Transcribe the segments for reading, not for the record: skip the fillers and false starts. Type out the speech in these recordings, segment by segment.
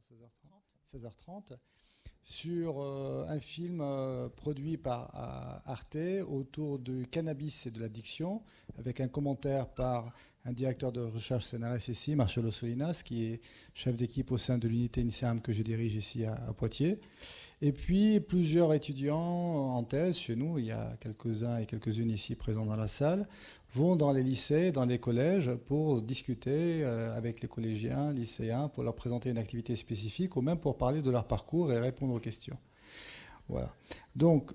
16h30, sur un film produit par Arte autour du cannabis et de l'addiction, avec un commentaire par un directeur de recherche CNRS ici, Marcelo Solinas, qui est chef d'équipe au sein de l'unité INSERM que je dirige ici à Poitiers. Et puis plusieurs étudiants en thèse chez nous, il y a quelques-uns et quelques-unes ici présents dans la salle, vont dans les lycées, dans les collèges pour discuter avec les collégiens, lycéens, pour leur présenter une activité spécifique ou même pour parler de leur parcours et répondre aux questions. Voilà. Donc,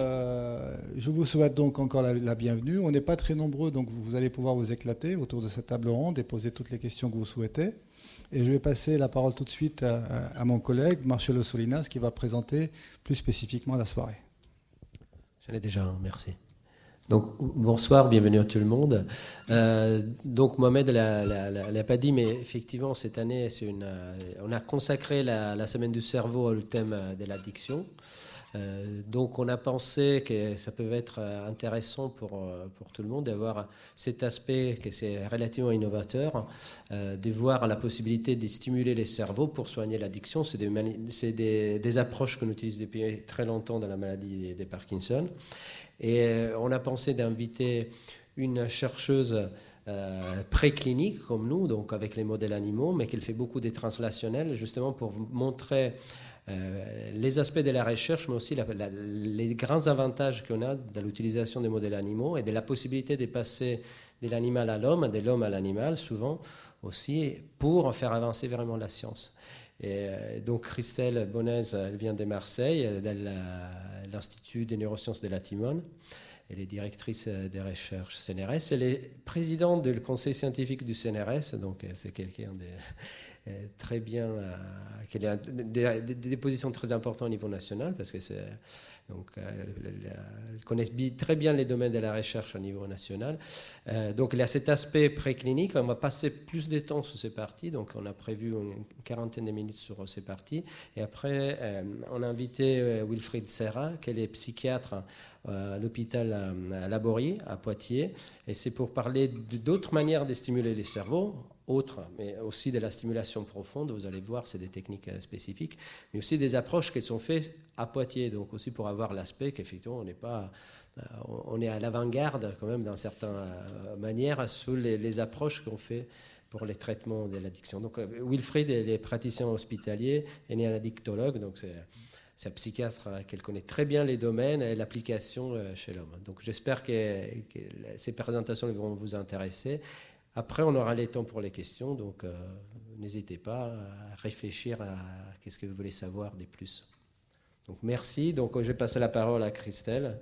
je vous souhaite donc encore la bienvenue. On n'est pas très nombreux, donc vous allez pouvoir vous éclater autour de cette table ronde et poser toutes les questions que vous souhaitez. Et je vais passer la parole tout de suite à mon collègue, Marcelo Solinas, qui va présenter plus spécifiquement la soirée. J'en ai déjà un, merci. Donc, bonsoir, bienvenue à tout le monde. Donc, Mohamed l'a pas dit, mais effectivement, cette année, on a consacré la semaine du cerveau au thème de l'addiction. Donc, on a pensé que ça peut être intéressant pour tout le monde d'avoir cet aspect que c'est relativement innovateur, de voir la possibilité de stimuler les cerveaux pour soigner l'addiction. C'est des approches qu'on utilise depuis très longtemps dans la maladie de Parkinson. Et on a pensé d'inviter une chercheuse préclinique comme nous, donc avec les modèles animaux, mais qu'elle fait beaucoup des translationnels, justement pour vous montrer les aspects de la recherche, mais aussi les grands avantages qu'on a dans l'utilisation des modèles animaux et de la possibilité de passer de l'animal à l'homme, de l'homme à l'animal, souvent aussi, pour faire avancer vraiment la science. Et donc Christelle Bonez, elle vient de Marseille, de l'Institut des neurosciences de la Timone. Elle est directrice des recherches CNRS. Elle est présidente du conseil scientifique du CNRS, donc c'est quelqu'un de très bien, qui a des positions très importantes au niveau national, parce que elle connaît très bien les domaines de la recherche au niveau national. Donc il y a cet aspect préclinique. On va passer plus de temps sur ces parties, donc on a prévu une quarantaine de minutes sur ces parties. Et après, on a invité Wilfried Serra, qui est psychiatre à l'hôpital Laborie, à Poitiers. Et c'est pour parler d'autres manières de stimuler les cerveaux, mais aussi de la stimulation profonde. Vous allez voir, c'est des techniques spécifiques, mais aussi des approches qui sont faites à Poitiers, donc aussi pour avoir l'aspect qu'effectivement on est à l'avant-garde quand même dans certaines manières sur les approches qu'on fait pour les traitements de l'addiction. Donc Wilfried est praticien hospitalier et est un addictologue, donc c'est un psychiatre qui connaît très bien les domaines et l'application chez l'homme. Donc j'espère que ces présentations vont vous intéresser. Après, on aura le temps pour les questions, donc n'hésitez pas à réfléchir à qu'est-ce que vous voulez savoir de plus. Donc merci. Donc je vais passer la parole à Christelle.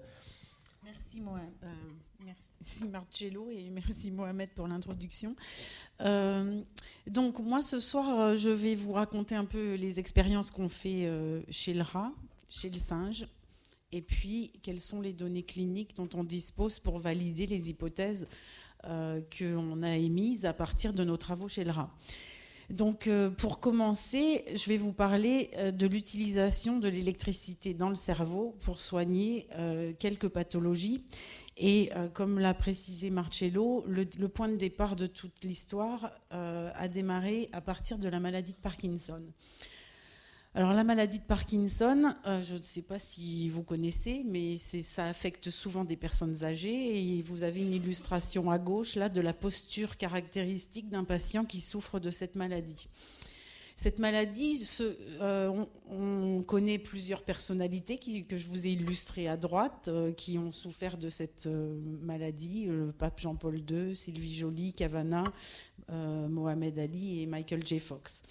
Merci Marcello et merci Mohamed pour l'introduction. Donc moi ce soir, je vais vous raconter un peu les expériences qu'on fait chez le rat, chez le singe, et puis quelles sont les données cliniques dont on dispose pour valider les hypothèses qu'on a émises à partir de nos travaux chez le rat. Donc, pour commencer, je vais vous parler de l'utilisation de l'électricité dans le cerveau pour soigner quelques pathologies. Et comme l'a précisé Marcello, le point de départ de toute l'histoire a démarré à partir de la maladie de Parkinson. Alors la maladie de Parkinson, je ne sais pas si vous connaissez, mais ça affecte souvent des personnes âgées et vous avez une illustration à gauche là de la posture caractéristique d'un patient qui souffre de cette maladie. Cette maladie, on connaît plusieurs personnalités que je vous ai illustrées à droite qui ont souffert de cette maladie, le pape Jean-Paul II, Sylvie Joly, Cavana, Mohamed Ali et Michael J. Fox.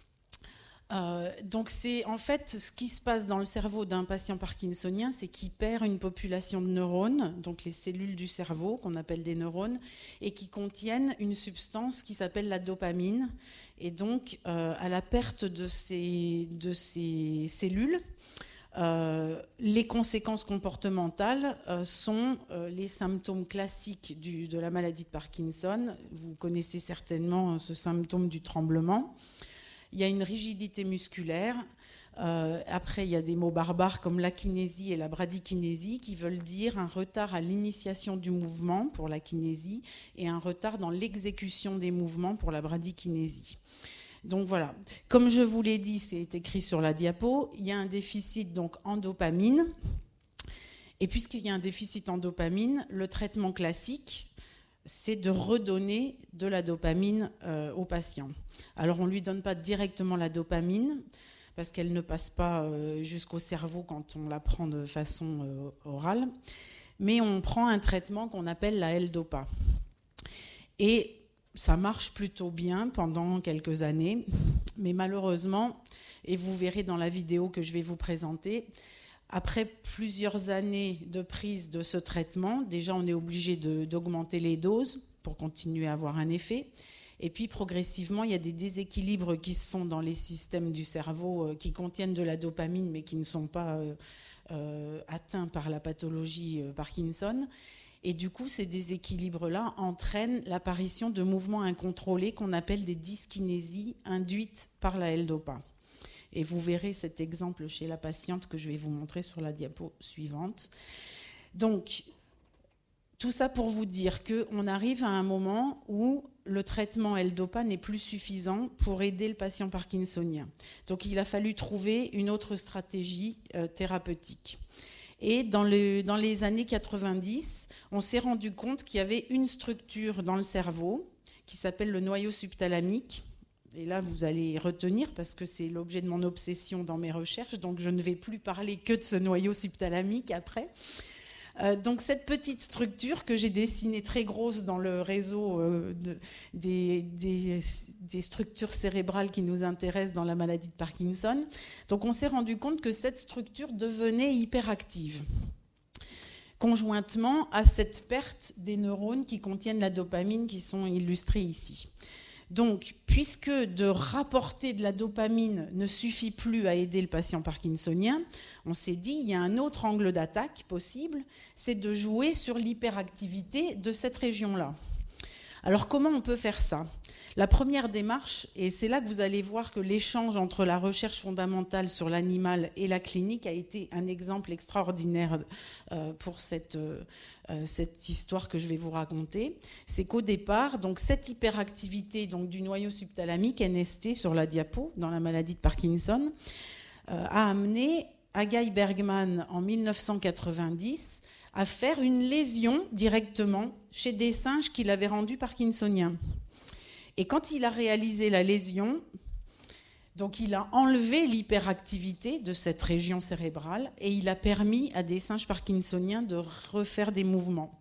Donc c'est en fait ce qui se passe dans le cerveau d'un patient parkinsonien, c'est qu'il perd une population de neurones, donc les cellules du cerveau qu'on appelle des neurones, et qui contiennent une substance qui s'appelle la dopamine. Et donc à la perte de ces cellules, les conséquences comportementales sont les symptômes classiques de la maladie de Parkinson. Vous connaissez certainement ce symptôme du tremblement. Il y a une rigidité musculaire. Après, il y a des mots barbares comme l'akinésie et la bradykinésie qui veulent dire un retard à l'initiation du mouvement pour l'akinésie et un retard dans l'exécution des mouvements pour la bradykinésie. Donc voilà, comme je vous l'ai dit, c'est écrit sur la diapo, il y a un déficit donc en dopamine. Et puisqu'il y a un déficit en dopamine, le traitement classique, c'est de redonner de la dopamine au patient. Alors on ne lui donne pas directement la dopamine, parce qu'elle ne passe pas jusqu'au cerveau quand on la prend de façon orale, mais on prend un traitement qu'on appelle la L-Dopa. Et ça marche plutôt bien pendant quelques années, mais malheureusement, et vous verrez dans la vidéo que je vais vous présenter, après plusieurs années de prise de ce traitement, déjà on est obligé d'augmenter les doses pour continuer à avoir un effet. Et puis progressivement, il y a des déséquilibres qui se font dans les systèmes du cerveau qui contiennent de la dopamine mais qui ne sont pas atteints par la pathologie Parkinson. Et du coup, ces déséquilibres-là entraînent l'apparition de mouvements incontrôlés qu'on appelle des dyskinésies induites par la L-Dopa. Et vous verrez cet exemple chez la patiente que je vais vous montrer sur la diapo suivante. Donc, tout ça pour vous dire qu'on arrive à un moment où le traitement L-Dopa n'est plus suffisant pour aider le patient parkinsonien. Donc, il a fallu trouver une autre stratégie thérapeutique. Et dans les années 90, on s'est rendu compte qu'il y avait une structure dans le cerveau qui s'appelle le noyau subthalamique. Et là, vous allez retenir, parce que c'est l'objet de mon obsession dans mes recherches, donc je ne vais plus parler que de ce noyau subthalamique après. Donc cette petite structure que j'ai dessinée très grosse dans le réseau des structures cérébrales qui nous intéressent dans la maladie de Parkinson, donc on s'est rendu compte que cette structure devenait hyperactive, conjointement à cette perte des neurones qui contiennent la dopamine qui sont illustrés ici. Donc, puisque de rapporter de la dopamine ne suffit plus à aider le patient parkinsonien, on s'est dit il y a un autre angle d'attaque possible, c'est de jouer sur l'hyperactivité de cette région-là. Alors, comment on peut faire ça ? La première démarche, et c'est là que vous allez voir que l'échange entre la recherche fondamentale sur l'animal et la clinique a été un exemple extraordinaire pour cette histoire que je vais vous raconter, c'est qu'au départ, donc cette hyperactivité donc, du noyau subthalamique, NST sur la diapo, dans la maladie de Parkinson, a amené Agai Bergman en 1990 à faire une lésion directement chez des singes qu'il avait rendus parkinsoniens. Et quand il a réalisé la lésion, donc il a enlevé l'hyperactivité de cette région cérébrale et il a permis à des singes parkinsoniens de refaire des mouvements.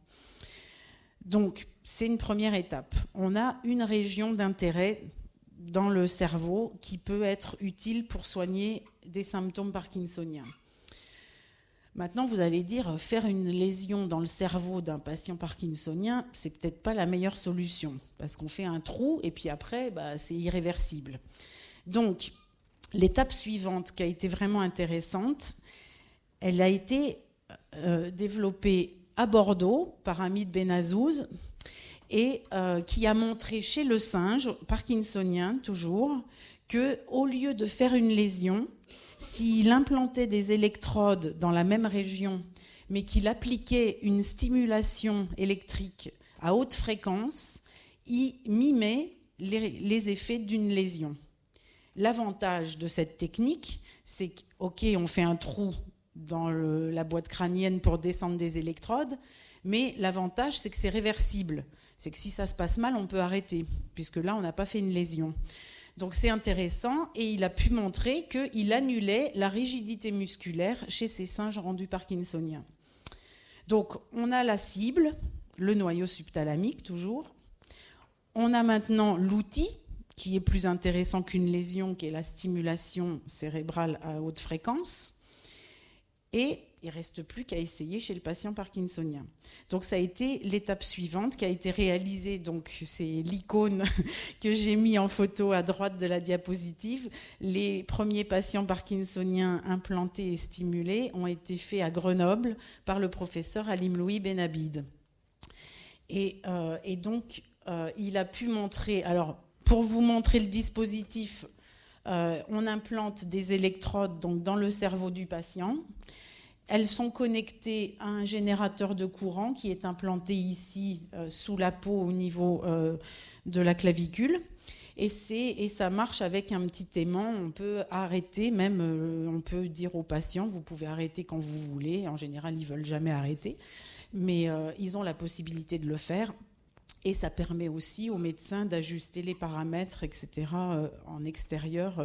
Donc c'est une première étape. On a une région d'intérêt dans le cerveau qui peut être utile pour soigner des symptômes parkinsoniens. Maintenant, vous allez dire, faire une lésion dans le cerveau d'un patient parkinsonien, c'est peut-être pas la meilleure solution, parce qu'on fait un trou et puis après, c'est irréversible. Donc, l'étape suivante qui a été vraiment intéressante, elle a été développée à Bordeaux par Hamid Benazouz et qui a montré chez le singe, parkinsonien toujours, qu'au lieu de faire une lésion, s'il implantait des électrodes dans la même région, mais qu'il appliquait une stimulation électrique à haute fréquence, il mimait les effets d'une lésion. L'avantage de cette technique, c'est qu'on fait un trou dans la boîte crânienne pour descendre des électrodes, mais l'avantage, c'est que c'est réversible. C'est que si ça se passe mal, on peut arrêter, puisque là, on n'a pas fait une lésion. Donc c'est intéressant et il a pu montrer qu'il annulait la rigidité musculaire chez ces singes rendus parkinsoniens. Donc on a la cible, le noyau subthalamique toujours. On a maintenant l'outil qui est plus intéressant qu'une lésion, qui est la stimulation cérébrale à haute fréquence. Et il ne reste plus qu'à essayer chez le patient parkinsonien. Donc ça a été l'étape suivante qui a été réalisée, donc c'est l'icône que j'ai mis en photo à droite de la diapositive. Les premiers patients parkinsoniens implantés et stimulés ont été faits à Grenoble par le professeur Halim Louis Benabid. Et donc il a pu montrer, alors pour vous montrer le dispositif, on implante des électrodes donc, dans le cerveau du patient. Elles sont connectées à un générateur de courant qui est implanté ici sous la peau au niveau de la clavicule. Et ça marche avec un petit aimant. On peut arrêter, même on peut dire aux patients, vous pouvez arrêter quand vous voulez. En général, ils ne veulent jamais arrêter, mais ils ont la possibilité de le faire. Et ça permet aussi aux médecins d'ajuster les paramètres, etc. En extérieur.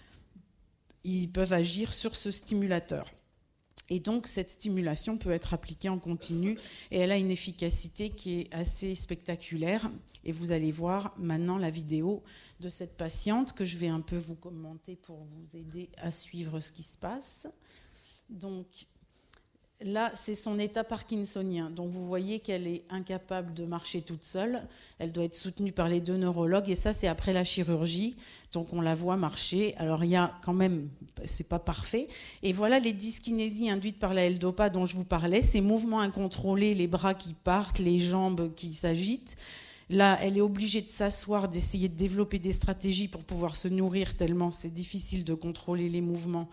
Ils peuvent agir sur ce stimulateur. Et donc, cette stimulation peut être appliquée en continu et elle a une efficacité qui est assez spectaculaire. Et vous allez voir maintenant la vidéo de cette patiente que je vais un peu vous commenter pour vous aider à suivre ce qui se passe. Donc, là, c'est son état parkinsonien. Donc, vous voyez qu'elle est incapable de marcher toute seule. Elle doit être soutenue par les 2 neurologues. Et ça, c'est après la chirurgie. Donc, on la voit marcher. Alors, il y a quand même, c'est pas parfait. Et voilà les dyskinésies induites par la L-Dopa dont je vous parlais. Ces mouvements incontrôlés, les bras qui partent, les jambes qui s'agitent. Là, elle est obligée de s'asseoir, d'essayer de développer des stratégies pour pouvoir se nourrir tellement c'est difficile de contrôler les mouvements.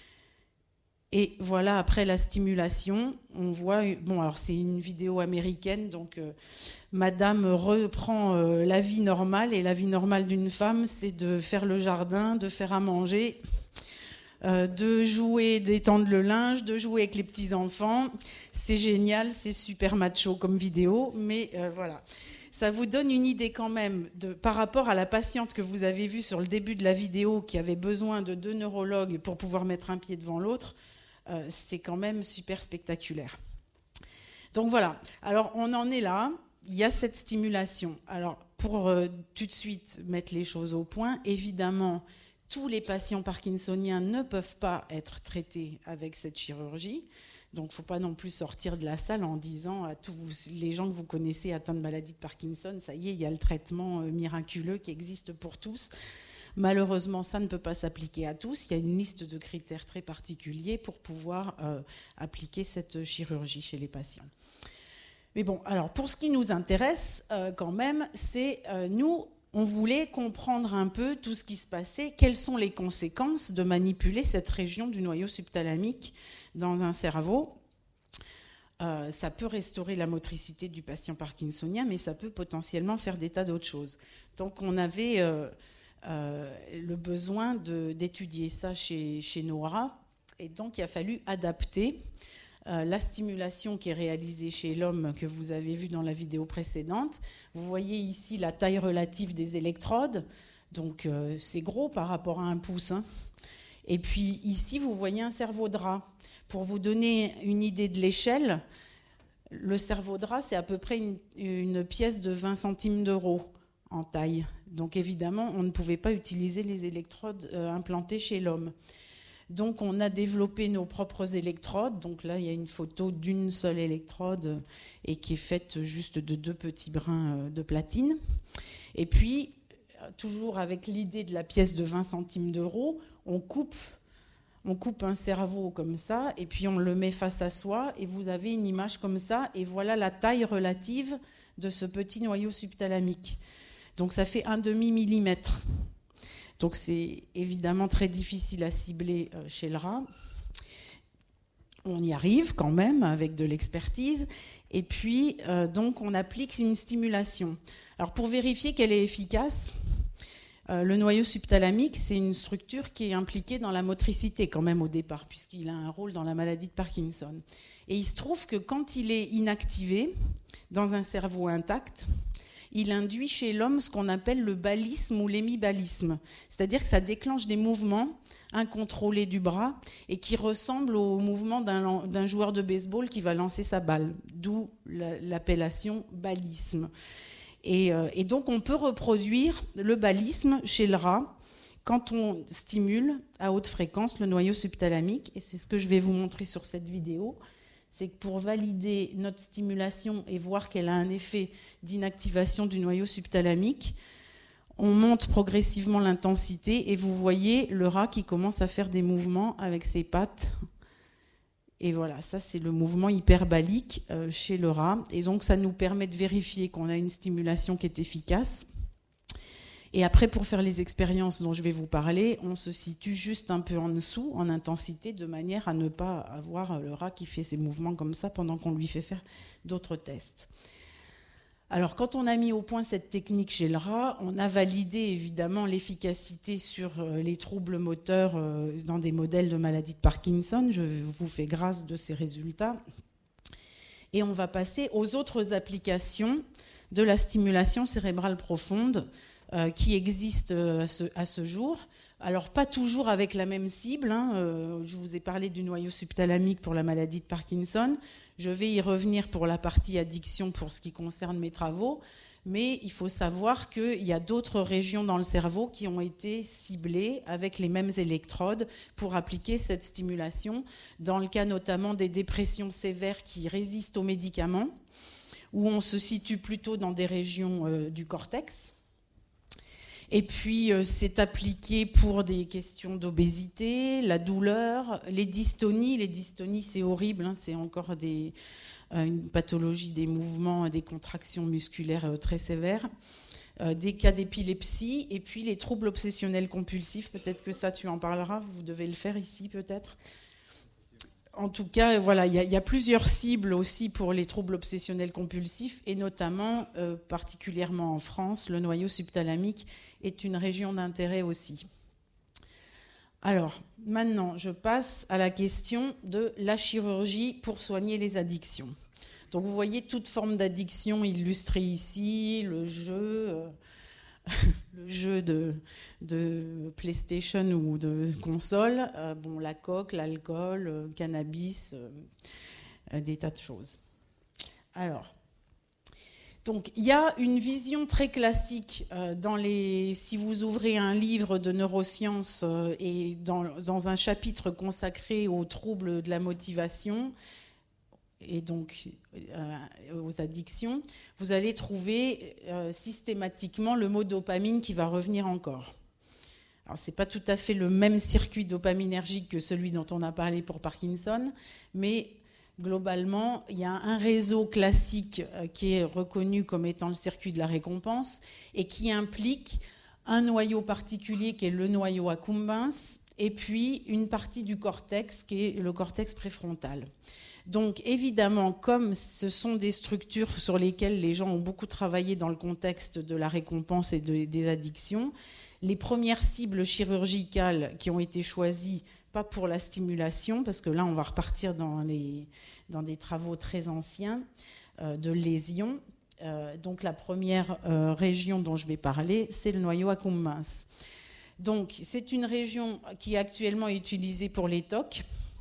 Et voilà, après la stimulation, on voit... Bon, alors c'est une vidéo américaine, donc madame reprend la vie normale. Et la vie normale d'une femme, c'est de faire le jardin, de faire à manger, de jouer, d'étendre le linge, de jouer avec les petits-enfants. C'est génial, c'est super macho comme vidéo, mais voilà. Ça vous donne une idée quand même par rapport à la patiente que vous avez vue sur le début de la vidéo qui avait besoin de 2 neurologues pour pouvoir mettre un pied devant l'autre. C'est quand même super spectaculaire. Donc voilà, alors on en est là, il y a cette stimulation. Alors pour tout de suite mettre les choses au point, évidemment, tous les patients parkinsoniens ne peuvent pas être traités avec cette chirurgie. Donc il ne faut pas non plus sortir de la salle en disant à tous les gens que vous connaissez atteints de maladie de Parkinson, ça y est, il y a le traitement miraculeux qui existe pour tous. Malheureusement, ça ne peut pas s'appliquer à tous. Il y a une liste de critères très particuliers pour pouvoir appliquer cette chirurgie chez les patients. Mais bon, alors pour ce qui nous intéresse quand même, c'est nous, on voulait comprendre un peu tout ce qui se passait, quelles sont les conséquences de manipuler cette région du noyau subthalamique dans un cerveau. Ça peut restaurer la motricité du patient parkinsonien, mais ça peut potentiellement faire des tas d'autres choses. Donc on avait le besoin d'étudier ça chez Nora, et donc il a fallu adapter la stimulation qui est réalisée chez l'homme que vous avez vu dans la vidéo précédente. Vous voyez ici la taille relative des électrodes, donc c'est gros par rapport à un pouce, hein. Et puis ici, vous voyez un cerveau-drap. Pour vous donner une idée de l'échelle, le cerveau-drap, c'est à peu près une pièce de 20 centimes d'euros en taille. Donc évidemment, on ne pouvait pas utiliser les électrodes implantées chez l'homme. Donc on a développé nos propres électrodes. Donc là, il y a une photo d'une seule électrode et qui est faite juste de 2 petits brins de platine. Et puis, toujours avec l'idée de la pièce de 20 centimes d'euros, on coupe un cerveau comme ça, et puis on le met face à soi, et vous avez une image comme ça, et voilà la taille relative de ce petit noyau subthalamique. Donc ça fait 1/2 millimètre. Donc c'est évidemment très difficile à cibler chez le rat. On y arrive quand même avec de l'expertise, et puis donc on applique une stimulation. Alors pour vérifier qu'elle est efficace, le noyau subthalamique, c'est une structure qui est impliquée dans la motricité quand même au départ, puisqu'il a un rôle dans la maladie de Parkinson. Et il se trouve que quand il est inactivé dans un cerveau intact, il induit chez l'homme ce qu'on appelle le ballisme ou l'hémibalisme. C'est-à-dire que ça déclenche des mouvements incontrôlés du bras et qui ressemblent au mouvement d'un joueur de baseball qui va lancer sa balle, d'où l'appellation ballisme. Et donc, on peut reproduire le ballisme chez le rat quand on stimule à haute fréquence le noyau subthalamique. Et c'est ce que je vais vous montrer sur cette vidéo. C'est que pour valider notre stimulation et voir qu'elle a un effet d'inactivation du noyau subthalamique, on monte progressivement l'intensité et vous voyez le rat qui commence à faire des mouvements avec ses pattes. Et voilà, ça c'est le mouvement hyperbalique chez le rat. Et donc ça nous permet de vérifier qu'on a une stimulation qui est efficace. Et après, pour faire les expériences dont je vais vous parler, on se situe juste un peu en dessous, en intensité, de manière à ne pas avoir le rat qui fait ses mouvements comme ça pendant qu'on lui fait faire d'autres tests. Alors, quand on a mis au point cette technique chez le rat, on a validé évidemment l'efficacité sur les troubles moteurs dans des modèles de maladie de Parkinson. Je vous fais grâce de ces résultats. Et on va passer aux autres applications de la stimulation cérébrale profonde qui existent à ce jour. Alors, pas toujours avec la même cible. Je vous ai parlé du noyau subthalamique pour la maladie de Parkinson. Je vais y revenir pour la partie addiction pour ce qui concerne mes travaux. Mais il faut savoir qu'il y a d'autres régions dans le cerveau qui ont été ciblées avec les mêmes électrodes pour appliquer cette stimulation, dans le cas notamment des dépressions sévères qui résistent aux médicaments, où on se situe plutôt dans des régions du cortex. Et puis, c'est appliqué pour des questions d'obésité, la douleur, les dystonies. Les dystonies, c'est horrible, c'est encore une pathologie des mouvements, des contractions musculaires très sévères, des cas d'épilepsie, et puis les troubles obsessionnels compulsifs. Peut-être que ça, tu en parleras, vous devez le faire ici, peut-être. En tout cas, voilà, il y a plusieurs cibles aussi pour les troubles obsessionnels compulsifs, et notamment, particulièrement en France, le noyau subthalamique est une région d'intérêt aussi. Alors, maintenant, je passe à la question de la chirurgie pour soigner les addictions. Donc, vous voyez toute forme d'addiction illustrée ici, le jeu de PlayStation ou de console, la coke, l'alcool, cannabis, des tas de choses. Alors, donc il y a une vision très classique si vous ouvrez un livre de neurosciences et dans un chapitre consacré aux troubles de la motivation et donc aux addictions, vous allez trouver systématiquement le mot dopamine qui va revenir encore. Alors, ce n'est pas tout à fait le même circuit dopaminergique que celui dont on a parlé pour Parkinson, mais globalement, il y a un réseau classique qui est reconnu comme étant le circuit de la récompense et qui implique un noyau particulier qui est le noyau accumbens et puis une partie du cortex qui est le cortex préfrontal. Donc évidemment, comme ce sont des structures sur lesquelles les gens ont beaucoup travaillé dans le contexte de la récompense et des addictions, les premières cibles chirurgicales qui ont été choisies, pas pour la stimulation, parce que là on va repartir dans des travaux très anciens de lésions. Donc la première région dont je vais parler, c'est le noyau accumbens. Donc c'est une région qui est actuellement utilisée pour les TOC.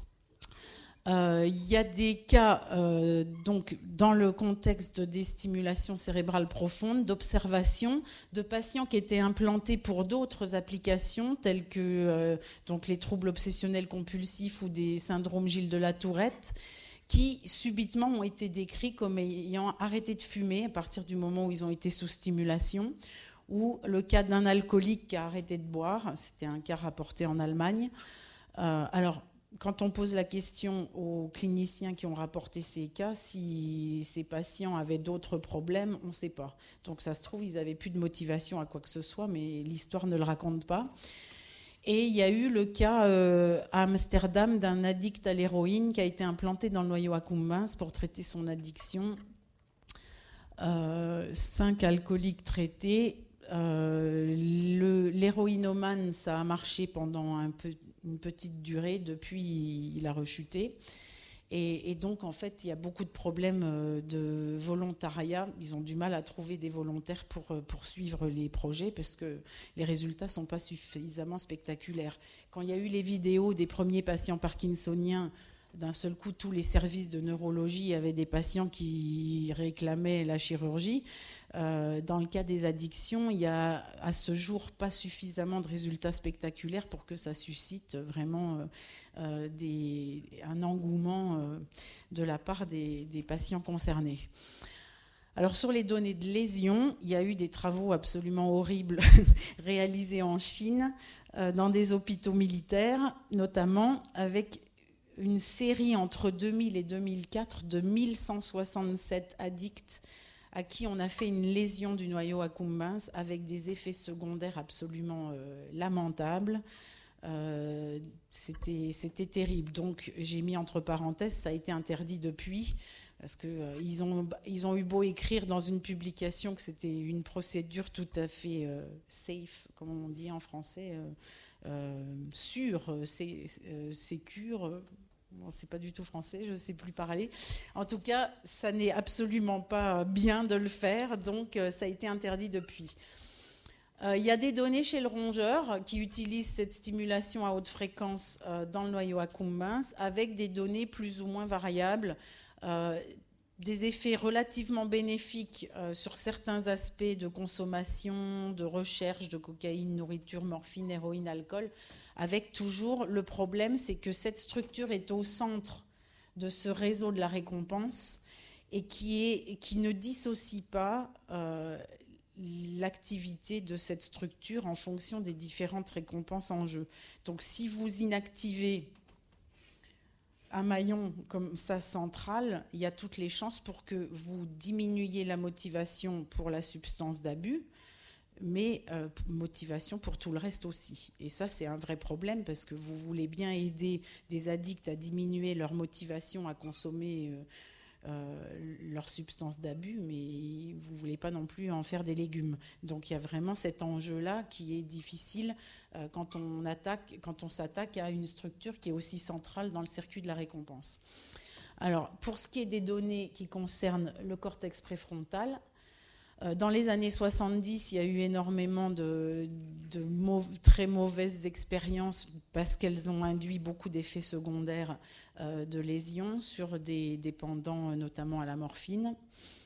Il y a des cas, donc, dans le contexte des stimulations cérébrales profondes, d'observation de patients qui étaient implantés pour d'autres applications, telles que donc les troubles obsessionnels compulsifs ou des syndromes Gilles de la Tourette, qui subitement ont été décrits comme ayant arrêté de fumer à partir du moment où ils ont été sous stimulation, ou le cas d'un alcoolique qui a arrêté de boire, c'était un cas rapporté en Allemagne. Alors, quand on pose la question aux cliniciens qui ont rapporté ces cas, si ces patients avaient d'autres problèmes, on ne sait pas. Donc ça se trouve, ils n'avaient plus de motivation à quoi que ce soit, mais l'histoire ne le raconte pas. Et il y a eu le cas à Amsterdam d'un addict à l'héroïne qui a été implanté dans le noyau accumbens pour traiter son addiction. 5 alcooliques traités. L'héroïnomane, ça a marché pendant une petite durée, depuis il a rechuté. Et donc, en fait, il y a beaucoup de problèmes de volontariat. Ils ont du mal à trouver des volontaires pour poursuivre les projets parce que les résultats ne sont pas suffisamment spectaculaires. Quand il y a eu les vidéos des premiers patients parkinsoniens, d'un seul coup, tous les services de neurologie avaient des patients qui réclamaient la chirurgie. Dans le cas des addictions, il n'y a à ce jour pas suffisamment de résultats spectaculaires pour que ça suscite vraiment un engouement de la part des patients concernés. Alors sur les données de lésions, il y a eu des travaux absolument horribles réalisés en Chine, dans des hôpitaux militaires, notamment avec une série entre 2000 et 2004 de 1167 addicts à qui on a fait une lésion du noyau accumbens avec des effets secondaires absolument lamentables. C'était terrible. Donc j'ai mis entre parenthèses, ça a été interdit depuis. Parce qu'ils ont eu beau écrire dans une publication que c'était une procédure tout à fait safe, comme on dit en français, sûre, sécure. Bon, c'est pas du tout français, je ne sais plus parler. En tout cas, ça n'est absolument pas bien de le faire, donc ça a été interdit depuis. Il y a des données chez le rongeur qui utilisent cette stimulation à haute fréquence dans le noyau accumbens avec des données plus ou moins variables, des effets relativement bénéfiques sur certains aspects de consommation, de recherche de cocaïne, nourriture, morphine, héroïne, alcool, avec toujours le problème, c'est que cette structure est au centre de ce réseau de la récompense et qui ne dissocie pas l'activité de cette structure en fonction des différentes récompenses en jeu. Donc si vous inactivez un maillon comme ça central, il y a toutes les chances pour que vous diminuiez la motivation pour la substance d'abus, mais motivation pour tout le reste aussi. Et ça, c'est un vrai problème parce que vous voulez bien aider des addicts à diminuer leur motivation à consommer leur substance d'abus, mais vous ne voulez pas non plus en faire des légumes. Donc il y a vraiment cet enjeu-là qui est difficile quand on s'attaque à une structure qui est aussi centrale dans le circuit de la récompense. Alors, pour ce qui est des données qui concernent le cortex préfrontal, dans les années 70, il y a eu énormément de très mauvaises expériences parce qu'elles ont induit beaucoup d'effets secondaires de lésions sur des dépendants, notamment à la morphine.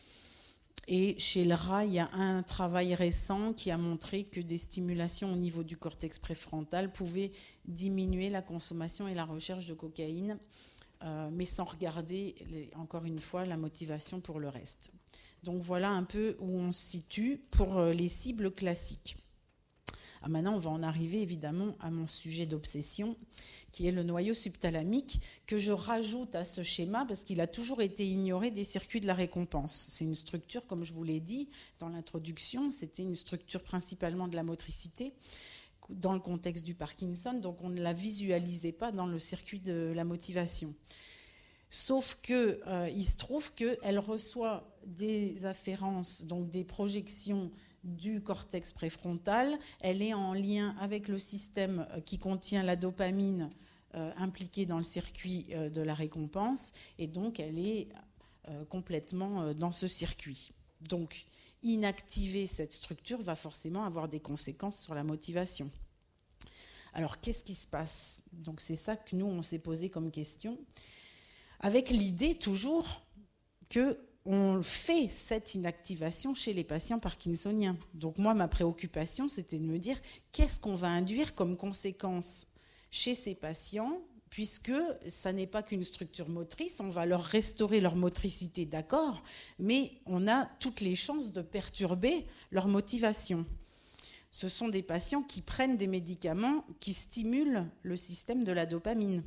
Et chez le rat, il y a un travail récent qui a montré que des stimulations au niveau du cortex préfrontal pouvaient diminuer la consommation et la recherche de cocaïne, mais sans regarder, encore une fois, la motivation pour le reste. Donc voilà un peu où on se situe pour les cibles classiques. Maintenant, on va en arriver évidemment à mon sujet d'obsession, qui est le noyau subthalamique, que je rajoute à ce schéma parce qu'il a toujours été ignoré des circuits de la récompense. C'est une structure, comme je vous l'ai dit dans l'introduction, c'était une structure principalement de la motricité dans le contexte du Parkinson, donc on ne la visualisait pas dans le circuit de la motivation. Sauf qu'il se trouve qu'elle reçoit des afférences, donc des projections du cortex préfrontal. Elle est en lien avec le système qui contient la dopamine impliquée dans le circuit de la récompense, et donc elle est complètement dans ce circuit. Donc inactiver cette structure va forcément avoir des conséquences sur la motivation. Alors qu'est-ce qui se passe ? Donc c'est ça que nous on s'est posé comme question, avec l'idée toujours qu'on fait cette inactivation chez les patients parkinsoniens. Donc moi, ma préoccupation, c'était de me dire qu'est-ce qu'on va induire comme conséquence chez ces patients, puisque ça n'est pas qu'une structure motrice, on va leur restaurer leur motricité, d'accord, mais on a toutes les chances de perturber leur motivation. Ce sont des patients qui prennent des médicaments qui stimulent le système de la dopamine.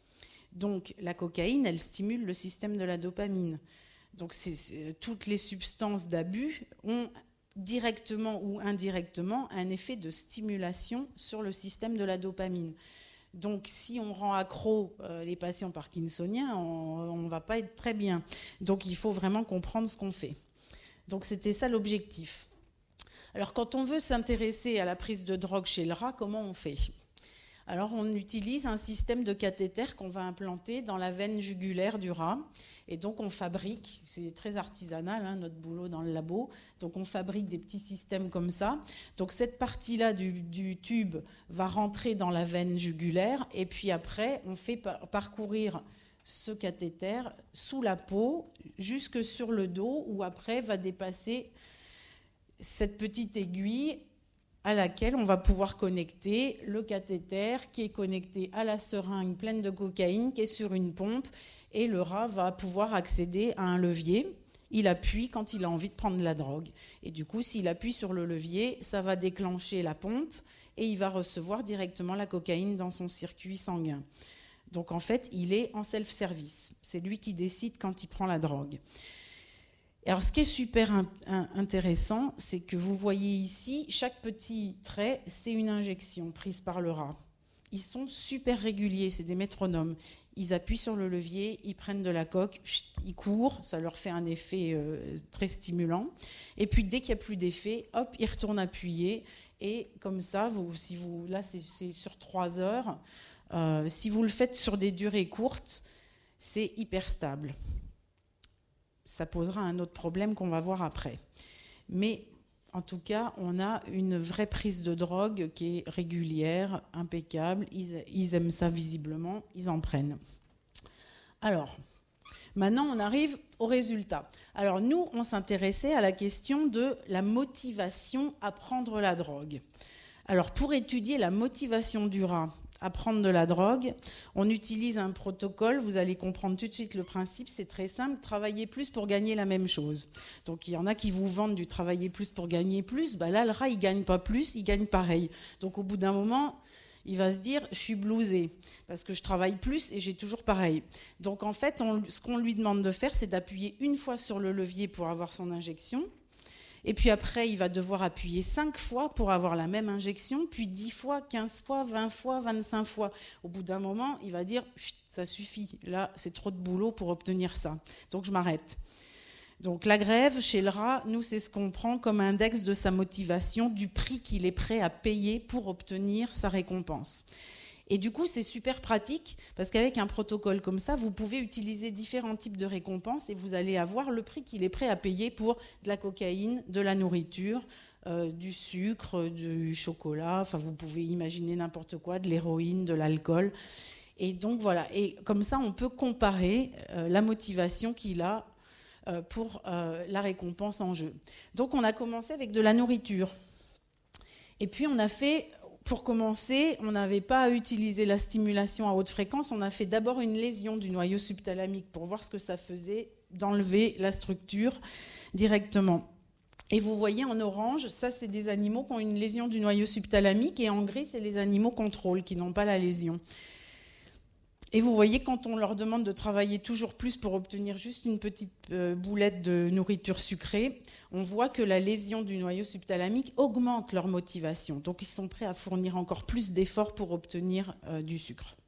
Donc la cocaïne, elle stimule le système de la dopamine. Donc toutes les substances d'abus ont directement ou indirectement un effet de stimulation sur le système de la dopamine. Donc si on rend accro les patients parkinsoniens, on ne va pas être très bien. Donc il faut vraiment comprendre ce qu'on fait. Donc c'était ça l'objectif. Alors quand on veut s'intéresser à la prise de drogue chez le rat, comment on fait ? Alors on utilise un système de cathéter qu'on va implanter dans la veine jugulaire du rat. Et donc on fabrique, c'est très artisanal notre boulot dans le labo, donc on fabrique des petits systèmes comme ça. Donc cette partie-là du tube va rentrer dans la veine jugulaire et puis après on fait parcourir ce cathéter sous la peau jusque sur le dos où après va dépasser cette petite aiguille à laquelle on va pouvoir connecter le cathéter qui est connecté à la seringue pleine de cocaïne qui est sur une pompe, et le rat va pouvoir accéder à un levier. Il appuie quand il a envie de prendre de la drogue. Et du coup, s'il appuie sur le levier, ça va déclencher la pompe et il va recevoir directement la cocaïne dans son circuit sanguin. Donc en fait, il est en self-service. C'est lui qui décide quand il prend la drogue. Alors, ce qui est super intéressant, c'est que vous voyez ici, chaque petit trait, c'est une injection prise par le rat. ils sont super réguliers, c'est des métronomes. Ils appuient sur le levier, ils prennent de la coque, ils courent, ça leur fait un effet très stimulant. Et puis dès qu'il n'y a plus d'effet, hop, ils retournent appuyer. Et comme ça, là c'est sur 3 heures. Si vous le faites sur des durées courtes, c'est hyper stable. Ça posera un autre problème qu'on va voir après. Mais en tout cas, on a une vraie prise de drogue qui est régulière, impeccable. Ils aiment ça visiblement, ils en prennent. Alors, maintenant, on arrive au résultat. Alors, nous, on s'intéressait à la question de la motivation à prendre la drogue. Alors, pour étudier la motivation du rat à prendre de la drogue, on utilise un protocole, vous allez comprendre tout de suite le principe, c'est très simple, travailler plus pour gagner la même chose. Donc il y en a qui vous vendent du travailler plus pour gagner plus, là le rat il gagne pas plus, il gagne pareil. Donc au bout d'un moment, il va se dire je suis blousé parce que je travaille plus et j'ai toujours pareil. Donc en fait, ce qu'on lui demande de faire, c'est d'appuyer une fois sur le levier pour avoir son injection. Et puis après, il va devoir appuyer 5 fois pour avoir la même injection, puis 10 fois, 15 fois, 20 fois, 25 fois. Au bout d'un moment, il va dire « ça suffit, là, c'est trop de boulot pour obtenir ça. Donc je m'arrête ». Donc la grève, chez le rat, nous, c'est ce qu'on prend comme index de sa motivation, du prix qu'il est prêt à payer pour obtenir sa récompense. Et du coup, c'est super pratique parce qu'avec un protocole comme ça, vous pouvez utiliser différents types de récompenses et vous allez avoir le prix qu'il est prêt à payer pour de la cocaïne, de la nourriture, du sucre, du chocolat. Enfin, vous pouvez imaginer n'importe quoi, de l'héroïne, de l'alcool. Et donc voilà. Et comme ça, on peut comparer la motivation qu'il a pour la récompense en jeu. Donc, on a commencé avec de la nourriture. Et puis, on a fait... Pour commencer, on n'avait pas à utiliser la stimulation à haute fréquence. On a fait d'abord une lésion du noyau subthalamique pour voir ce que ça faisait d'enlever la structure directement. Et vous voyez en orange, ça c'est des animaux qui ont une lésion du noyau subthalamique et en gris, c'est les animaux contrôle qui n'ont pas la lésion. Et vous voyez, quand on leur demande de travailler toujours plus pour obtenir juste une petite boulette de nourriture sucrée, on voit que la lésion du noyau subthalamique augmente leur motivation. Donc, ils sont prêts à fournir encore plus d'efforts pour obtenir du sucre.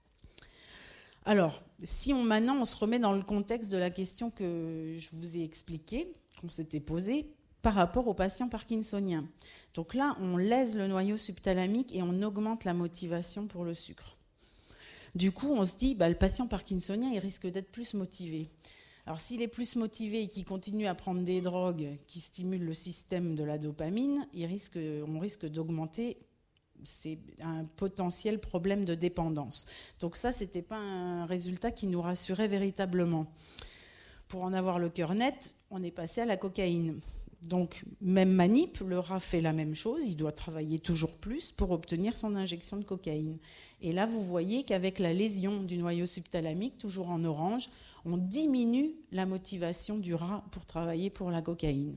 Alors, si maintenant on se remet dans le contexte de la question que je vous ai expliquée, qu'on s'était posée, par rapport aux patients parkinsoniens. Donc là, on lèse le noyau subthalamique et on augmente la motivation pour le sucre. Du coup, on se dit, le patient parkinsonien, il risque d'être plus motivé. Alors, s'il est plus motivé et qu'il continue à prendre des drogues qui stimulent le système de la dopamine, on risque d'augmenter, c'est un potentiel problème de dépendance. Donc ça, ce n'était pas un résultat qui nous rassurait véritablement. Pour en avoir le cœur net, on est passé à la cocaïne. Donc, même manip, le rat fait la même chose, il doit travailler toujours plus pour obtenir son injection de cocaïne. Et là, vous voyez qu'avec la lésion du noyau subthalamique, toujours en orange, on diminue la motivation du rat pour travailler pour la cocaïne.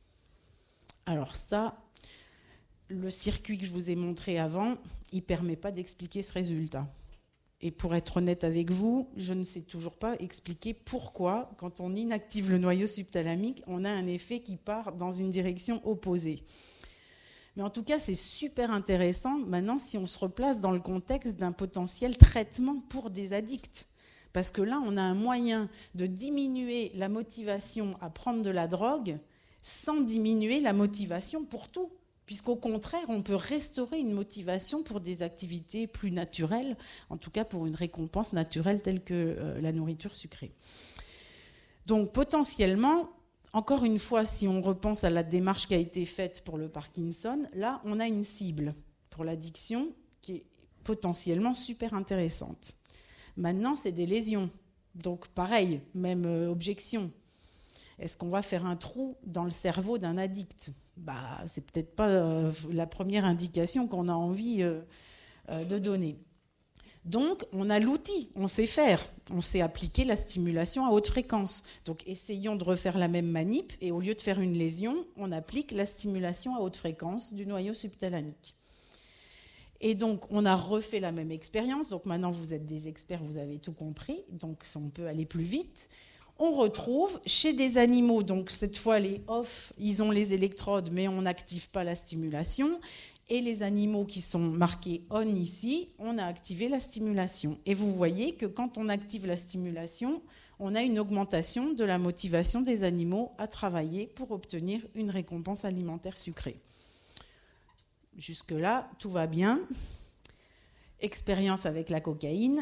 Alors ça, le circuit que je vous ai montré avant, il ne permet pas d'expliquer ce résultat. Et pour être honnête avec vous, je ne sais toujours pas expliquer pourquoi, quand on inactive le noyau subthalamique, on a un effet qui part dans une direction opposée. Mais en tout cas, c'est super intéressant maintenant si on se replace dans le contexte d'un potentiel traitement pour des addicts. Parce que là, on a un moyen de diminuer la motivation à prendre de la drogue sans diminuer la motivation pour tout. Puisqu'au contraire, on peut restaurer une motivation pour des activités plus naturelles, en tout cas pour une récompense naturelle telle que la nourriture sucrée. Donc potentiellement, encore une fois, si on repense à la démarche qui a été faite pour le Parkinson, là, on a une cible pour l'addiction qui est potentiellement super intéressante. Maintenant, c'est des lésions. Donc pareil, même objection. Est-ce qu'on va faire un trou dans le cerveau d'un addict ? C'est peut-être pas la première indication qu'on a envie de donner. Donc, on a l'outil, on sait faire, on sait appliquer la stimulation à haute fréquence. Donc, essayons de refaire la même manip et au lieu de faire une lésion, on applique la stimulation à haute fréquence du noyau subthalamique. Et donc, on a refait la même expérience. Donc, maintenant, vous êtes des experts, vous avez tout compris. Donc, on peut aller plus vite. On retrouve chez des animaux, donc cette fois les off, ils ont les électrodes, mais on n'active pas la stimulation. et les animaux qui sont marqués on ici, on a activé la stimulation. Et vous voyez que quand on active la stimulation, on a une augmentation de la motivation des animaux à travailler pour obtenir une récompense alimentaire sucrée. Jusque-là, tout va bien. Expérience avec la cocaïne.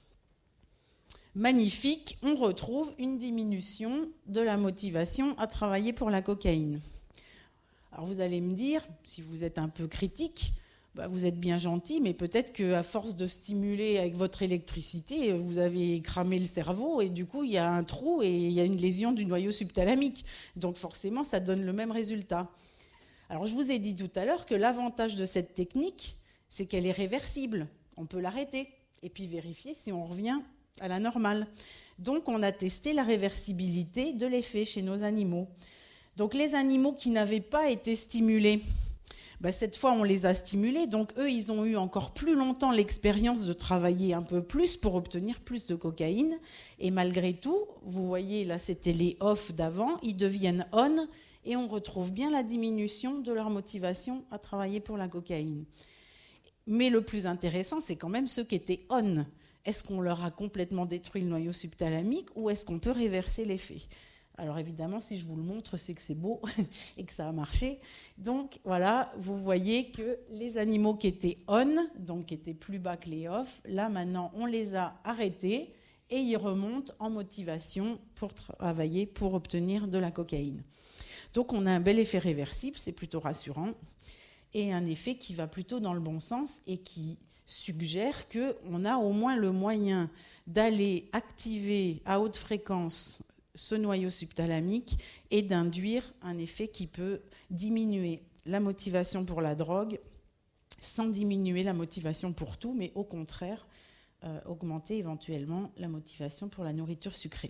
Magnifique, on retrouve une diminution de la motivation à travailler pour la cocaïne. Alors vous allez me dire, si vous êtes un peu critique, vous êtes bien gentil, mais peut-être qu'à force de stimuler avec votre électricité, vous avez cramé le cerveau et du coup il y a un trou et il y a une lésion du noyau subthalamique. Donc forcément ça donne le même résultat. Alors je vous ai dit tout à l'heure que l'avantage de cette technique, c'est qu'elle est réversible. On peut l'arrêter et puis vérifier si on revient à la normale. Donc on a testé la réversibilité de l'effet chez nos animaux. Donc les animaux qui n'avaient pas été stimulés, cette fois on les a stimulés, donc eux ils ont eu encore plus longtemps l'expérience de travailler un peu plus pour obtenir plus de cocaïne, et malgré tout, vous voyez là c'était les off d'avant, ils deviennent on, et on retrouve bien la diminution de leur motivation à travailler pour la cocaïne. Mais le plus intéressant, c'est quand même ceux qui étaient on. Est-ce qu'on leur a complètement détruit le noyau subthalamique ou est-ce qu'on peut réverser l'effet ? Alors évidemment, si je vous le montre, c'est que c'est beau et que ça a marché. Donc voilà, vous voyez que les animaux qui étaient on, donc qui étaient plus bas que les off, là maintenant on les a arrêtés et ils remontent en motivation pour travailler, pour obtenir de la cocaïne. Donc on a un bel effet réversible, c'est plutôt rassurant, et un effet qui va plutôt dans le bon sens et qui suggère qu'on a au moins le moyen d'aller activer à haute fréquence ce noyau subthalamique et d'induire un effet qui peut diminuer la motivation pour la drogue sans diminuer la motivation pour tout, mais au contraire, augmenter éventuellement la motivation pour la nourriture sucrée.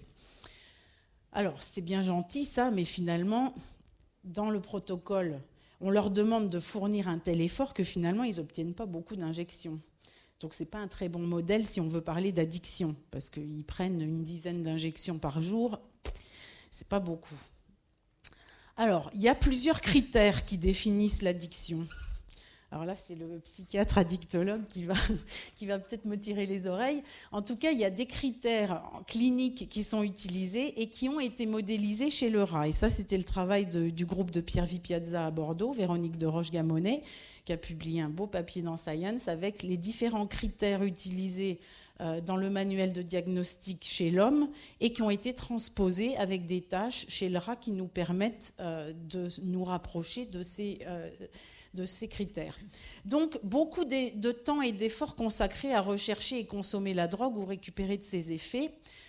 Alors, c'est bien gentil ça, mais finalement, dans le protocole, on leur demande de fournir un tel effort que finalement, ils n'obtiennent pas beaucoup d'injections. Donc, ce n'est pas un très bon modèle si on veut parler d'addiction, parce qu'ils prennent une dizaine d'injections par jour, ce n'est pas beaucoup. Alors, il y a plusieurs critères qui définissent l'addiction. Alors là, c'est le psychiatre addictologue qui va peut-être me tirer les oreilles. En tout cas, il y a des critères cliniques qui sont utilisés et qui ont été modélisés chez le rat. Et ça, c'était le travail du groupe de Pierre Vipiazza à Bordeaux, Véronique de Roche-Gamonnet, qui a publié un beau papier dans Science avec les différents critères utilisés dans le manuel de diagnostic chez l'homme et qui ont été transposés avec des tâches chez le rat qui nous permettent de nous rapprocher de ces critères. Donc, beaucoup de temps et d'efforts consacrés à rechercher et consommer la drogue ou récupérer de ses effets,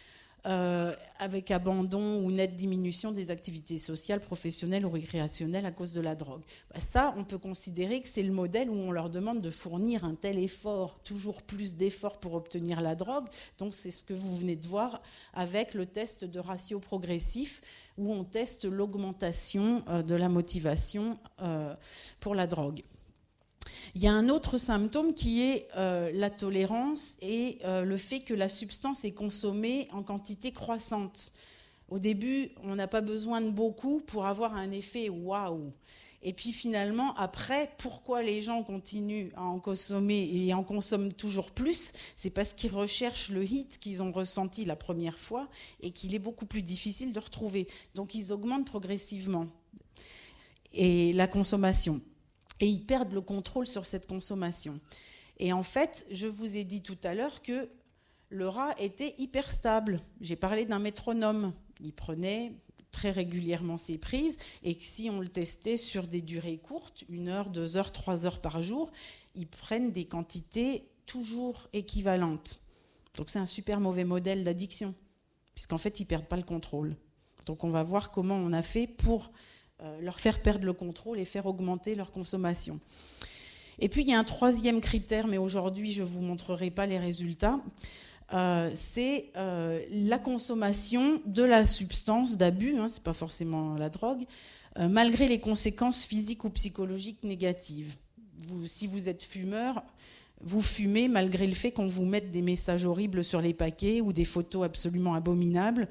avec abandon ou nette diminution des activités sociales, professionnelles ou récréationnelles à cause de la drogue. Ça, on peut considérer que c'est le modèle où on leur demande de fournir un tel effort, toujours plus d'efforts pour obtenir la drogue. Donc, c'est ce que vous venez de voir avec le test de ratio progressif, où on teste l'augmentation de la motivation pour la drogue. Il y a un autre symptôme qui est la tolérance et le fait que la substance est consommée en quantité croissante. Au début, on n'a pas besoin de beaucoup pour avoir un effet waouh. Et puis finalement, après, pourquoi les gens continuent à en consommer et en consomment toujours plus ? C'est parce qu'ils recherchent le hit qu'ils ont ressenti la première fois et qu'il est beaucoup plus difficile de retrouver. Donc ils augmentent progressivement et la consommation. Et ils perdent le contrôle sur cette consommation. Et en fait, je vous ai dit tout à l'heure que le rat était hyper stable. J'ai parlé d'un métronome. Il prenait très régulièrement ses prises et que si on le testait sur des durées courtes, 1 heure, 2 heures, 3 heures par jour, ils prennent des quantités toujours équivalentes. Donc c'est un super mauvais modèle d'addiction, puisqu'en fait, ils ne perdent pas le contrôle. Donc on va voir comment on a fait pour leur faire perdre le contrôle et faire augmenter leur consommation. Et puis il y a un troisième critère, mais aujourd'hui je ne vous montrerai pas les résultats, c'est la consommation de la substance d'abus, ce n'est pas forcément la drogue, malgré les conséquences physiques ou psychologiques négatives. Si vous êtes fumeur, vous fumez malgré le fait qu'on vous mette des messages horribles sur les paquets ou des photos absolument abominables.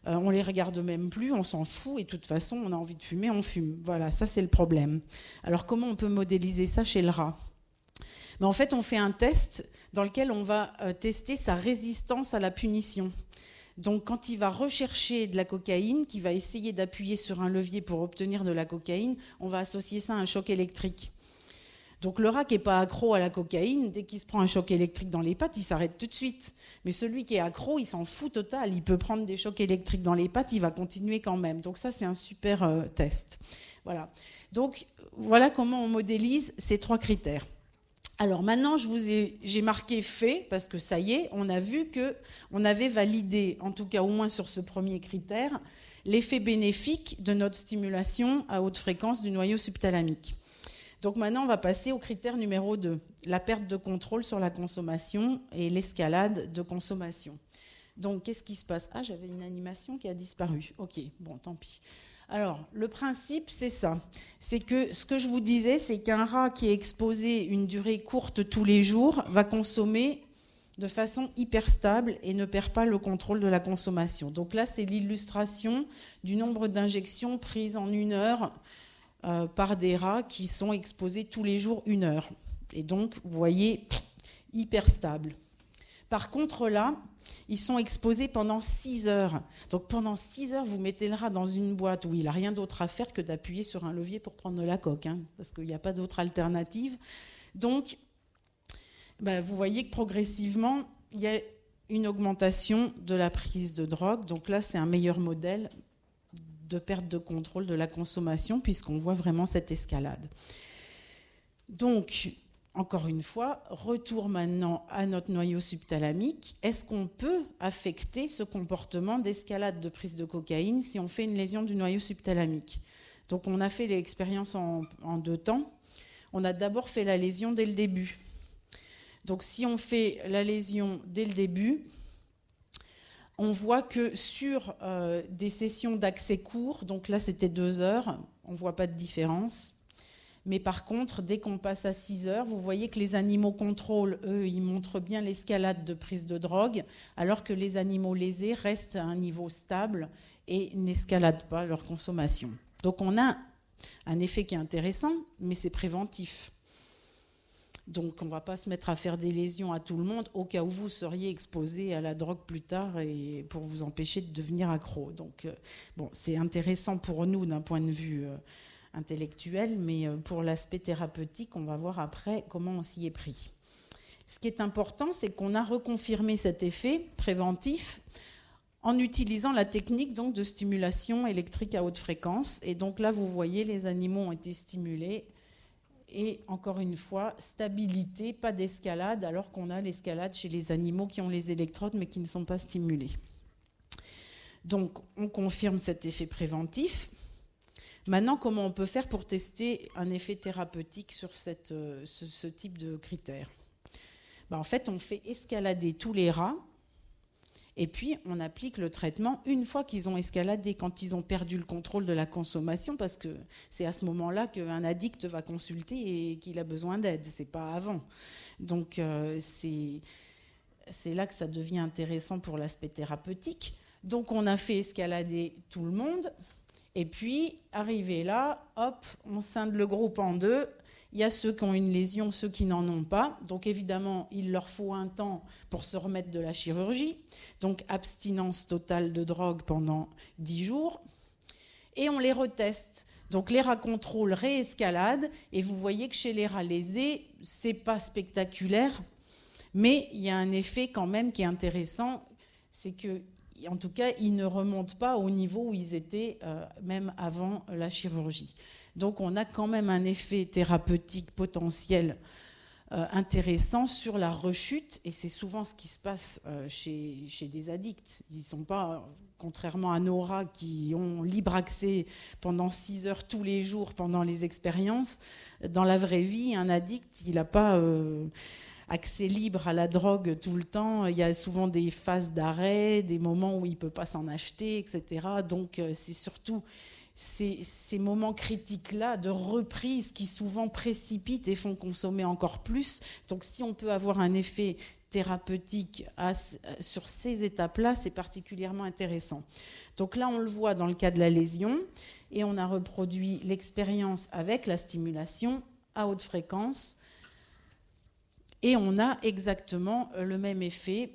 On les regarde même plus, on s'en fout, et de toute façon, on a envie de fumer, on fume. Voilà, ça c'est le problème. Alors comment on peut modéliser ça chez le rat ? En fait, on fait un test dans lequel on va tester sa résistance à la punition. Donc quand il va rechercher de la cocaïne, qu'il va essayer d'appuyer sur un levier pour obtenir de la cocaïne, on va associer ça à un choc électrique. Donc le rat qui n'est pas accro à la cocaïne, dès qu'il se prend un choc électrique dans les pattes, il s'arrête tout de suite. Mais celui qui est accro, il s'en fout total. Il peut prendre des chocs électriques dans les pattes, il va continuer quand même. Donc ça, c'est un super test. Voilà. Donc voilà comment on modélise ces 3 critères. Alors maintenant, j'ai marqué fait, parce que ça y est, on a vu qu'on avait validé, en tout cas au moins sur ce premier critère, l'effet bénéfique de notre stimulation à haute fréquence du noyau subthalamique. Donc maintenant, on va passer au critère numéro 2, la perte de contrôle sur la consommation et l'escalade de consommation. Donc, qu'est-ce qui se passe ? Ah, j'avais une animation qui a disparu. Ok, bon, tant pis. Alors, le principe, c'est ça. C'est que ce que je vous disais, c'est qu'un rat qui est exposé une durée courte tous les jours va consommer de façon hyper stable et ne perd pas le contrôle de la consommation. Donc là, c'est l'illustration du nombre d'injections prises en 1 heure par des rats qui sont exposés tous les jours 1 heure. Et donc, vous voyez, hyper stable. Par contre, là, ils sont exposés pendant 6 heures. Donc, pendant 6 heures, vous mettez le rat dans une boîte où il n'a rien d'autre à faire que d'appuyer sur un levier pour prendre de la coke, parce qu'il n'y a pas d'autre alternative. Donc, vous voyez que progressivement, il y a une augmentation de la prise de drogue. Donc là, c'est un meilleur modèle de perte de contrôle de la consommation, puisqu'on voit vraiment cette escalade. Donc, encore une fois, retour maintenant à notre noyau subthalamique. Est-ce qu'on peut affecter ce comportement d'escalade de prise de cocaïne si on fait une lésion du noyau subthalamique ? Donc, on a fait l'expérience en 2 temps. On a d'abord fait la lésion dès le début. Donc, si on fait la lésion dès le début, on voit que sur des sessions d'accès court, donc là c'était 2 heures, on ne voit pas de différence. Mais par contre, dès qu'on passe à 6 heures, vous voyez que les animaux contrôle, eux, ils montrent bien l'escalade de prise de drogue, alors que les animaux lésés restent à un niveau stable et n'escaladent pas leur consommation. Donc on a un effet qui est intéressant, mais c'est préventif. Donc on ne va pas se mettre à faire des lésions à tout le monde au cas où vous seriez exposé à la drogue plus tard et pour vous empêcher de devenir accro. Donc c'est intéressant pour nous d'un point de vue intellectuel, mais pour l'aspect thérapeutique, on va voir après comment on s'y est pris. Ce qui est important, c'est qu'on a reconfirmé cet effet préventif en utilisant la technique donc, de stimulation électrique à haute fréquence. Et donc là, vous voyez, les animaux ont été stimulés. Et encore une fois, stabilité, pas d'escalade, alors qu'on a l'escalade chez les animaux qui ont les électrodes mais qui ne sont pas stimulés. Donc, on confirme cet effet préventif. Maintenant, comment on peut faire pour tester un effet thérapeutique sur ce type de critères ? En fait, on fait escalader tous les rats et puis on applique le traitement une fois qu'ils ont escaladé, quand ils ont perdu le contrôle de la consommation, parce que c'est à ce moment-là qu'un addict va consulter et qu'il a besoin d'aide, c'est pas avant. Donc c'est là que ça devient intéressant pour l'aspect thérapeutique. Donc on a fait escalader tout le monde. Et puis, arrivé là, hop, on scinde le groupe en 2. Il y a ceux qui ont une lésion, ceux qui n'en ont pas. Donc, évidemment, il leur faut un temps pour se remettre de la chirurgie. Donc, abstinence totale de drogue pendant 10 jours. Et on les reteste. Donc, les rats contrôle réescaladent. Et vous voyez que chez les rats lésés, ce n'est pas spectaculaire. Mais il y a un effet quand même qui est intéressant. C'est que en tout cas, ils ne remontent pas au niveau où ils étaient même avant la chirurgie. Donc, on a quand même un effet thérapeutique potentiel intéressant sur la rechute, et c'est souvent ce qui se passe chez des addicts. Ils ne sont pas, contrairement à nos rats qui ont libre accès pendant 6 heures tous les jours pendant les expériences. Dans la vraie vie, un addict, il n'a pas accès libre à la drogue tout le temps. Il y a souvent des phases d'arrêt, des moments où il ne peut pas s'en acheter, etc. Donc c'est surtout ces moments critiques-là de reprise qui souvent précipitent et font consommer encore plus. Donc si on peut avoir un effet thérapeutique sur ces étapes-là, c'est particulièrement intéressant. Donc là, on le voit dans le cas de la lésion, et on a reproduit l'expérience avec la stimulation à haute fréquence, et on a exactement le même effet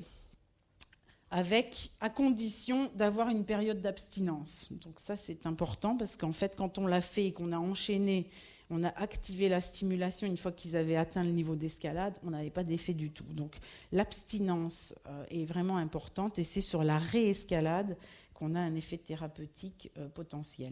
à condition d'avoir une période d'abstinence. Donc ça, c'est important, parce qu'en fait, quand on l'a fait et qu'on a enchaîné, on a activé la stimulation une fois qu'ils avaient atteint le niveau d'escalade, on n'avait pas d'effet du tout. Donc l'abstinence est vraiment importante, et c'est sur la réescalade qu'on a un effet thérapeutique potentiel.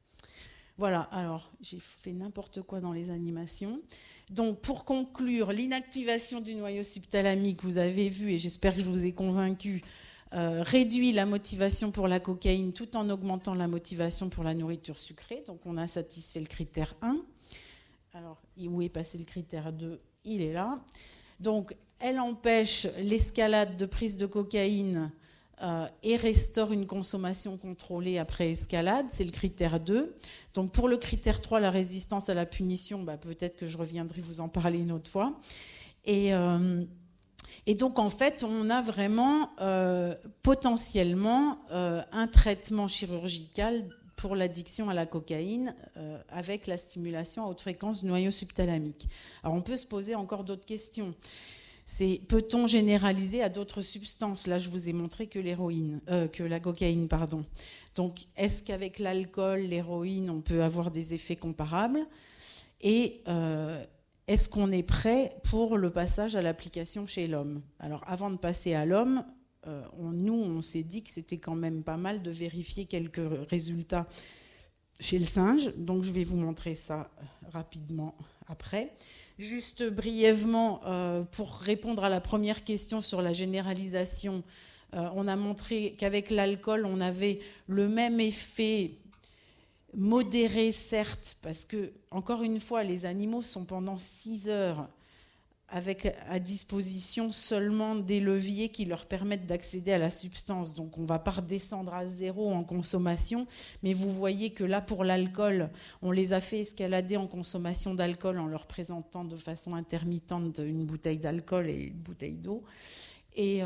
Voilà, alors j'ai fait n'importe quoi dans les animations. Donc pour conclure, l'inactivation du noyau subthalamique, vous avez vu, et j'espère que je vous ai convaincu, réduit la motivation pour la cocaïne tout en augmentant la motivation pour la nourriture sucrée. Donc on a satisfait le critère 1. Alors où est passé le critère 2 ? Il est là. Donc elle empêche l'escalade de prise de cocaïne et restaure une consommation contrôlée après escalade, c'est le critère 2. Donc pour le critère 3, la résistance à la punition, peut-être que je reviendrai vous en parler une autre fois. Et donc en fait, on a vraiment potentiellement un traitement chirurgical pour l'addiction à la cocaïne avec la stimulation à haute fréquence du noyau subthalamique. Alors on peut se poser encore d'autres questions. Peut-on généraliser à d'autres substances ? Là, je vous ai montré que la cocaïne, pardon. Donc, est-ce qu'avec l'alcool, l'héroïne, on peut avoir des effets comparables ? Et est-ce qu'on est prêt pour le passage à l'application chez l'homme ? Alors, avant de passer à l'homme, on s'est dit que c'était quand même pas mal de vérifier quelques résultats chez le singe. Donc, je vais vous montrer ça rapidement après. Juste brièvement, pour répondre à la première question sur la généralisation, on a montré qu'avec l'alcool, on avait le même effet modéré, certes, parce que, encore une fois, les animaux sont pendant 6 heures avec à disposition seulement des leviers qui leur permettent d'accéder à la substance. Donc on ne va pas redescendre à 0 en consommation, mais vous voyez que là, pour l'alcool, on les a fait escalader en consommation d'alcool en leur présentant de façon intermittente une bouteille d'alcool et une bouteille d'eau. Et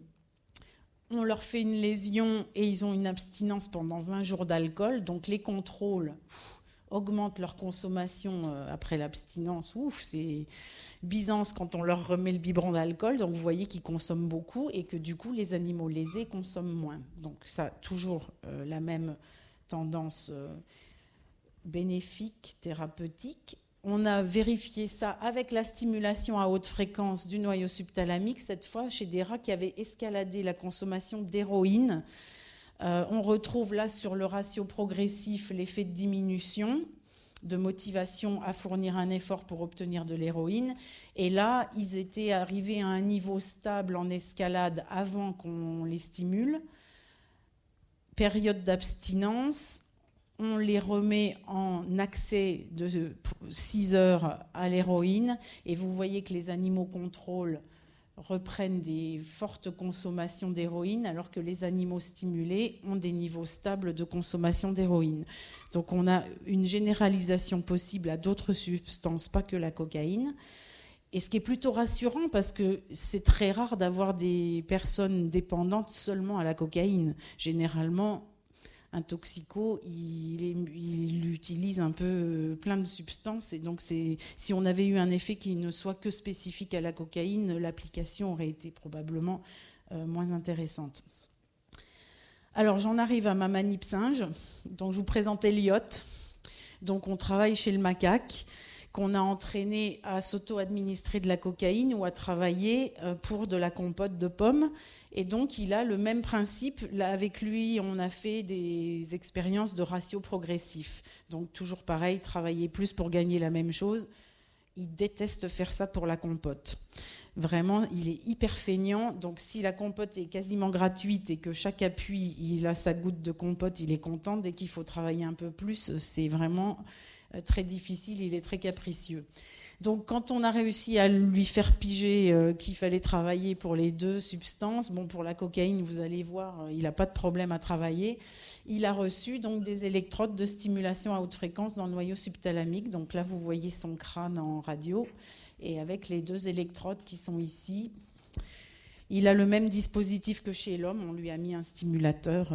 on leur fait une lésion et ils ont une abstinence pendant 20 jours d'alcool. Donc les contrôles augmentent leur consommation après l'abstinence. C'est Byzance quand on leur remet le biberon d'alcool. Donc vous voyez qu'ils consomment beaucoup et que du coup les animaux lésés consomment moins. Donc ça, toujours la même tendance bénéfique, thérapeutique. On a vérifié ça avec la stimulation à haute fréquence du noyau subthalamique, cette fois chez des rats qui avaient escaladé la consommation d'héroïne. On retrouve là sur le ratio progressif l'effet de diminution, de motivation à fournir un effort pour obtenir de l'héroïne. Et là, ils étaient arrivés à un niveau stable en escalade avant qu'on les stimule. Période d'abstinence, on les remet en accès de 6 heures à l'héroïne. Et vous voyez que les animaux contrôle reprennent des fortes consommations d'héroïne, alors que les animaux stimulés ont des niveaux stables de consommation d'héroïne. Donc on a une généralisation possible à d'autres substances, pas que la cocaïne. Et ce qui est plutôt rassurant, parce que c'est très rare d'avoir des personnes dépendantes seulement à la cocaïne. Généralement, un toxico, il utilise un peu plein de substances. Et donc, si on avait eu un effet qui ne soit que spécifique à la cocaïne, l'application aurait été probablement moins intéressante. Alors, j'en arrive à ma manip singe. Donc, je vous présente Elliot. Donc, on travaille chez le macaque, qu'on a entraîné à s'auto-administrer de la cocaïne ou à travailler pour de la compote de pommes. Et donc, il a le même principe. Là, avec lui, on a fait des expériences de ratio progressif. Donc, toujours pareil, travailler plus pour gagner la même chose. Il déteste faire ça pour la compote. Vraiment, il est hyper feignant. Donc, si la compote est quasiment gratuite et que chaque appui, il a sa goutte de compote, il est content. Dès qu'il faut travailler un peu plus, c'est vraiment très difficile. Il est très capricieux. Donc, quand on a réussi à lui faire piger qu'il fallait travailler pour les deux substances, bon, pour la cocaïne, vous allez voir, il n'a pas de problème à travailler. Il a reçu donc des électrodes de stimulation à haute fréquence dans le noyau subthalamique. Donc là, vous voyez son crâne en radio. Et avec les 2 électrodes qui sont ici, Il a le même dispositif que chez l'homme, on lui a mis un stimulateur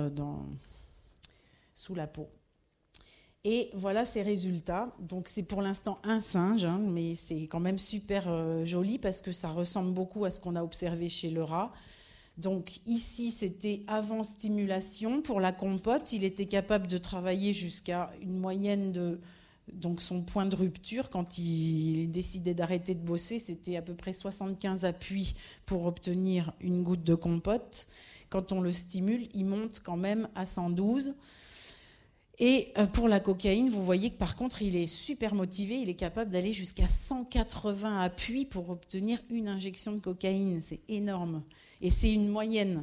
sous la peau. Et voilà ses résultats. Donc c'est pour l'instant un singe, hein, mais c'est quand même super joli parce que ça ressemble beaucoup à ce qu'on a observé chez le rat. Donc ici, c'était avant stimulation. Pour la compote, il était capable de travailler jusqu'à une moyenne de... Donc son point de rupture, quand il décidait d'arrêter de bosser, c'était à peu près 75 appuis pour obtenir une goutte de compote. Quand on le stimule, il monte quand même à 112. Et pour la cocaïne, vous voyez que par contre, il est super motivé. Il est capable d'aller jusqu'à 180 appuis pour obtenir une injection de cocaïne. C'est énorme. Et c'est une moyenne.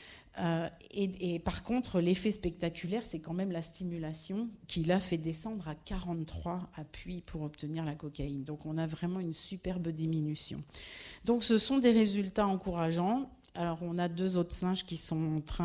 Et par contre, l'effet spectaculaire, c'est quand même la stimulation qui l'a fait descendre à 43 appuis pour obtenir la cocaïne. Donc on a vraiment une superbe diminution. Donc ce sont des résultats encourageants. Alors on a 2 autres singes qui sont en train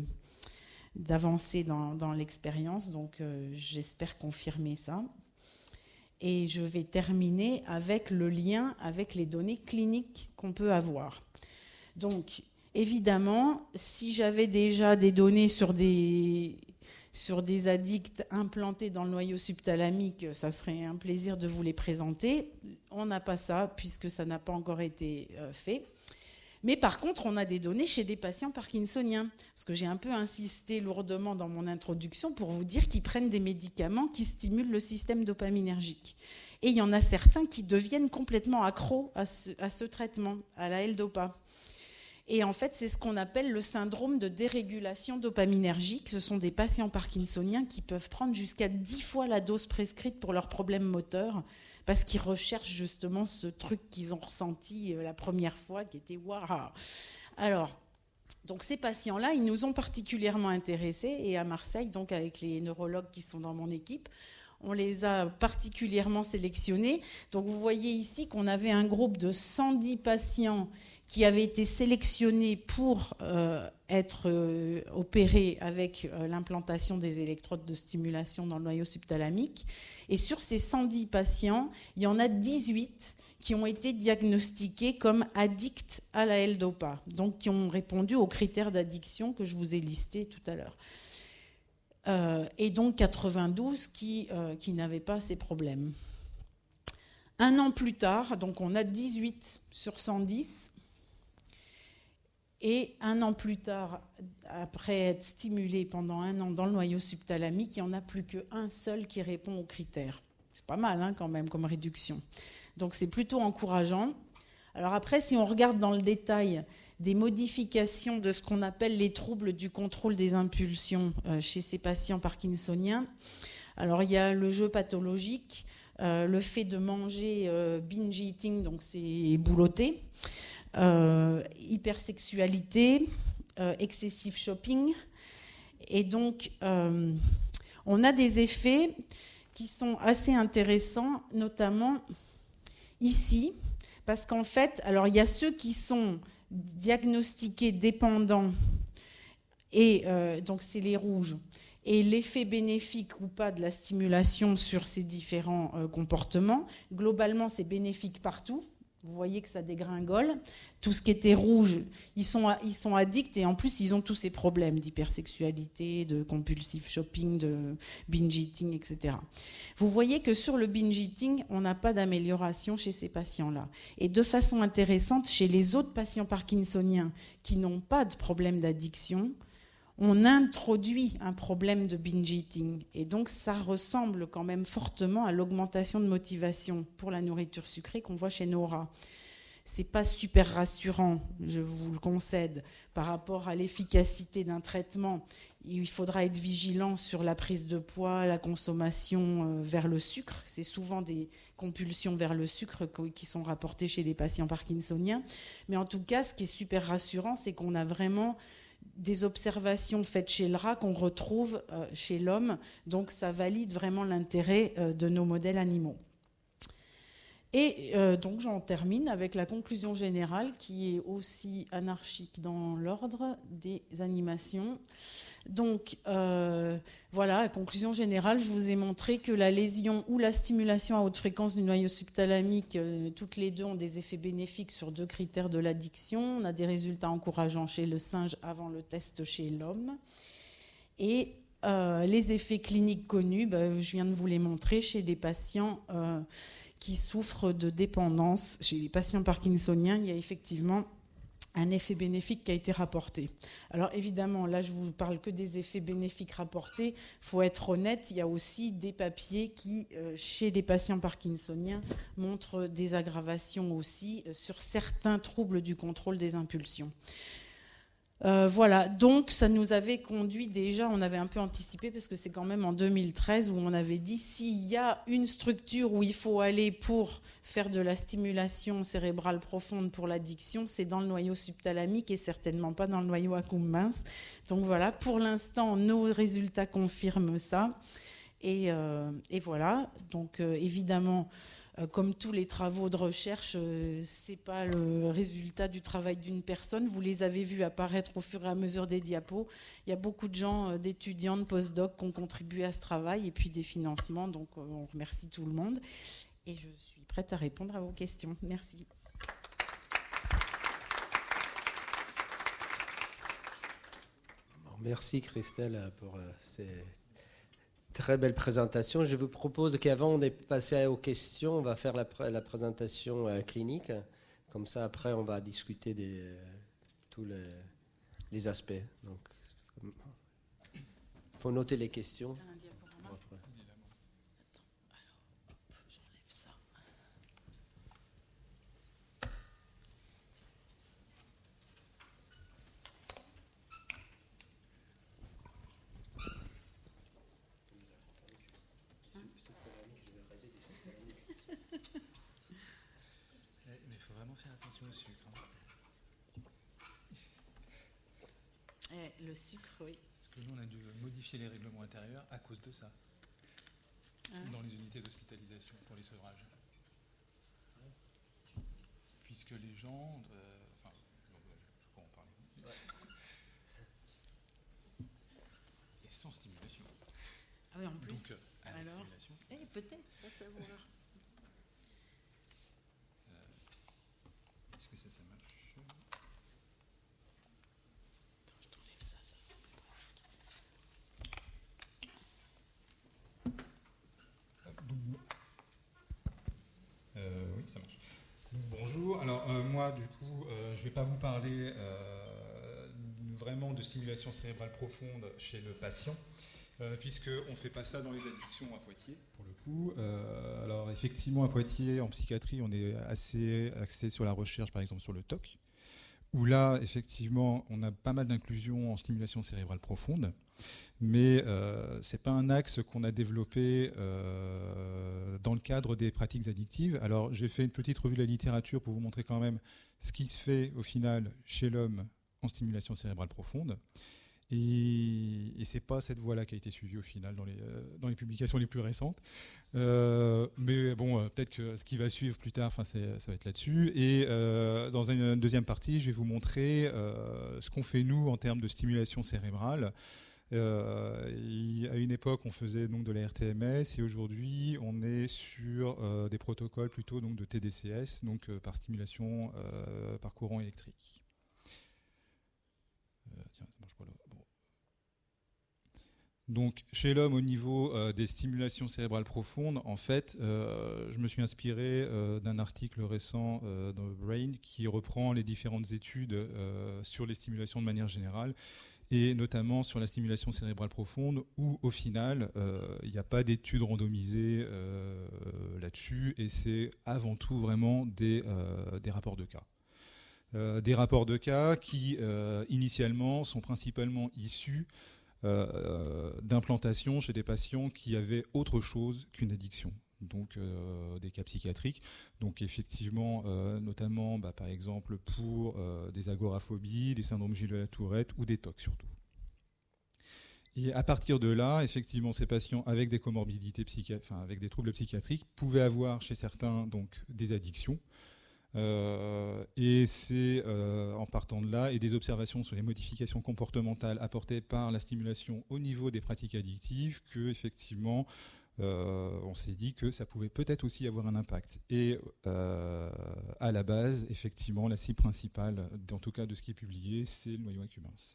d'avancer dans l'expérience, donc j'espère confirmer ça. Et je vais terminer avec le lien avec les données cliniques qu'on peut avoir. Donc, évidemment, si j'avais déjà des données sur des addicts implantés dans le noyau subthalamique, ça serait un plaisir de vous les présenter. On n'a pas ça, puisque ça n'a pas encore été fait. Mais par contre, on a des données chez des patients parkinsoniens, parce que j'ai un peu insisté lourdement dans mon introduction pour vous dire qu'ils prennent des médicaments qui stimulent le système dopaminergique. Et il y en a certains qui deviennent complètement accros à ce traitement, à la L-Dopa. Et en fait, c'est ce qu'on appelle le syndrome de dérégulation dopaminergique. Ce sont des patients parkinsoniens qui peuvent prendre jusqu'à 10 fois la dose prescrite pour leurs problèmes moteurs, parce qu'ils recherchent justement ce truc qu'ils ont ressenti la première fois, qui était « waouh ». Alors, donc ces patients-là, ils nous ont particulièrement intéressés, et à Marseille, donc avec les neurologues qui sont dans mon équipe, on les a particulièrement sélectionnés. Donc vous voyez ici qu'on avait un groupe de 110 patients qui avaient été sélectionnés pour être opérés avec l'implantation des électrodes de stimulation dans le noyau subthalamique. Et sur ces 110 patients, il y en a 18 qui ont été diagnostiqués comme addicts à la L-Dopa, donc qui ont répondu aux critères d'addiction que je vous ai listés tout à l'heure. Et donc 92 qui n'avaient pas ces problèmes. Un an plus tard, donc on a 18 sur 110, et un an plus tard, après être stimulé pendant un an dans le noyau subthalamique, il n'y en a plus qu'un seul qui répond aux critères. C'est pas mal hein, quand même comme réduction. Donc c'est plutôt encourageant. Alors après, si on regarde dans le détail des modifications de ce qu'on appelle les troubles du contrôle des impulsions chez ces patients parkinsoniens, alors il y a le jeu pathologique, le fait de manger binge eating, donc c'est boulotter, hypersexualité, excessive shopping. Et donc, on a des effets qui sont assez intéressants, notamment ici, parce qu'en fait, alors il y a ceux qui sont diagnostiqués dépendants, et donc c'est les rouges, et l'effet bénéfique ou pas de la stimulation sur ces différents comportements. Globalement, c'est bénéfique partout. Vous voyez que ça dégringole. Tout ce qui était rouge, ils sont addicts et en plus, ils ont tous ces problèmes d'hypersexualité, de compulsive shopping, de binge eating, etc. Vous voyez que sur le binge eating, on n'a pas d'amélioration chez ces patients-là. Et de façon intéressante, chez les autres patients parkinsoniens qui n'ont pas de problème d'addiction, on introduit un problème de binge eating. Et donc, ça ressemble quand même fortement à l'augmentation de motivation pour la nourriture sucrée qu'on voit chez nos rats. C'est pas super rassurant, je vous le concède, par rapport à l'efficacité d'un traitement. Il faudra être vigilant sur la prise de poids, la consommation vers le sucre. C'est souvent des compulsions vers le sucre qui sont rapportées chez les patients parkinsoniens. Mais en tout cas, ce qui est super rassurant, c'est qu'on a vraiment des observations faites chez le rat qu'on retrouve chez l'homme. Donc ça valide vraiment l'intérêt de nos modèles animaux. Et donc j'en termine avec la conclusion générale qui est aussi anarchique dans l'ordre des animations. Donc voilà, la conclusion générale, je vous ai montré que la lésion ou la stimulation à haute fréquence du noyau subthalamique, toutes les deux ont des effets bénéfiques sur 2 critères de l'addiction. On a des résultats encourageants chez le singe avant le test chez l'homme. Et les effets cliniques connus, je viens de vous les montrer chez des patients qui souffrent de dépendance. Chez les patients parkinsoniens, il y a effectivement un effet bénéfique qui a été rapporté. Alors évidemment, là je vous parle que des effets bénéfiques rapportés. Il faut être honnête, il y a aussi des papiers qui, chez des patients parkinsoniens, montrent des aggravations aussi sur certains troubles du contrôle des impulsions. Voilà, donc ça nous avait conduit déjà, on avait un peu anticipé parce que c'est quand même en 2013 où on avait dit s'il y a une structure où il faut aller pour faire de la stimulation cérébrale profonde pour l'addiction, c'est dans le noyau subthalamique et certainement pas dans le noyau accumbens. Donc voilà, pour l'instant, nos résultats confirment ça. Et voilà, donc évidemment, comme tous les travaux de recherche, c'est pas le résultat du travail d'une personne. Vous les avez vus apparaître au fur et à mesure des diapos. Il y a beaucoup de gens, d'étudiants, de post-doc qui ont contribué à ce travail et puis des financements. Donc on remercie tout le monde. Et je suis prête à répondre à vos questions. Merci. Merci Christelle pour ces très belle présentation. Je vous propose qu'avant de passer aux questions, on va faire la présentation clinique. Comme ça, après, on va discuter de tous les aspects. Donc, il faut noter les questions. Le sucre, oui. Parce que nous, on a dû modifier les règlements intérieurs à cause de ça, dans les unités d'hospitalisation pour les sevrages. Puisque les gens... je peux en parler. Et sans stimulation. Ah oui, en plus. Donc, alors, peut-être, pas savoir. Est-ce que ça marche ? Oui, ça marche. Bonjour. Alors moi, du coup, je ne vais pas vous parler vraiment de stimulation cérébrale profonde chez le patient, puisqu'on ne fait pas ça dans les addictions à Poitiers, pour le coup. Alors effectivement, à Poitiers, en psychiatrie, on est assez axé sur la recherche, par exemple sur le TOC, où là, effectivement, on a pas mal d'inclusions en stimulation cérébrale profonde, mais ce n'est pas un axe qu'on a développé dans le cadre des pratiques addictives. Alors, j'ai fait une petite revue de la littérature pour vous montrer quand même ce qui se fait au final chez l'homme en stimulation cérébrale profonde. Et ce n'est pas cette voie-là qui a été suivie au final dans les publications les plus récentes. Mais bon, peut-être que ce qui va suivre plus tard, ça va être là-dessus. Et dans une deuxième partie, je vais vous montrer ce qu'on fait nous en termes de stimulation cérébrale. À une époque, on faisait donc de la RTMS et aujourd'hui, on est sur des protocoles plutôt donc de TDCS, donc par stimulation par courant électrique. Tiens, ça marche pas là. Bon. Donc, chez l'homme, au niveau des stimulations cérébrales profondes, en fait, je me suis inspiré d'un article récent dans Brain qui reprend les différentes études sur les stimulations de manière générale, et notamment sur la stimulation cérébrale profonde, où au final, il n'y a pas d'études randomisées là-dessus, et c'est avant tout vraiment des rapports de cas. Des rapports de cas qui, initialement, sont principalement issus d'implantation chez des patients qui avaient autre chose qu'une addiction. Donc des cas psychiatriques, donc effectivement notamment par exemple pour des agoraphobies, des syndromes Gilles de la Tourette ou des TOC surtout. Et à partir de là, effectivement, ces patients avec des comorbidités avec des troubles psychiatriques pouvaient avoir chez certains donc des addictions. Et c'est en partant de là et des observations sur les modifications comportementales apportées par la stimulation au niveau des pratiques addictives que effectivement on s'est dit que ça pouvait peut-être aussi avoir un impact. Et à la base, effectivement, la cible principale, en tout cas de ce qui est publié, c'est le noyau accumbens.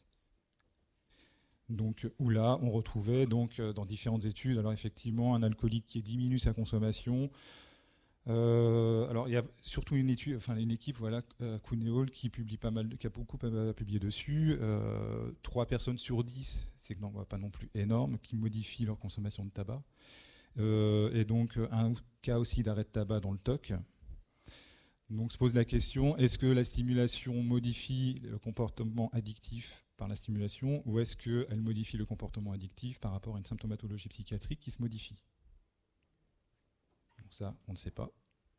Donc, où là, on retrouvait donc, dans différentes études, alors effectivement, un alcoolique qui diminue sa consommation. Alors, il y a surtout une équipe, voilà, Kuhn qui publie qui a beaucoup publié dessus. 3 personnes sur 10, c'est pas non plus énorme, qui modifient leur consommation de tabac. Et donc, un cas aussi d'arrêt de tabac dans le TOC. Donc, se pose la question, est-ce que la stimulation modifie le comportement addictif par la stimulation, ou est-ce qu'elle modifie le comportement addictif par rapport à une symptomatologie psychiatrique qui se modifie? Donc ça, on ne sait pas.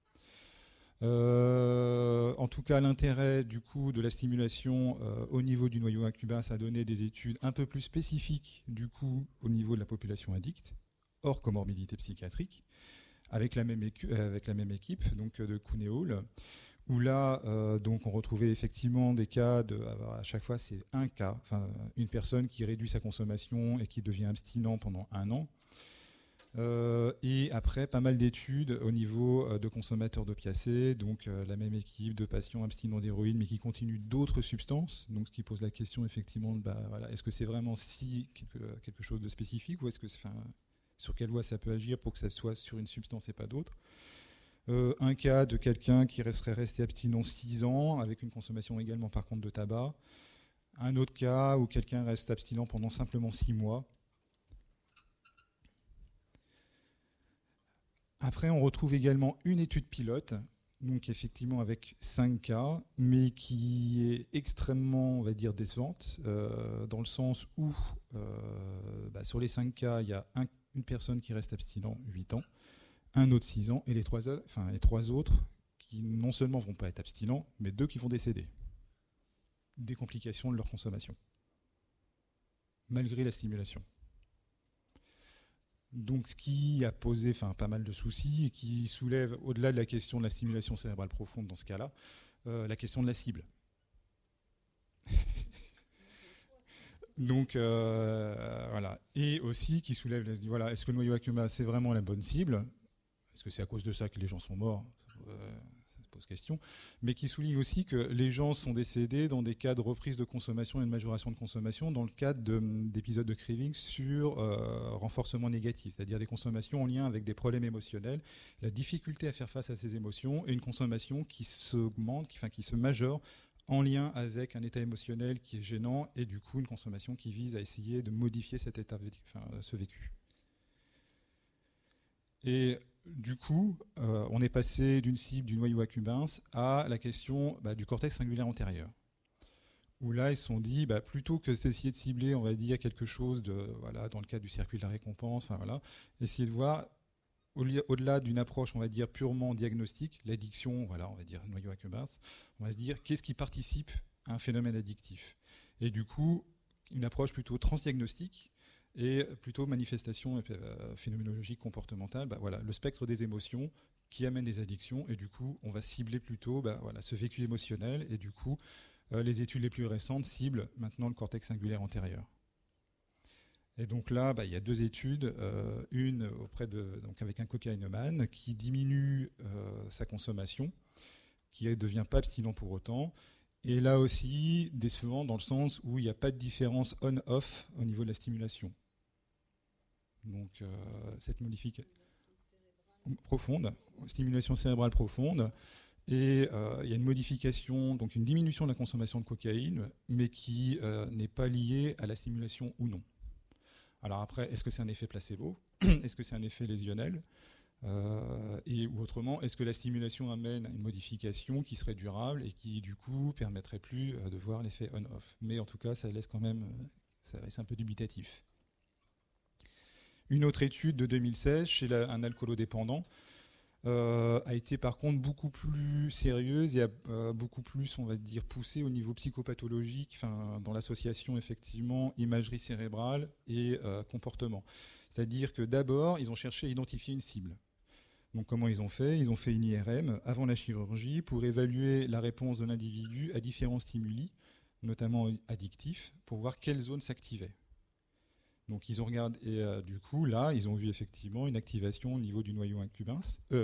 En tout cas, l'intérêt du coup de la stimulation au niveau du noyau accumbens a donné des études un peu plus spécifiques du coup au niveau de la population addicte, hors comorbidité psychiatrique, avec la même équipe donc de Kuhn et Hall, où là donc on retrouvait effectivement des cas à chaque fois c'est un cas, une personne qui réduit sa consommation et qui devient abstinent pendant 1 an. Et après, pas mal d'études au niveau de consommateurs d'opiacés, donc la même équipe de patients abstinents d'héroïne, mais qui continuent d'autres substances. Donc, ce qui pose la question, effectivement, est-ce que c'est vraiment quelque chose de spécifique, ou est-ce que sur quelle voie ça peut agir pour que ça soit sur une substance et pas d'autre. Un cas de quelqu'un qui serait resté abstinent 6 ans, avec une consommation également, par contre, de tabac. Un autre cas où quelqu'un reste abstinent pendant simplement 6 mois. Après, on retrouve également une étude pilote, donc effectivement avec 5 cas, mais qui est extrêmement, on va dire, décevante, dans le sens où sur les 5 cas, il y a une personne qui reste abstinent 8 ans, un autre 6 ans, et les 3 autres qui non seulement vont pas être abstinents, mais 2 qui vont décéder. Des complications de leur consommation, malgré la stimulation. Donc, ce qui a posé pas mal de soucis et qui soulève, au-delà de la question de la stimulation cérébrale profonde dans ce cas-là, la question de la cible. Donc, voilà. Et aussi qui soulève, voilà, est-ce que le noyau accumbens c'est vraiment la bonne cible? Est-ce que c'est à cause de ça que les gens sont morts? Ça pose question. Mais qui souligne aussi que les gens sont décédés dans des cas de reprise de consommation et de majoration de consommation dans le cadre d'épisodes de craving sur renforcement négatif, c'est-à-dire des consommations en lien avec des problèmes émotionnels, la difficulté à faire face à ces émotions et une consommation qui s'augmente, qui se majeure en lien avec un état émotionnel qui est gênant et du coup une consommation qui vise à essayer de modifier cet état, ce vécu. Et du coup, on est passé d'une cible du noyau accumbens à la question du cortex singulaire antérieur. Où là, ils se sont dit, plutôt que d'essayer de cibler, on va dire, quelque chose dans le cadre du circuit de la récompense, essayer de voir, au-delà d'une approche, on va dire, purement diagnostique, l'addiction, on va dire, noyau accumbens, on va se dire, qu'est-ce qui participe à un phénomène addictif? Et du coup, une approche plutôt transdiagnostique, et plutôt manifestation phénoménologique comportementale, le spectre des émotions qui amènent des addictions, et du coup on va cibler plutôt ce vécu émotionnel, et du coup les études les plus récentes ciblent maintenant le cortex singulaire antérieur. Et donc là, il y a 2 études, une avec un cocaïnomane qui diminue sa consommation, qui ne devient pas abstinent pour autant. Et là aussi, décevant dans le sens où il n'y a pas de différence on-off au niveau de la stimulation. Donc, cette modification profonde, stimulation cérébrale profonde, et il y a une modification, donc une diminution de la consommation de cocaïne, mais qui n'est pas liée à la stimulation ou non. Alors après, est-ce que c'est un effet placebo? Est-ce que c'est un effet lésionnel? Ou autrement, est-ce que la stimulation amène à une modification qui serait durable et qui du coup permettrait plus de voir l'effet on-off? Mais en tout cas, ça laisse un peu dubitatif. Une autre étude de 2016 chez un alcoolodépendant, a été par contre beaucoup plus sérieuse et beaucoup plus, on va dire, poussée au niveau psychopathologique, dans l'association effectivement imagerie cérébrale et comportement. C'est-à-dire que d'abord, ils ont cherché à identifier une cible. Donc comment ils ont fait ? Ils ont fait une IRM avant la chirurgie pour évaluer la réponse de l'individu à différents stimuli, notamment addictifs, pour voir quelle zone s'activait. Donc ils ont regardé, et du coup là, ils ont vu effectivement une activation au niveau du noyau incumbens,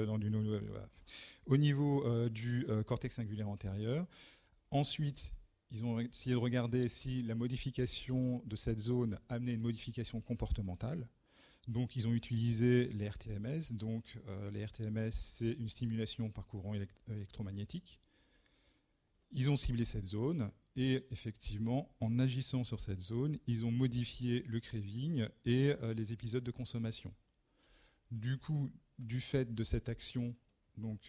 au niveau du cortex singulaire antérieur. Ensuite, ils ont essayé de regarder si la modification de cette zone amenait une modification comportementale. Donc ils ont utilisé les RTMS. Donc les RTMS, c'est une stimulation par courant électromagnétique. Ils ont ciblé cette zone et effectivement, en agissant sur cette zone, ils ont modifié le craving et les épisodes de consommation. Du coup, du fait de cette action donc,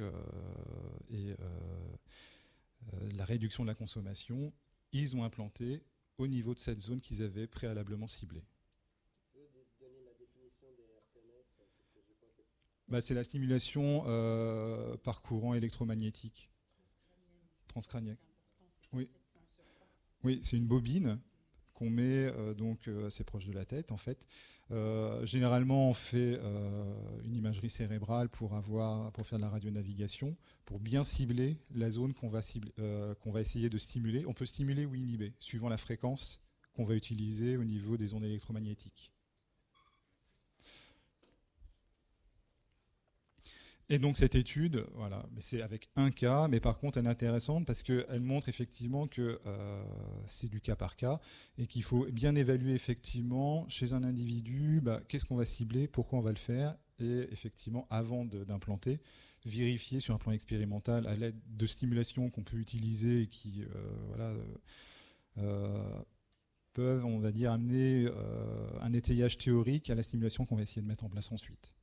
la réduction de la consommation, ils ont implanté au niveau de cette zone qu'ils avaient préalablement ciblée. Tu peux donner la définition des RTMS ? C'est la stimulation par courant électromagnétique. Transcrânienne. Oui. Oui, c'est une bobine qu'on met donc assez proche de la tête en fait. Généralement, on fait une imagerie cérébrale pour faire de la radionavigation, pour bien cibler la zone qu'on va essayer de stimuler. On peut stimuler ou inhiber suivant la fréquence qu'on va utiliser au niveau des ondes électromagnétiques. Et donc cette étude, voilà, c'est avec un cas, mais par contre elle est intéressante parce qu'elle montre effectivement que c'est du cas par cas et qu'il faut bien évaluer effectivement chez un individu qu'est-ce qu'on va cibler, pourquoi on va le faire et effectivement avant d'implanter, vérifier sur un plan expérimental à l'aide de stimulations qu'on peut utiliser et qui peuvent, on va dire, amener un étayage théorique à la stimulation qu'on va essayer de mettre en place ensuite.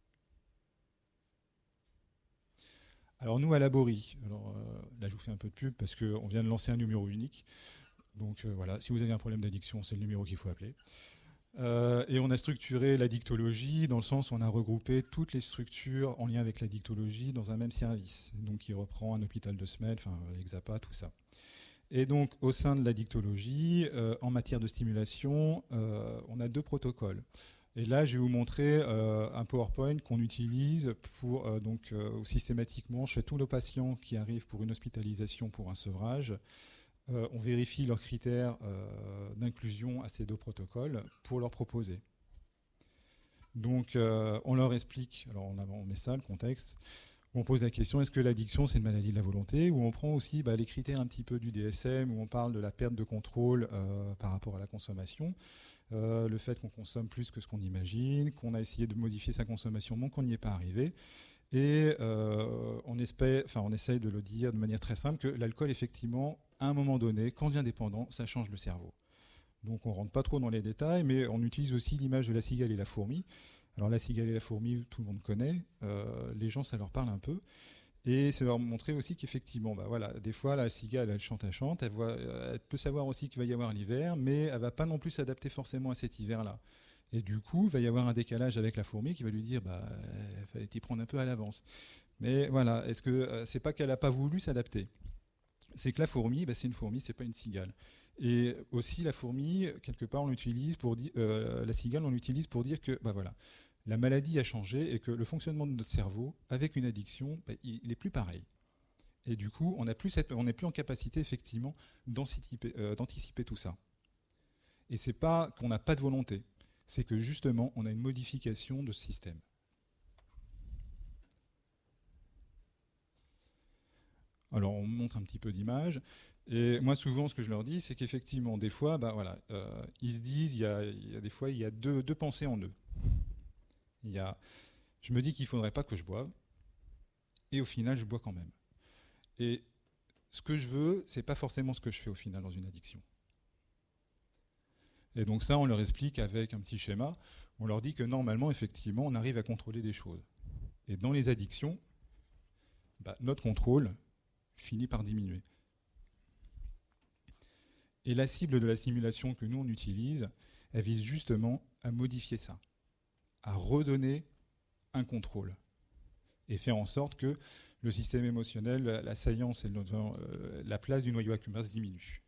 Alors nous à Laborie, là je vous fais un peu de pub parce qu'on vient de lancer un numéro unique. Donc voilà, si vous avez un problème d'addiction, c'est le numéro qu'il faut appeler. Et on a structuré la dictologie dans le sens où on a regroupé toutes les structures en lien avec la dictologie dans un même service. Donc qui reprend un hôpital de semelle, l'Exapa, tout ça. Et donc au sein de la dictologie, en matière de stimulation, on a 2 protocoles. Et là, je vais vous montrer un PowerPoint qu'on utilise pour systématiquement chez tous nos patients qui arrivent pour une hospitalisation pour un sevrage. On vérifie leurs critères d'inclusion à ces 2 protocoles pour leur proposer. Donc, on leur explique, alors on met ça, le contexte, on pose la question, est-ce que l'addiction c'est une maladie de la volonté, ou on prend aussi les critères un petit peu du DSM, où on parle de la perte de contrôle par rapport à la consommation. Le fait qu'on consomme plus que ce qu'on imagine, qu'on a essayé de modifier sa consommation, mais qu'on n'y est pas arrivé. Et on essaye de le dire de manière très simple que l'alcool, effectivement, à un moment donné, quand on devient dépendant, ça change le cerveau. Donc on ne rentre pas trop dans les détails, mais on utilise aussi l'image de la cigale et la fourmi. Alors la cigale et la fourmi, tout le monde connaît. Les gens, ça leur parle un peu. Et c'est leur montrer aussi qu'effectivement, des fois, la cigale, elle chante, elle peut savoir aussi qu'il va y avoir l'hiver, mais elle ne va pas non plus s'adapter forcément à cet hiver-là. Et du coup, il va y avoir un décalage avec la fourmi qui va lui dire, il fallait t'y prendre un peu à l'avance. Mais voilà, est-ce que c'est pas qu'elle n'a pas voulu s'adapter ? C'est que la fourmi, c'est une fourmi, c'est pas une cigale. Et aussi, la fourmi, quelque part, on l'utilise pour dire, la cigale, on l'utilise pour dire que, la maladie a changé et que le fonctionnement de notre cerveau, avec une addiction, il n'est plus pareil. Et du coup, on n'est plus en capacité, effectivement, d'anticiper tout ça. Et c'est pas qu'on n'a pas de volonté, c'est que justement, on a une modification de ce système. Alors, on montre un petit peu d'images. Et moi, souvent, ce que je leur dis, c'est qu'effectivement, des fois, ils se disent, il y a des fois, il y a deux pensées en eux. Je me dis qu'il ne faudrait pas que je boive, et au final, je bois quand même. Et ce que je veux, c'est pas forcément ce que je fais au final dans une addiction. Et donc ça, on leur explique avec un petit schéma. On leur dit que normalement, effectivement, on arrive à contrôler des choses. Et dans les addictions, notre contrôle finit par diminuer. Et la cible de la stimulation que nous, on utilise, elle vise justement à modifier ça, à redonner un contrôle. et faire en sorte que le système émotionnel, la salience et la place du noyau accumbens diminue.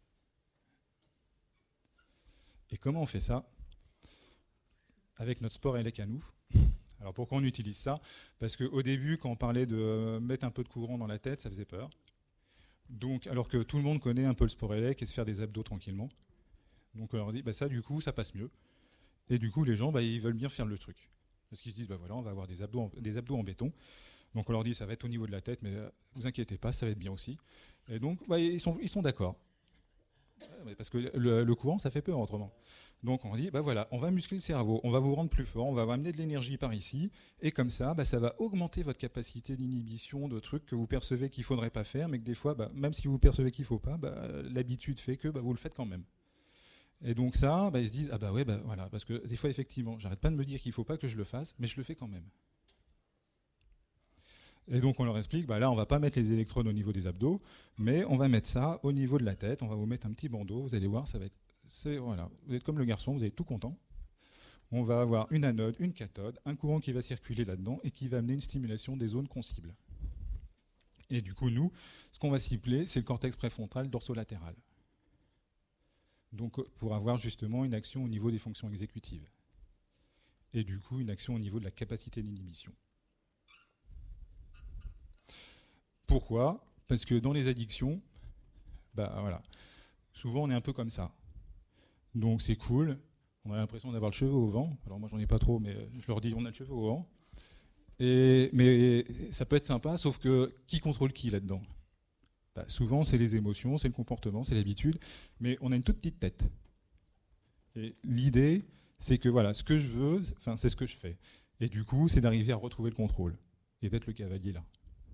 Et comment on fait ça? Avec notre sport élec à nous. Alors pourquoi on utilise ça? Parce qu'au début, quand on parlait de mettre un peu de courant dans la tête, ça faisait peur. Donc, alors que tout le monde connaît un peu le sport élec et se faire des abdos tranquillement. Donc on leur dit, ça du coup, ça passe mieux. Et du coup, les gens, ils veulent bien faire le truc. Parce qu'ils se disent, voilà, on va avoir des abdos en béton. Donc on leur dit, ça va être au niveau de la tête, mais vous inquiétez pas, ça va être bien aussi. Et donc, ils sont d'accord. Parce que le courant, ça fait peur autrement. Donc on dit, voilà, on va muscler le cerveau, on va vous rendre plus fort, on va amener de l'énergie par ici, et comme ça, ça va augmenter votre capacité d'inhibition de trucs que vous percevez qu'il ne faudrait pas faire, mais que des fois, même si vous percevez qu'il ne faut pas, l'habitude fait que vous le faites quand même. Et donc ça, ils se disent, voilà, parce que des fois, effectivement, j'arrête pas de me dire qu'il ne faut pas que je le fasse, mais je le fais quand même. Et donc on leur explique, là on va pas mettre les électrodes au niveau des abdos, mais on va mettre ça au niveau de la tête, on va vous mettre un petit bandeau, vous allez voir, ça va être, voilà, vous êtes comme le garçon, vous êtes tout content. On va avoir une anode, une cathode, un courant qui va circuler là-dedans et qui va amener une stimulation des zones qu'on cible. Et du coup, nous, ce qu'on va cibler, c'est le cortex préfrontal dorsolatéral. Donc pour avoir justement une action au niveau des fonctions exécutives. Et du coup, une action au niveau de la capacité d'inhibition. Pourquoi? Parce que dans les addictions, voilà, souvent on est un peu comme ça. Donc c'est cool, on a l'impression d'avoir le cheveu au vent. Alors moi j'en ai pas trop, mais je leur dis on a le cheveu au vent. Mais ça peut être sympa, sauf que qui contrôle qui là-dedans? Souvent c'est les émotions, c'est le comportement, c'est l'habitude, mais on a une toute petite tête. Et l'idée, c'est que voilà, ce que je veux, c'est ce que je fais. Et du coup, c'est d'arriver à retrouver le contrôle et d'être le cavalier là.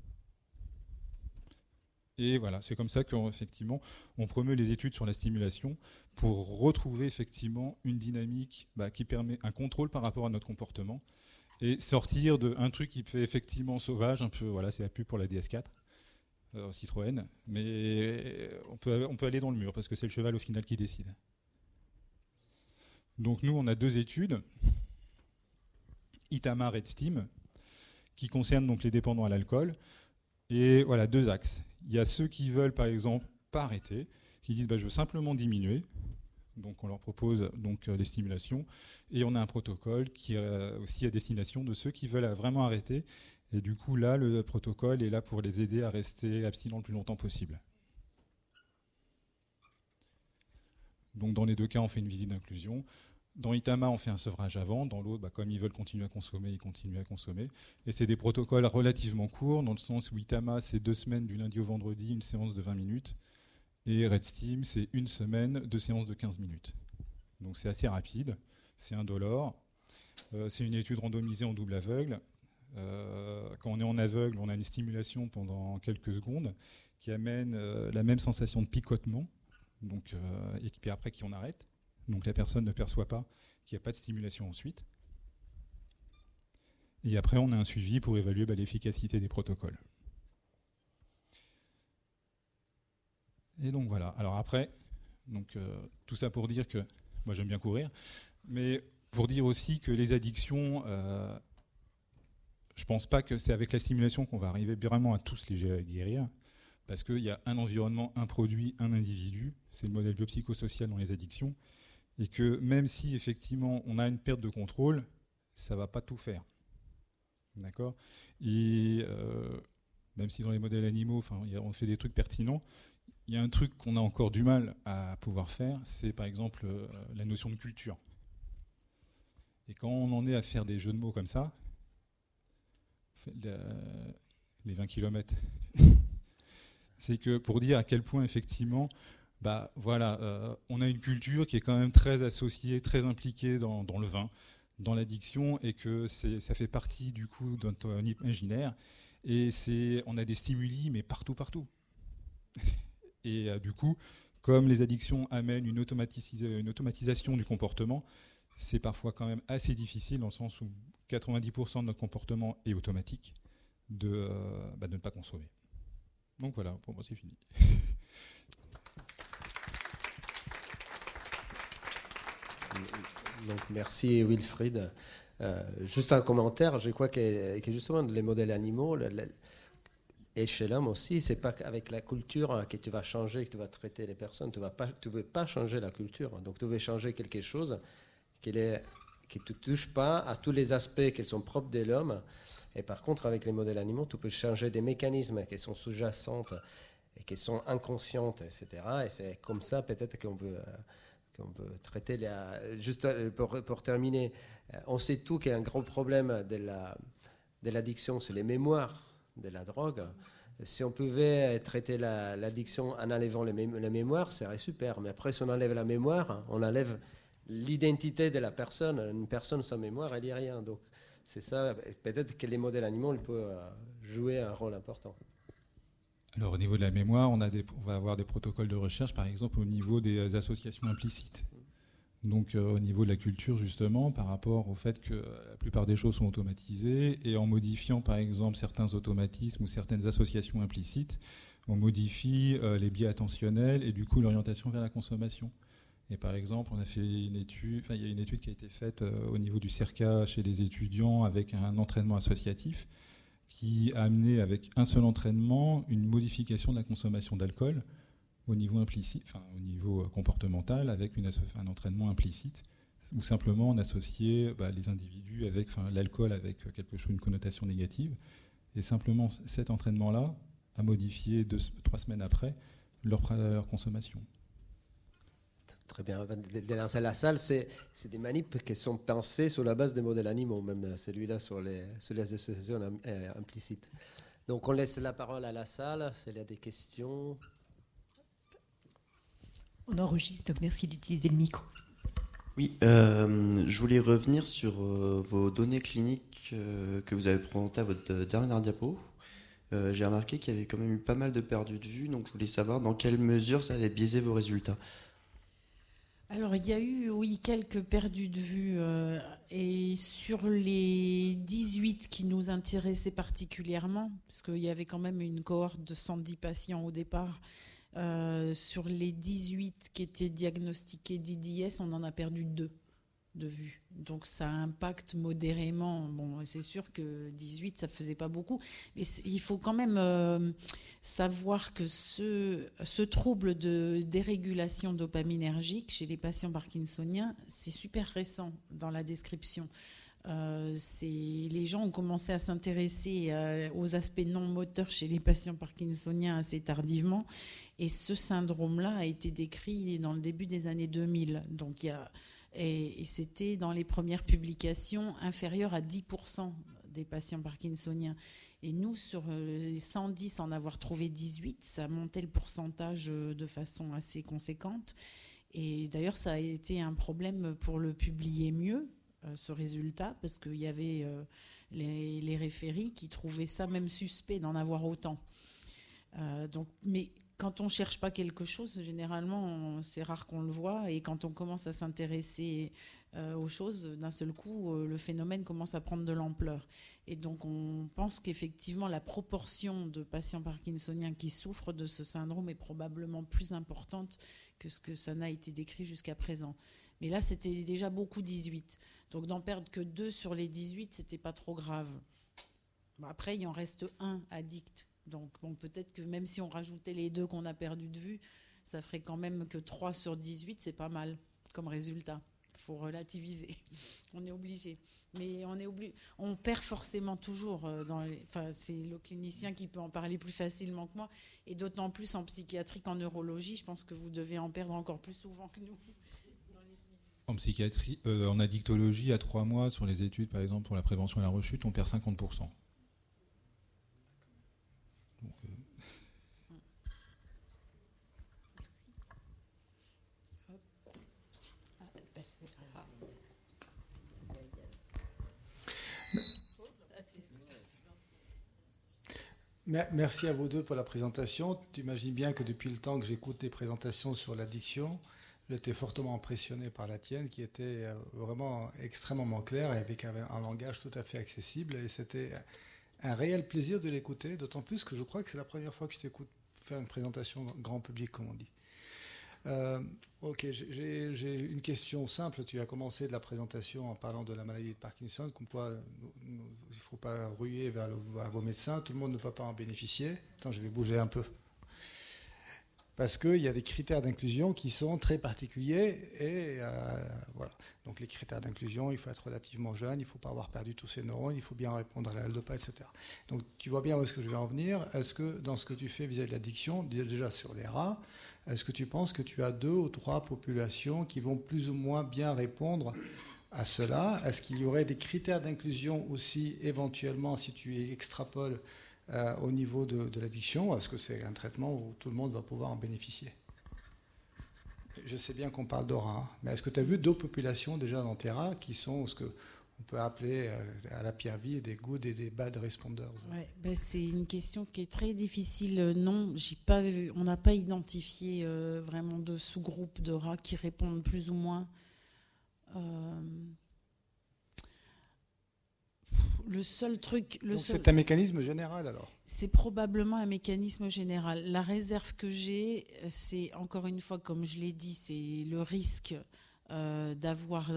Et voilà, c'est comme ça qu'effectivement, on promeut les études sur la stimulation pour retrouver effectivement une dynamique qui permet un contrôle par rapport à notre comportement et sortir d'un truc qui fait effectivement sauvage, un peu, voilà, c'est la pub pour la DS4, Citroën, mais on peut aller dans le mur parce que c'est le cheval au final qui décide. Donc nous, on a 2 études, Itama Red Steam, qui concernent donc les dépendants à l'alcool, et voilà, 2 axes. Il y a ceux qui veulent, par exemple, pas arrêter, qui disent je veux simplement diminuer. Donc on leur propose donc des stimulations. Et on a un protocole qui est aussi à destination de ceux qui veulent vraiment arrêter. Et du coup, là, le protocole est là pour les aider à rester abstinents le plus longtemps possible. Donc dans les 2 cas, on fait une visite d'inclusion. Dans Itama, on fait un sevrage avant. Dans l'autre, comme ils veulent continuer à consommer, ils continuent à consommer. Et c'est des protocoles relativement courts, dans le sens où Itama, c'est 2 semaines du lundi au vendredi, une séance de 20 minutes. Et Red Steam, c'est 1 semaine, 2 séances de 15 minutes. Donc c'est assez rapide, c'est indolore. C'est une étude randomisée en double aveugle. Quand on est en aveugle, on a une stimulation pendant quelques secondes qui amène la même sensation de picotement, donc, et puis après qu'on arrête. Donc la personne ne perçoit pas qu'il n'y a pas de stimulation ensuite. Et après, on a un suivi pour évaluer l'efficacité des protocoles. Et donc voilà. Alors après, tout ça pour dire que moi j'aime bien courir, mais pour dire aussi que les addictions, je ne pense pas que c'est avec la stimulation qu'on va arriver vraiment à tous les guérir, parce qu'il y a un environnement, un produit, un individu. C'est le modèle biopsychosocial dans les addictions. Et que même si effectivement on a une perte de contrôle, ça ne va pas tout faire. D'accord ? Et même si dans les modèles animaux, on fait des trucs pertinents, il y a un truc qu'on a encore du mal à pouvoir faire, c'est par exemple la notion de culture. Et quand on en est à faire des jeux de mots comme ça, les 20 km, c'est que pour dire à quel point effectivement, on a une culture qui est quand même très associée, très impliquée dans le vin, dans l'addiction, et que ça fait partie du coup de notre imaginaire. Et on a des stimuli, mais partout. Et du coup, comme les addictions amènent une automatisation du comportement, c'est parfois quand même assez difficile, dans le sens où 90% de notre comportement est automatique, de ne pas consommer. Donc voilà, pour moi c'est fini. Donc merci Wilfried. Juste un commentaire, je crois que justement les modèles animaux, et chez l'homme aussi, c'est pas avec la culture que tu vas changer, que tu vas traiter les personnes. Tu ne veux pas changer la culture. Donc tu veux changer quelque chose qui ne touche pas à tous les aspects qui sont propres de l'homme. Et par contre, avec les modèles animaux, tu peux changer des mécanismes qui sont sous-jacentes et qui sont inconscientes, etc. Et c'est comme ça peut-être qu'on veut traiter juste pour terminer, on sait tout qu'il y a un gros problème de l'addiction, c'est les mémoires de la drogue. Si on pouvait traiter l'addiction en enlevant la mémoire, ça serait super. Mais après, si on enlève la mémoire, on enlève l'identité de la personne. Une personne sans mémoire, elle n'est rien. Donc, c'est ça. Peut-être que les modèles animaux peuvent jouer un rôle important. Alors, au niveau de la mémoire, on va avoir des protocoles de recherche, par exemple, au niveau des associations implicites. Donc, au niveau de la culture, justement, par rapport au fait que la plupart des choses sont automatisées, et en modifiant, par exemple, certains automatismes ou certaines associations implicites, on modifie les biais attentionnels et du coup l'orientation vers la consommation. Et par exemple, on a fait il y a une étude qui a été faite au niveau du CERCA chez les étudiants avec un entraînement associatif, qui a amené avec un seul entraînement une modification de la consommation d'alcool au niveau implicite, au niveau comportemental, avec un entraînement implicite, où simplement on associait les individus avec l'alcool avec quelque chose, une connotation négative, et simplement cet entraînement-là a modifié 3 semaines après leur consommation. Très bien. Dans la salle, c'est des manips qui sont pensés sur la base des modèles animaux, même celui-là sur les associations implicites. Donc on laisse la parole à la salle, s'il y a des questions. On enregistre, donc merci d'utiliser le micro. Oui, je voulais revenir sur vos données cliniques que vous avez présentées à votre dernière diapo. J'ai remarqué qu'il y avait quand même eu pas mal de perdus de vue, donc je voulais savoir dans quelle mesure ça avait biaisé vos résultats. Alors, il y a eu, oui, quelques perdus de vue. Et sur les 18 qui nous intéressaient particulièrement, parce qu'il y avait quand même une cohorte de 110 patients au départ, sur les 18 qui étaient diagnostiqués d'IDS, on en a perdu 2 de vue. Donc ça impacte modérément. Bon, c'est sûr que 18, ça faisait pas beaucoup. Mais il faut quand même savoir que ce trouble de dérégulation dopaminergique chez les patients parkinsoniens, c'est super récent dans la description. Les gens ont commencé à s'intéresser aux aspects non moteurs chez les patients parkinsoniens assez tardivement. Et ce syndrome-là a été décrit dans le début des années 2000. Donc et c'était dans les premières publications inférieur à 10% des patients parkinsoniens. Et nous, sur les 110, en avoir trouvé 18, ça montait le pourcentage de façon assez conséquente. Et d'ailleurs, ça a été un problème pour le publier mieux, ce résultat, parce qu'il y avait les référés qui trouvaient ça même suspect d'en avoir autant. Mais quand on ne cherche pas quelque chose, généralement, c'est rare qu'on le voit. Et quand on commence à s'intéresser aux choses, d'un seul coup, le phénomène commence à prendre de l'ampleur. Et donc, on pense qu'effectivement, la proportion de patients parkinsoniens qui souffrent de ce syndrome est probablement plus importante que ce que ça n'a été décrit jusqu'à présent. Mais là, c'était déjà beaucoup 18. Donc, d'en perdre que 2 sur les 18, c'était pas trop grave. Bon, après, il en reste 1 addict. Donc, bon, peut-être que même si on rajoutait les 2 qu'on a perdus de vue, ça ferait quand même que 3 sur 18, c'est pas mal comme résultat. Il faut relativiser. On est obligé. Mais on perd forcément toujours. C'est le clinicien qui peut en parler plus facilement que moi. Et d'autant plus en psychiatrie qu'en neurologie, je pense que vous devez en perdre encore plus souvent que nous. En psychiatrie, en addictologie, à 3 mois, sur les études, par exemple, pour la prévention et la rechute, on perd 50%. Merci à vous deux pour la présentation. Tu imagines bien que depuis le temps que j'écoute des présentations sur l'addiction, j'étais fortement impressionné par la tienne qui était vraiment extrêmement claire et avec un langage tout à fait accessible. Et c'était un réel plaisir de l'écouter, d'autant plus que je crois que c'est la première fois que je t'écoute faire une présentation grand public, comme on dit. Ok, j'ai une question simple. Tu as commencé de la présentation en parlant de la maladie de Parkinson, comme quoi il ne faut pas ruer vers vos médecins, tout le monde ne peut pas en bénéficier. Attends, je vais bouger un peu. Parce qu'il y a des critères d'inclusion qui sont très particuliers et voilà. Donc les critères d'inclusion, il faut être relativement jeune, il ne faut pas avoir perdu tous ses neurones, il faut bien répondre à la LDOPA, etc. Donc tu vois bien où est-ce que je vais en venir. Est-ce que dans ce que tu fais vis-à-vis de l'addiction, déjà sur les rats, est-ce que tu penses que tu as 2 ou 3 populations qui vont plus ou moins bien répondre à cela? Est-ce qu'il y aurait des critères d'inclusion aussi éventuellement si tu extrapoles au niveau de l'addiction? Est-ce que c'est un traitement où tout le monde va pouvoir en bénéficier? Je sais bien qu'on parle d'aura, hein, mais est-ce que tu as vu 2 populations déjà dans tes rats qui sont ce qu'on peut appeler à la Pierre-Vie des good et des bad responders? Ouais, c'est une question qui est très difficile. Non, on n'a pas identifié vraiment de sous-groupes de rats qui répondent plus ou moins. Le seul truc... C'est un mécanisme général alors? C'est probablement un mécanisme général. La réserve que j'ai, c'est encore une fois, comme je l'ai dit, c'est le risque d'avoir...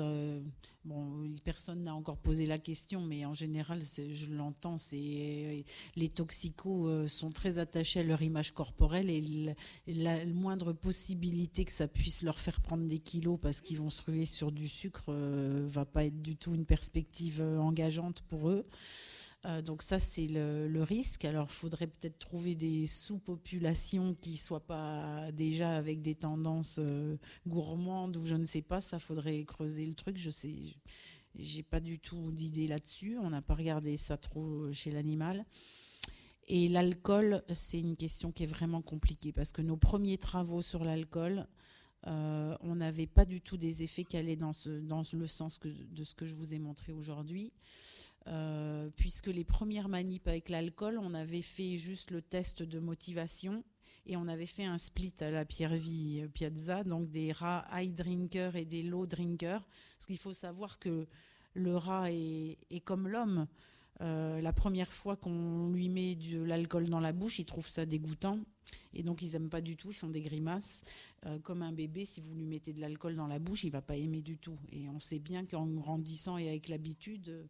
personne n'a encore posé la question, mais en général, je l'entends, les toxicos sont très attachés à leur image corporelle et la moindre possibilité que ça puisse leur faire prendre des kilos parce qu'ils vont se ruer sur du sucre va pas être du tout une perspective engageante pour eux. Donc ça, c'est le risque. Alors, il faudrait peut-être trouver des sous-populations qui ne soient pas déjà avec des tendances gourmandes ou je ne sais pas. Ça, faudrait creuser le truc. Je sais, j'ai pas du tout d'idée là-dessus. On n'a pas regardé ça trop chez l'animal. Et l'alcool, c'est une question qui est vraiment compliquée parce que nos premiers travaux sur l'alcool, on n'avait pas du tout des effets qui allaient dans le sens de ce que je vous ai montré aujourd'hui. Puisque les premières manips avec l'alcool, on avait fait juste le test de motivation et on avait fait un split à la Pierre-Vie Piazza, donc des rats high drinkers et des low drinkers. Parce qu'il faut savoir que le rat est comme l'homme. La première fois qu'on lui met de l'alcool dans la bouche, il trouve ça dégoûtant. Et donc, ils n'aiment pas du tout, ils font des grimaces. Comme un bébé, si vous lui mettez de l'alcool dans la bouche, il ne va pas aimer du tout. Et on sait bien qu'en grandissant et avec l'habitude...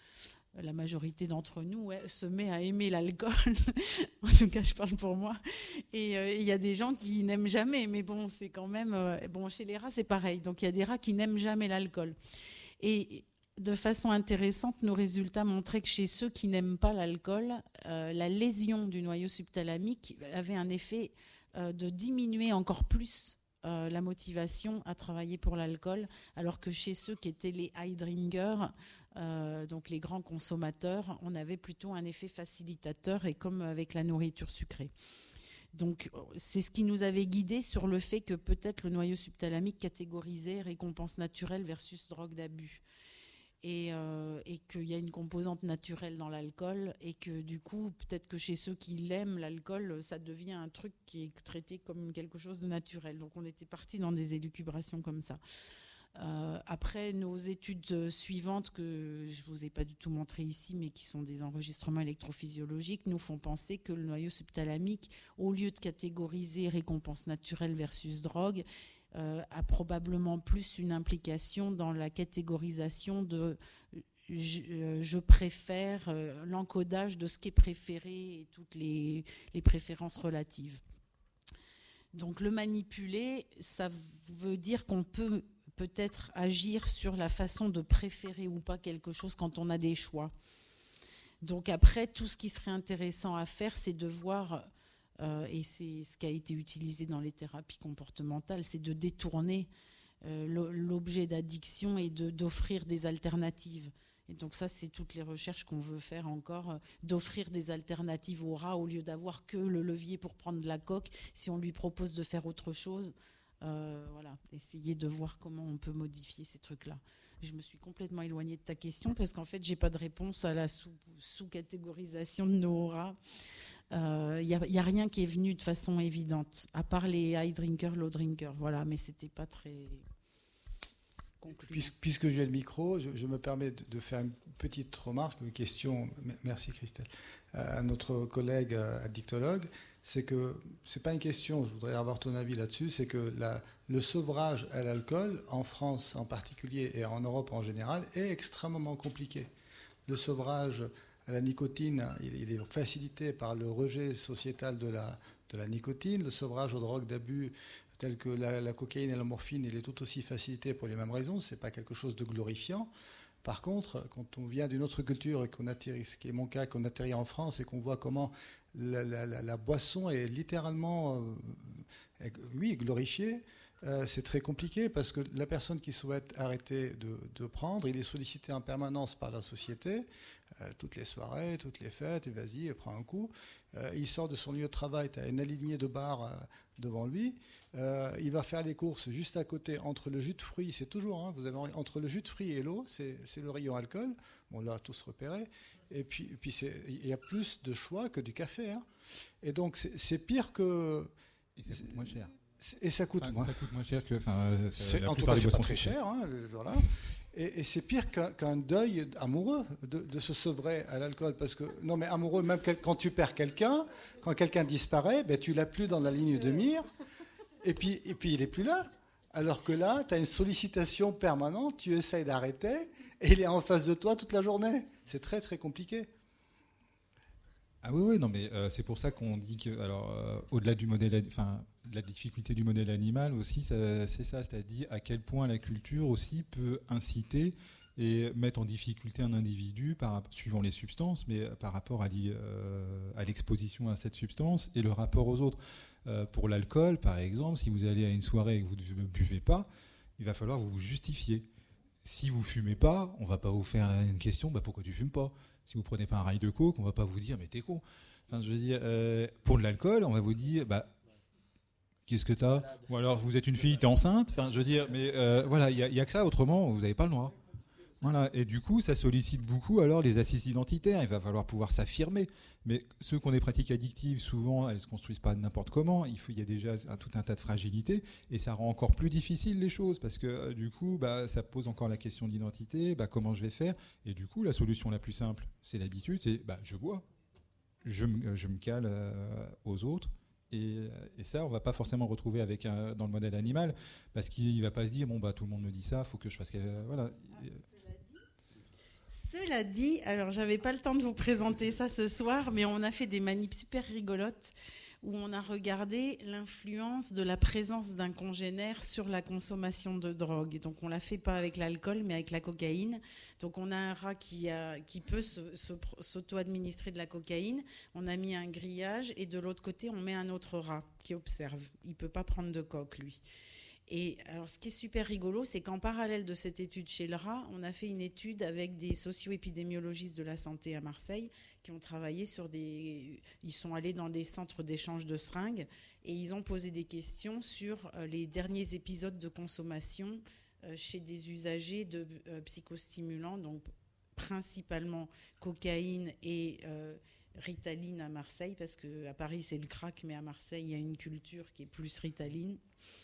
la majorité d'entre nous se met à aimer l'alcool. En tout cas, je parle pour moi. Et il y a des gens qui n'aiment jamais. Mais bon, c'est quand même... chez les rats, c'est pareil. Donc, il y a des rats qui n'aiment jamais l'alcool. Et de façon intéressante, nos résultats montraient que chez ceux qui n'aiment pas l'alcool, la lésion du noyau subthalamique avait un effet de diminuer encore plus la motivation à travailler pour l'alcool, alors que chez ceux qui étaient les high drinkers, donc les grands consommateurs, on avait plutôt un effet facilitateur et comme avec la nourriture sucrée. Donc c'est ce qui nous avait guidés sur le fait que peut-être le noyau subthalamique catégorisait récompense naturelle versus drogue d'abus. Et qu'il y a une composante naturelle dans l'alcool et que du coup, peut-être que chez ceux qui l'aiment, l'alcool, ça devient un truc qui est traité comme quelque chose de naturel. Donc on était parti dans des élucubrations comme ça. Après, nos études suivantes, que je ne vous ai pas du tout montrées ici, mais qui sont des enregistrements électrophysiologiques, nous font penser que le noyau subthalamique, au lieu de catégoriser récompense naturelle versus drogue, a probablement plus une implication dans la catégorisation de je préfère, l'encodage de ce qui est préféré et toutes les préférences relatives. Donc le manipuler, ça veut dire qu'on peut-être agir sur la façon de préférer ou pas quelque chose quand on a des choix. Donc après, tout ce qui serait intéressant à faire, c'est de voir... et c'est ce qui a été utilisé dans les thérapies comportementales, c'est de détourner l'objet d'addiction et d'offrir des alternatives. Et donc ça, c'est toutes les recherches qu'on veut faire encore, d'offrir des alternatives au rat au lieu d'avoir que le levier pour prendre de la coque. Si on lui propose de faire autre chose, essayer de voir comment on peut modifier ces trucs-là. Je me suis complètement éloignée de ta question parce qu'en fait, j'ai pas de réponse à la sous-catégorisation de nos rats. Y a rien qui est venu de façon évidente, à part les high drinkers, low drinkers, voilà, mais c'était pas très... conclure. Puisque j'ai le micro, je me permets de faire une petite remarque, une question, merci Christelle, à notre collègue addictologue, c'est que, c'est pas une question, je voudrais avoir ton avis là-dessus, c'est que le sevrage à l'alcool, en France en particulier et en Europe en général, est extrêmement compliqué. Le sevrage à la nicotine, il est facilité par le rejet sociétal de la nicotine. Le sevrage aux drogues d'abus, telles que la cocaïne et la morphine, il est tout aussi facilité pour les mêmes raisons. Ce n'est pas quelque chose de glorifiant. Par contre, quand on vient d'une autre culture et qu'on atterrit, ce qui est mon cas, qu'on atterrit en France et qu'on voit comment la boisson est littéralement glorifiée, c'est très compliqué parce que la personne qui souhaite arrêter de prendre, il est sollicité en permanence par la société, toutes les soirées, toutes les fêtes, et vas-y, prends un coup. Il sort de son lieu de travail, tu as une alignée de bars devant lui. Il va faire les courses juste à côté, entre le jus de fruits, c'est toujours, vous avez entre le jus de fruits et l'eau, c'est le rayon alcool. Bon, là, tous repérés. Et puis il y a plus de choix que du café. Et donc, c'est pire que... Et ça coûte moins cher. Et ça coûte moins. Ça coûte moins cher que... En tout cas, c'est pas très cher. Voilà. Et c'est pire qu'un deuil amoureux de se sevrer à l'alcool. Parce que, non, mais amoureux, même quand tu perds quelqu'un, quand quelqu'un disparaît, tu l'as plus dans la ligne de mire. Et puis il est plus là. Alors que là, tu as une sollicitation permanente, tu essayes d'arrêter, et il est en face de toi toute la journée. C'est très, très compliqué. Ah oui, non, mais c'est pour ça qu'on dit que, au-delà du modèle, de la difficulté du modèle animal aussi, c'est ça, c'est-à-dire à quel point la culture aussi peut inciter et mettre en difficulté un individu suivant les substances, mais par rapport à l'exposition à cette substance et le rapport aux autres. Pour l'alcool, par exemple, si vous allez à une soirée et que vous ne buvez pas, il va falloir vous justifier. Si vous fumez pas, on va pas vous faire une question, pourquoi tu fumes pas ? Si vous prenez pas un rail de coke, on va pas vous dire mais t'es con. Enfin, je veux dire, pour de l'alcool, on va vous dire qu'est-ce que t'as ? Ou alors vous êtes une fille, t'es enceinte. Enfin, je veux dire, mais voilà, il y a que ça. Autrement, vous n'avez pas le droit. Voilà. Et du coup, ça sollicite beaucoup alors les assises identitaires. Il va falloir pouvoir s'affirmer. Mais ceux qui ont des pratiques addictives, souvent, elles se construisent pas n'importe comment. Il y a déjà tout un tas de fragilités et ça rend encore plus difficile les choses parce que du coup, ça pose encore la question de l'identité. Comment je vais faire ? Et du coup, la solution la plus simple, c'est l'habitude. C'est je bois, je me cale aux autres. Et ça, on va pas forcément retrouver dans le modèle animal parce qu'il va pas se dire tout le monde me dit ça, faut que je fasse voilà. Cela dit, alors j'avais pas le temps de vous présenter ça ce soir, mais on a fait des manips super rigolotes où on a regardé l'influence de la présence d'un congénère sur la consommation de drogue. Donc on l'a fait pas avec l'alcool, mais avec la cocaïne. Donc on a un rat qui peut s'auto-administrer de la cocaïne. On a mis un grillage et de l'autre côté on met un autre rat qui observe. Il peut pas prendre de coke lui. Et alors, ce qui est super rigolo, c'est qu'en parallèle de cette étude chez le rat, on a fait une étude avec des socio-épidémiologistes de la santé à Marseille qui ont travaillé ils sont allés dans des centres d'échange de seringues et ils ont posé des questions sur les derniers épisodes de consommation chez des usagers de psychostimulants, donc principalement cocaïne et Ritaline à Marseille, parce qu'à Paris c'est le crack, mais à Marseille il y a une culture qui est plus Ritaline.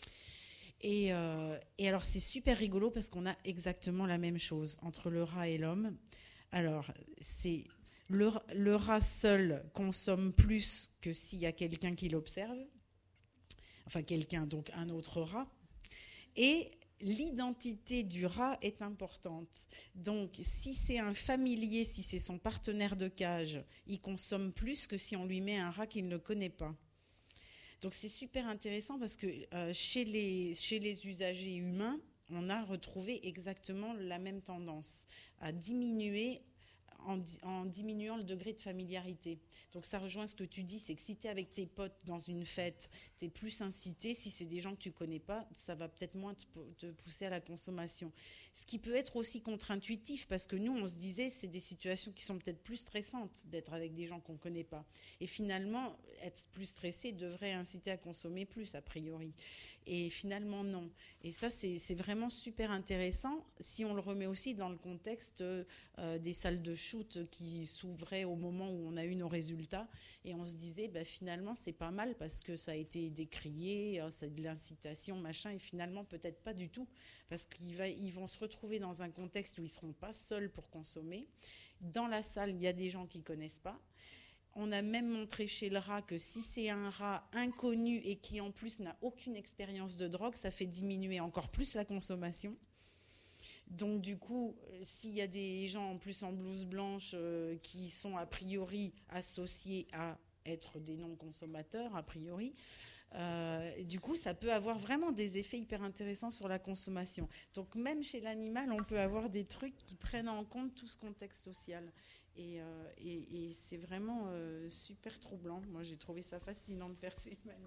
Et alors c'est super rigolo parce qu'on a exactement la même chose entre le rat et l'homme. Alors c'est le rat seul consomme plus que s'il y a quelqu'un qui l'observe, enfin quelqu'un, donc un autre rat. Et l'identité du rat est importante. Donc si c'est un familier, si c'est son partenaire de cage, il consomme plus que si on lui met un rat qu'il ne connaît pas. Donc c'est super intéressant parce que chez les usagers humains, on a retrouvé exactement la même tendance à diminuer en diminuant le degré de familiarité. Donc ça rejoint ce que tu dis, c'est que si tu es avec tes potes dans une fête, tu es plus incité. Si c'est des gens que tu connais pas, ça va peut-être moins te pousser à la consommation. Ce qui peut être aussi contre-intuitif parce que nous, on se disait c'est des situations qui sont peut-être plus stressantes d'être avec des gens qu'on connaît pas. Et finalement, être plus stressé devrait inciter à consommer plus, a priori. Et finalement, non. Et ça, c'est vraiment super intéressant si on le remet aussi dans le contexte des salles de show parachute qui s'ouvrait au moment où on a eu nos résultats. Et on se disait, finalement, c'est pas mal parce que ça a été décrié, c'est de l'incitation, machin, et finalement, peut-être pas du tout. Parce qu'ils vont se retrouver dans un contexte où ils ne seront pas seuls pour consommer. Dans la salle, il y a des gens qui ne connaissent pas. On a même montré chez le rat que si c'est un rat inconnu et qui en plus n'a aucune expérience de drogue, ça fait diminuer encore plus la consommation. Donc du coup, s'il y a des gens en plus en blouse blanche qui sont a priori associés à être des non-consommateurs, a priori, du coup, ça peut avoir vraiment des effets hyper intéressants sur la consommation. Donc même chez l'animal, on peut avoir des trucs qui prennent en compte tout ce contexte social. Et c'est vraiment super troublant. Moi, j'ai trouvé ça fascinant de faire ces manies.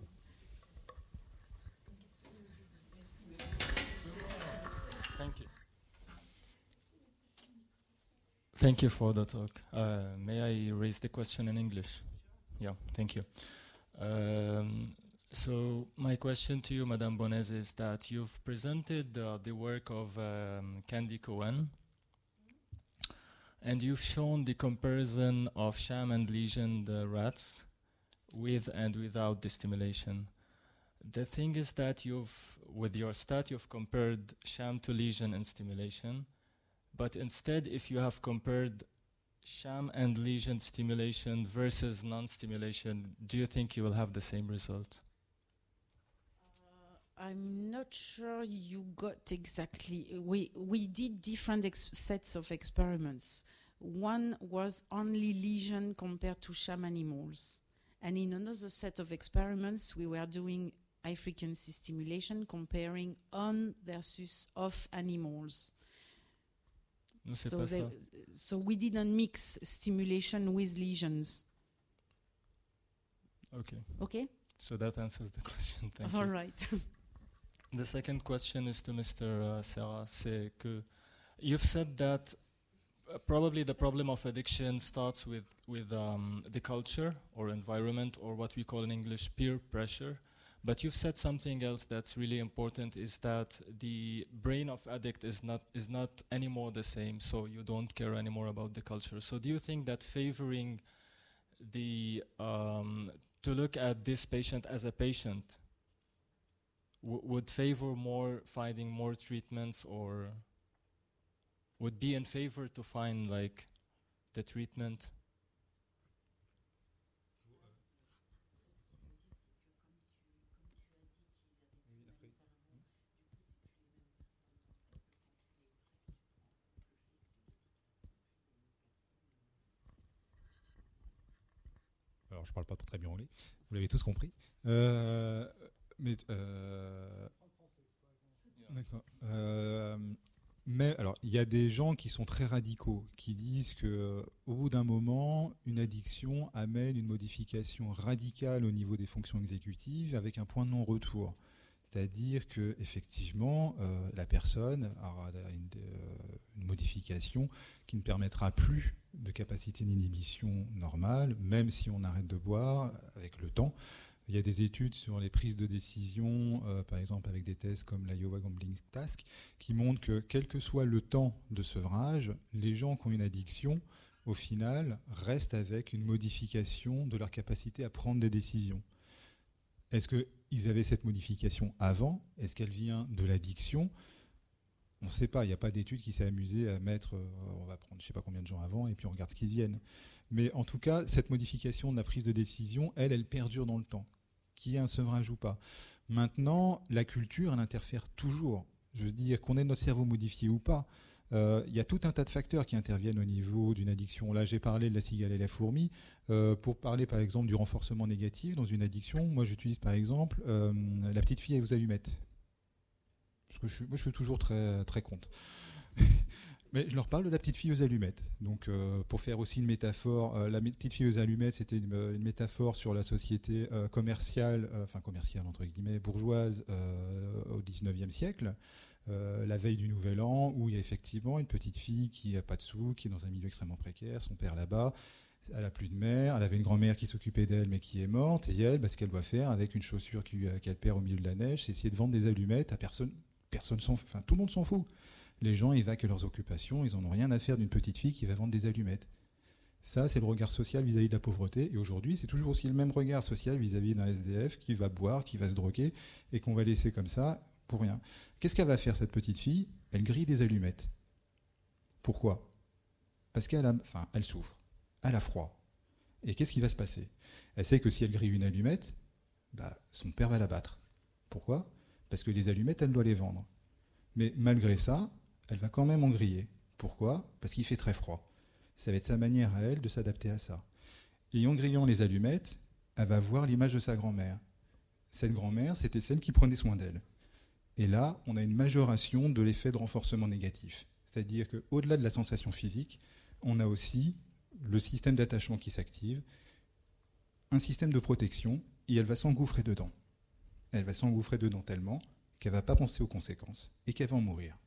Thank you. Thank you for the talk. May I raise the question in English? Yeah, thank you. So my question to you, Madame Bonez, is that you've presented the work of Candy Cohen, and you've shown the comparison of sham and lesioned rats with and without the stimulation. The thing is that with your stat, you've compared sham to lesion and stimulation. But instead, if you have compared sham and lesion stimulation versus non-stimulation, do you think you will have the same result? I'm not sure you got exactly. We did different sets of experiments. One was only lesion compared to sham animals. And in another set of experiments, we were doing high frequency stimulation comparing on versus off animals. Non, c'est pas ça. So we didn't mix stimulation with lesions. Okay. Okay? So that answers the question. Thank All you. right. The second question is to Mr. Serra. C'est que you've said that probably the problem of addiction starts with the culture or environment, or what we call in English peer pressure. But you've said something else that's really important, is that the brain of addict is not anymore the same, so you don't care anymore about the culture. So do you think that favoring to look at this patient as a patient would favor more finding more treatments, or would be in favor to find like the treatment? Alors, je ne parle pas très bien anglais, vous l'avez tous compris. D'accord. Mais alors, il y a des gens qui sont très radicaux, qui disent que au bout d'un moment, une addiction amène une modification radicale au niveau des fonctions exécutives avec un point de non-retour. C'est-à-dire que effectivement, la personne aura une modification qui ne permettra plus de capacité d'inhibition normale, même si on arrête de boire avec le temps. Il y a des études sur les prises de décision, par exemple avec des tests comme l'Iowa Gambling Task, qui montrent que quel que soit le temps de sevrage, les gens qui ont une addiction, au final, restent avec une modification de leur capacité à prendre des décisions. Est-ce qu'ils avaient cette modification avant ? Est-ce qu'elle vient de l'addiction ? On ne sait pas, il n'y a pas d'étude qui s'est amusée à mettre, on va prendre je ne sais pas combien de gens avant et puis on regarde ce qu'ils viennent. Mais en tout cas, cette modification de la prise de décision, elle perdure dans le temps, qu'il y ait un sevrage ou pas. Maintenant, la culture, elle interfère toujours. Je veux dire, qu'on ait notre cerveau modifié ou pas, il y a tout un tas de facteurs qui interviennent au niveau d'une addiction. Là, j'ai parlé de la cigale et la fourmi. Pour parler, par exemple, du renforcement négatif dans une addiction, moi, j'utilise, par exemple, la petite fille aux allumettes. Parce que je suis toujours très, très contre. Mais je leur parle de la petite fille aux allumettes. Donc, pour faire aussi une métaphore, la petite fille aux allumettes, c'était une métaphore sur la société commerciale entre guillemets, bourgeoise au XIXe siècle, la veille du Nouvel An, où il y a effectivement une petite fille qui n'a pas de sous, qui est dans un milieu extrêmement précaire, son père là-bas, elle n'a plus de mère, elle avait une grand-mère qui s'occupait d'elle mais qui est morte, et elle, ce qu'elle doit faire avec une chaussure qu'elle perd au milieu de la neige, c'est essayer de vendre des allumettes à personne tout le monde s'en fout. Les gens, ils vaquent à leurs occupations, ils n'en ont rien à faire d'une petite fille qui va vendre des allumettes. Ça, c'est le regard social vis-à-vis de la pauvreté. Et aujourd'hui, c'est toujours aussi le même regard social vis-à-vis d'un SDF qui va boire, qui va se droguer, et qu'on va laisser comme ça pour rien. Qu'est-ce qu'elle va faire, cette petite fille? Elle grille des allumettes. Pourquoi? Parce elle souffre, elle a froid. Et qu'est-ce qui va se passer? Elle sait que si elle grille une allumette, son père va la battre. Pourquoi? Parce que les allumettes, elle doit les vendre. Mais malgré ça, elle va quand même en griller. Pourquoi? Parce qu'il fait très froid. Ça va être sa manière à elle de s'adapter à ça. Et en grillant les allumettes, elle va voir l'image de sa grand-mère. Cette grand-mère, c'était celle qui prenait soin d'elle. Et là, on a une majoration de l'effet de renforcement négatif. C'est-à-dire qu'au-delà de la sensation physique, on a aussi le système d'attachement qui s'active, un système de protection, et elle va s'engouffrer dedans. Elle va s'engouffrer dedans tellement qu'elle ne va pas penser aux conséquences et qu'elle va en mourir.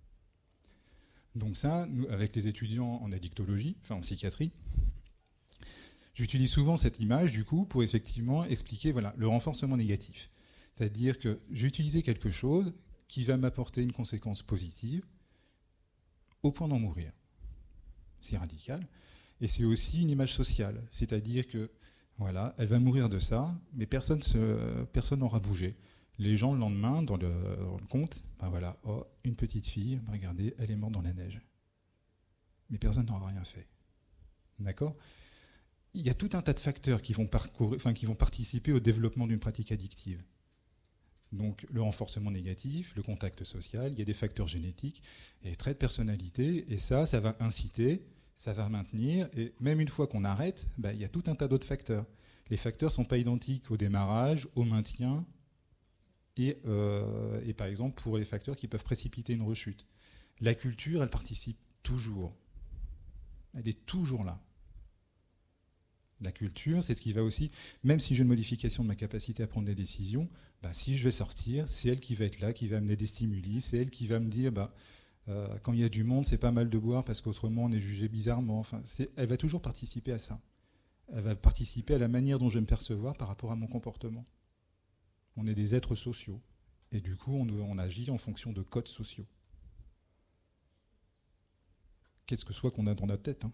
Donc ça, nous, avec les étudiants en addictologie, en psychiatrie, j'utilise souvent cette image du coup pour effectivement expliquer le renforcement négatif. C'est-à-dire que j'ai utilisé quelque chose qui va m'apporter une conséquence positive au point d'en mourir. C'est radical. Et c'est aussi une image sociale. C'est-à-dire que elle va mourir de ça, mais personne n'aura bougé. Les gens, le lendemain, dans le compte, une petite fille, regardez, elle est morte dans la neige. Mais personne n'aura rien fait. D'accord ? Il y a tout un tas de facteurs qui vont participer au développement d'une pratique addictive. Donc, le renforcement négatif, le contact social, il y a des facteurs génétiques et des traits de personnalité, et ça va inciter, ça va maintenir, et même une fois qu'on arrête, il y a tout un tas d'autres facteurs. Les facteurs ne sont pas identiques au démarrage, au maintien, et par exemple pour les facteurs qui peuvent précipiter une rechute. La culture, elle participe toujours. Elle est toujours là. La culture, c'est ce qui va aussi, même si j'ai une modification de ma capacité à prendre des décisions, si je vais sortir, c'est elle qui va être là, qui va amener des stimuli, c'est elle qui va me dire, quand il y a du monde, c'est pas mal de boire parce qu'autrement on est jugé bizarrement. Elle va toujours participer à ça. Elle va participer à la manière dont je vais me percevoir par rapport à mon comportement. On est des êtres sociaux. Et du coup, on agit en fonction de codes sociaux. Qu'est-ce que soit qu'on a dans notre tête,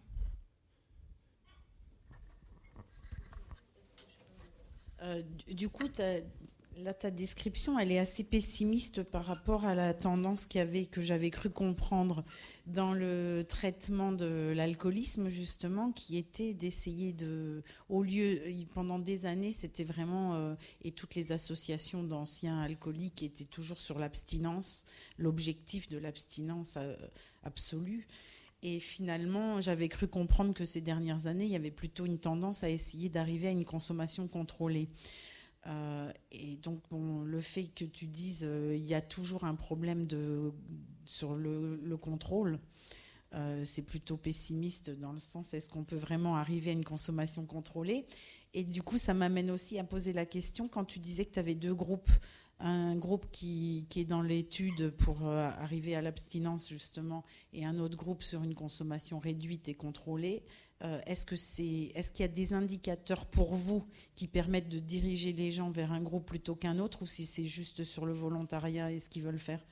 Du coup, ta description, elle est assez pessimiste par rapport à la tendance que j'avais cru comprendre dans le traitement de l'alcoolisme, justement, qui était d'essayer pendant des années, c'était vraiment, et toutes les associations d'anciens alcooliques étaient toujours sur l'abstinence, l'objectif de l'abstinence absolue. Et finalement, j'avais cru comprendre que ces dernières années, il y avait plutôt une tendance à essayer d'arriver à une consommation contrôlée. Et donc, le fait que tu dises il y a toujours un problème sur le contrôle, c'est plutôt pessimiste dans le sens est-ce qu'on peut vraiment arriver à une consommation contrôlée? Et du coup, ça m'amène aussi à poser la question quand tu disais que tu avais deux groupes. Un groupe qui est dans l'étude pour arriver à l'abstinence justement et un autre groupe sur une consommation réduite et contrôlée. Est-ce qu'il y a des indicateurs pour vous qui permettent de diriger les gens vers un groupe plutôt qu'un autre ou si c'est juste sur le volontariat et ce qu'ils veulent faire?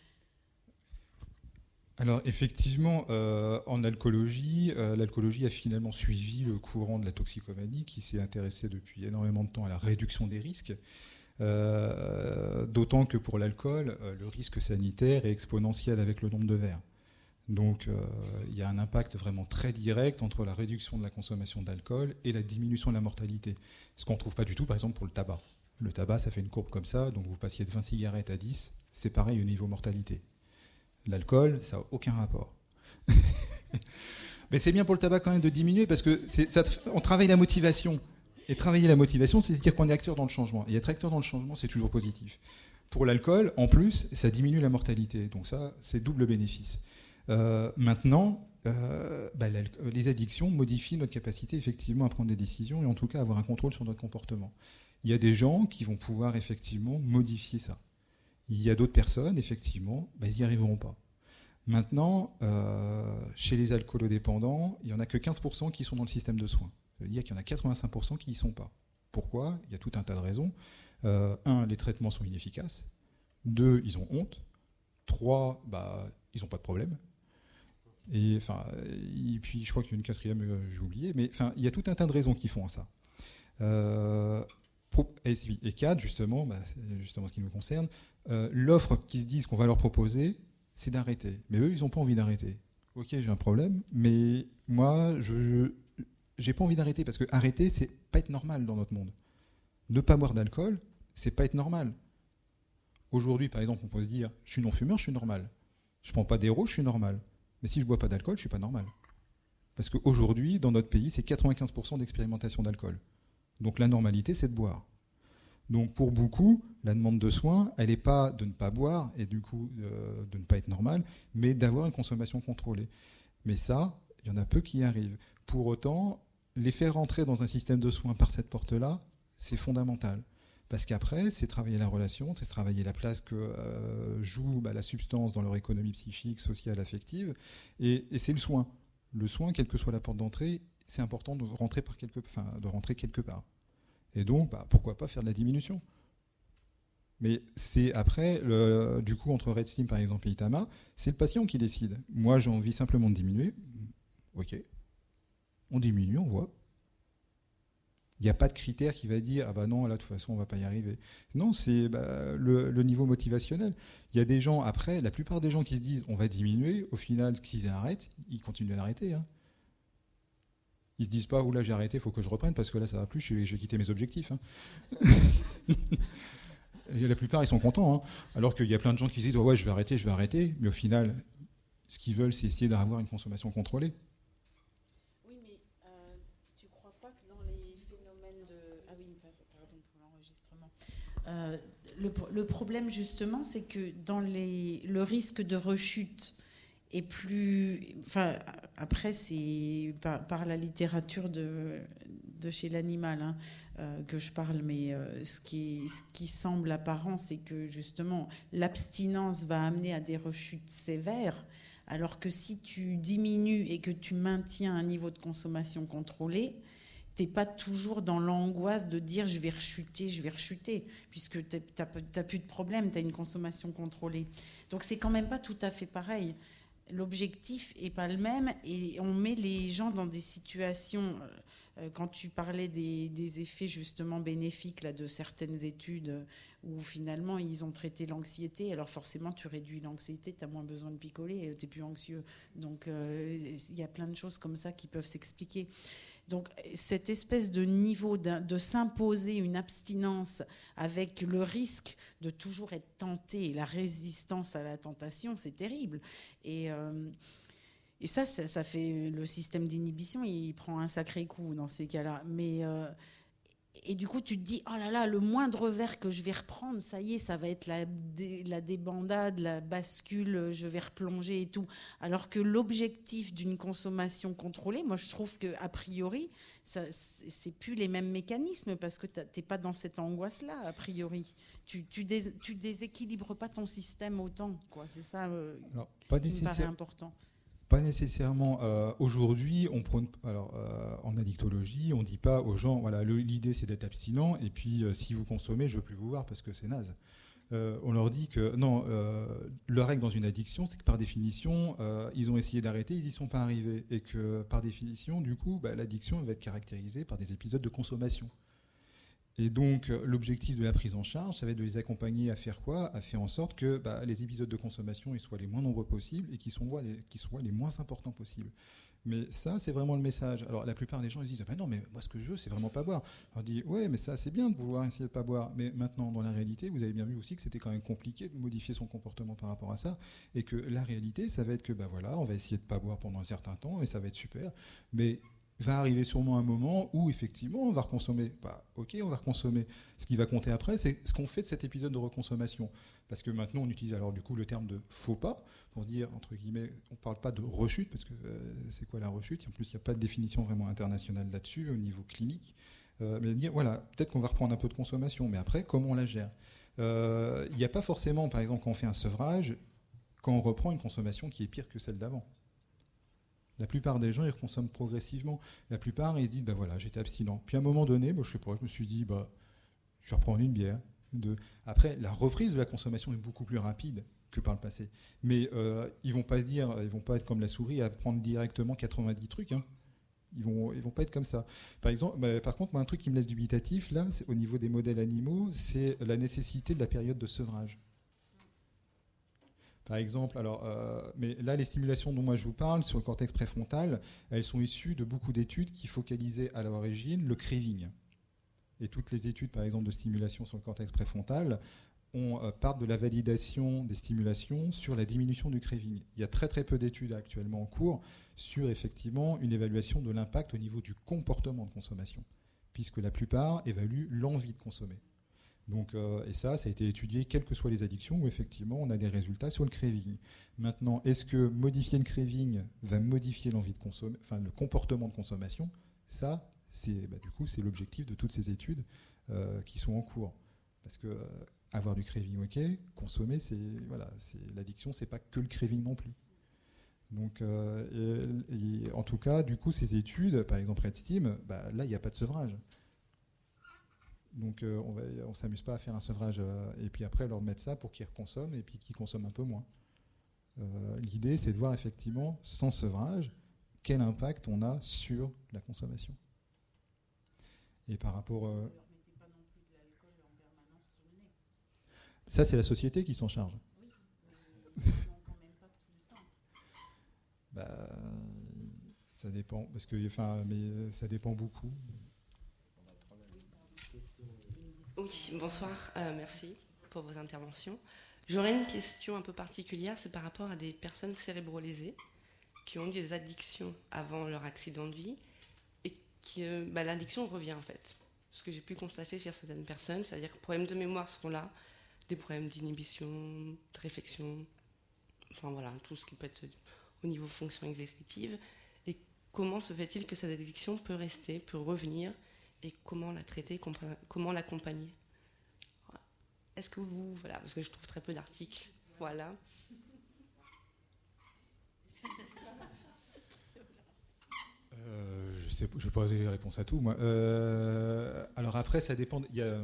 Alors effectivement, en alcoolologie, l'alcoolologie a finalement suivi le courant de la toxicomanie qui s'est intéressé depuis énormément de temps à la réduction des risques. D'autant que pour l'alcool, le risque sanitaire est exponentiel avec le nombre de verres. Donc il y a un impact vraiment très direct entre la réduction de la consommation d'alcool et la diminution de la mortalité. Ce qu'on ne trouve pas du tout, par exemple, pour le tabac. Le tabac, ça fait une courbe comme ça, donc vous passiez de 20 cigarettes à 10, c'est pareil au niveau mortalité. L'alcool, ça n'a aucun rapport. Mais c'est bien pour le tabac quand même de diminuer parce que on travaille la motivation. Et travailler la motivation, c'est se dire qu'on est acteur dans le changement. Et être acteur dans le changement, c'est toujours positif. Pour l'alcool, en plus, ça diminue la mortalité. Donc ça, c'est double bénéfice. Maintenant, les addictions modifient notre capacité effectivement à prendre des décisions et en tout cas à avoir un contrôle sur notre comportement. Il y a des gens qui vont pouvoir effectivement modifier ça. Il y a d'autres personnes, effectivement, ils n'y arriveront pas. Maintenant, chez les alcoolodépendants, il n'y en a que 15% qui sont dans le système de soins. Ça veut dire qu'il y en a 85% qui n'y sont pas. Pourquoi ? Il y a tout un tas de raisons. 1, les traitements sont inefficaces. 2, ils ont honte. 3, ils n'ont pas de problème. Et puis je crois qu'il y a une quatrième, j'ai oublié, mais il y a tout un tas de raisons qui font ça. Et 4, justement, c'est justement ce qui nous concerne, l'offre qu'ils se disent qu'on va leur proposer, c'est d'arrêter. Mais eux, ils n'ont pas envie d'arrêter. Ok, j'ai un problème, mais moi, je n'ai pas envie d'arrêter, parce que arrêter, c'est pas être normal dans notre monde. Ne pas boire d'alcool, c'est pas être normal. Aujourd'hui, par exemple, on peut se dire, je suis non-fumeur, je suis normal. Je prends pas d'héros, je suis normal. Mais si je bois pas d'alcool, je suis pas normal. Parce qu'aujourd'hui, dans notre pays, c'est 95% d'expérimentation d'alcool. Donc la normalité, c'est de boire. Donc pour beaucoup, la demande de soins, elle n'est pas de ne pas boire et du coup de ne pas être normal, mais d'avoir une consommation contrôlée. Mais ça, il y en a peu qui y arrivent. Pour autant, les faire rentrer dans un système de soins par cette porte-là, c'est fondamental. Parce qu'après, c'est travailler la relation, c'est travailler la place que joue la substance dans leur économie psychique, sociale, affective, et c'est le soin. Le soin, quelle que soit la porte d'entrée, c'est important de rentrer quelque part. Et donc, pourquoi pas faire de la diminution ? Mais c'est après, du coup, entre Red Steam par exemple et Itama, c'est le patient qui décide. Moi, j'ai envie simplement de diminuer. Ok. On diminue, on voit. Il n'y a pas de critère qui va dire « Ah bah non, là, de toute façon, on ne va pas y arriver ». Non, c'est le niveau motivationnel. Il y a des gens, après, la plupart des gens qui se disent « On va diminuer », au final, s'ils arrêtent, ils continuent à l'arrêter. Hein. Ils ne se disent pas « Oula, j'ai arrêté, il faut que je reprenne parce que là, ça ne va plus, j'ai quitté mes objectifs. Hein. » Et la plupart, ils sont contents. Hein. Alors qu'il y a plein de gens qui se disent « Ouais, je vais arrêter ». Mais au final, ce qu'ils veulent, c'est essayer d'avoir une consommation contrôlée. Le problème justement, c'est que dans le risque de rechute est plus... après, c'est par la littérature de chez l'animal que je parle, mais ce qui semble apparent, c'est que justement, l'abstinence va amener à des rechutes sévères, alors que si tu diminues et que tu maintiens un niveau de consommation contrôlé, t'es pas toujours dans l'angoisse de dire je vais rechuter, puisque t'as plus de problème, t'as une consommation contrôlée. Donc c'est quand même pas tout à fait pareil. L'objectif est pas le même et on met les gens dans des situations. Quand tu parlais des effets justement bénéfiques là, de certaines études où finalement ils ont traité l'anxiété, alors forcément tu réduis l'anxiété, tu as moins besoin de picoler, tu n'es plus anxieux. Donc il y a plein de choses comme ça qui peuvent s'expliquer. Donc cette espèce de niveau de s'imposer une abstinence avec le risque de toujours être tenté, la résistance à la tentation, c'est terrible. Et ça fait le système d'inhibition, il prend un sacré coup dans ces cas-là. Mais et du coup, tu te dis, oh là là, le moindre verre que je vais reprendre, ça y est, ça va être la débandade, la bascule, je vais replonger et tout. Alors que l'objectif d'une consommation contrôlée, moi, je trouve qu'a priori, c'est plus les mêmes mécanismes parce que t'es pas dans cette angoisse-là, a priori. Tu déséquilibres pas ton système autant, quoi. C'est ça qui me paraît important. Pas nécessairement. Aujourd'hui, en addictologie, on ne dit pas aux gens, voilà, l'idée c'est d'être abstinent, et puis si vous consommez, je ne veux plus vous voir parce que c'est naze. On leur dit que non, la règle dans une addiction, c'est que par définition, ils ont essayé d'arrêter, ils n'y sont pas arrivés, et que par définition, du coup, l'addiction va être caractérisée par des épisodes de consommation. Et donc, l'objectif de la prise en charge, ça va être de les accompagner à faire quoi ? À faire en sorte que les épisodes de consommation ils soient les moins nombreux possibles et qu'ils soient les moins importants possibles. Mais ça, c'est vraiment le message. Alors, la plupart des gens ils disent « non, mais moi, ce que je veux, c'est vraiment pas boire ». On dit « ouais, mais ça, c'est bien de vouloir essayer de pas boire ». Mais maintenant, dans la réalité, vous avez bien vu aussi que c'était quand même compliqué de modifier son comportement par rapport à ça. Et que la réalité, ça va être que, on va essayer de pas boire pendant un certain temps et ça va être super. Mais va arriver sûrement un moment où effectivement on va reconsommer. Ok, on va reconsommer. Ce qui va compter après, c'est ce qu'on fait de cet épisode de reconsommation. Parce que maintenant on utilise alors du coup le terme de faux pas pour dire entre guillemets, on ne parle pas de rechute parce que c'est quoi la rechute ? En plus il n'y a pas de définition vraiment internationale là-dessus au niveau clinique. Mais dire voilà, peut-être qu'on va reprendre un peu de consommation, mais après comment on la gère ? Il n'y a pas forcément, par exemple, quand on fait un sevrage, quand on reprend une consommation qui est pire que celle d'avant. La plupart des gens, ils consomment progressivement. La plupart, ils se disent, voilà, j'étais abstinent. Puis à un moment donné, je sais pas, je me suis dit, je vais reprendre une bière. Après, la reprise de la consommation est beaucoup plus rapide que par le passé. Mais ils vont pas être comme la souris à prendre directement 90 trucs. Hein. Ils vont pas être comme ça. Par contre, moi, un truc qui me laisse dubitatif, là, au niveau des modèles animaux, c'est la nécessité de la période de sevrage. Par exemple, mais là, les stimulations dont moi je vous parle sur le cortex préfrontal, elles sont issues de beaucoup d'études qui focalisaient à l'origine le craving. Et toutes les études, par exemple, de stimulation sur le cortex préfrontal, partent de la validation des stimulations sur la diminution du craving. Il y a très très peu d'études actuellement en cours sur effectivement une évaluation de l'impact au niveau du comportement de consommation, puisque la plupart évaluent l'envie de consommer. Donc, et ça a été étudié quelles que soient les addictions où effectivement on a des résultats sur le craving. Maintenant, est-ce que modifier le craving va modifier l'envie de consommer, enfin le comportement de consommation? Ça, c'est l'objectif de toutes ces études qui sont en cours. Parce que avoir du craving, ok, consommer, c'est l'addiction, c'est pas que le craving non plus. Donc, en tout cas, du coup, ces études, par exemple RedStim, là, il n'y a pas de sevrage. Donc, on s'amuse pas à faire un sevrage et puis après leur mettre ça pour qu'ils reconsomment et puis qu'ils consomment un peu moins. L'idée, c'est de voir effectivement, sans sevrage, quel impact on a sur la consommation. Et par rapport... Ça, c'est la société qui s'en charge. Ça dépend, parce que, mais ça dépend beaucoup. Oui, bonsoir, merci pour vos interventions. J'aurais une question un peu particulière, c'est par rapport à des personnes cérébrolésées qui ont eu des addictions avant leur accident de vie et qui l'addiction revient en fait. Ce que j'ai pu constater chez certaines personnes, c'est-à-dire que les problèmes de mémoire sont là, des problèmes d'inhibition, de réflexion, enfin voilà, tout ce qui peut être au niveau fonction exécutive. Et comment se fait-il que cette addiction peut rester, peut revenir, et comment la traiter, comment l'accompagner? Est-ce que vous... Voilà, parce que je trouve très peu d'articles. Voilà. Je ne vais pas donner les réponses à tout, moi. Alors après, ça dépend...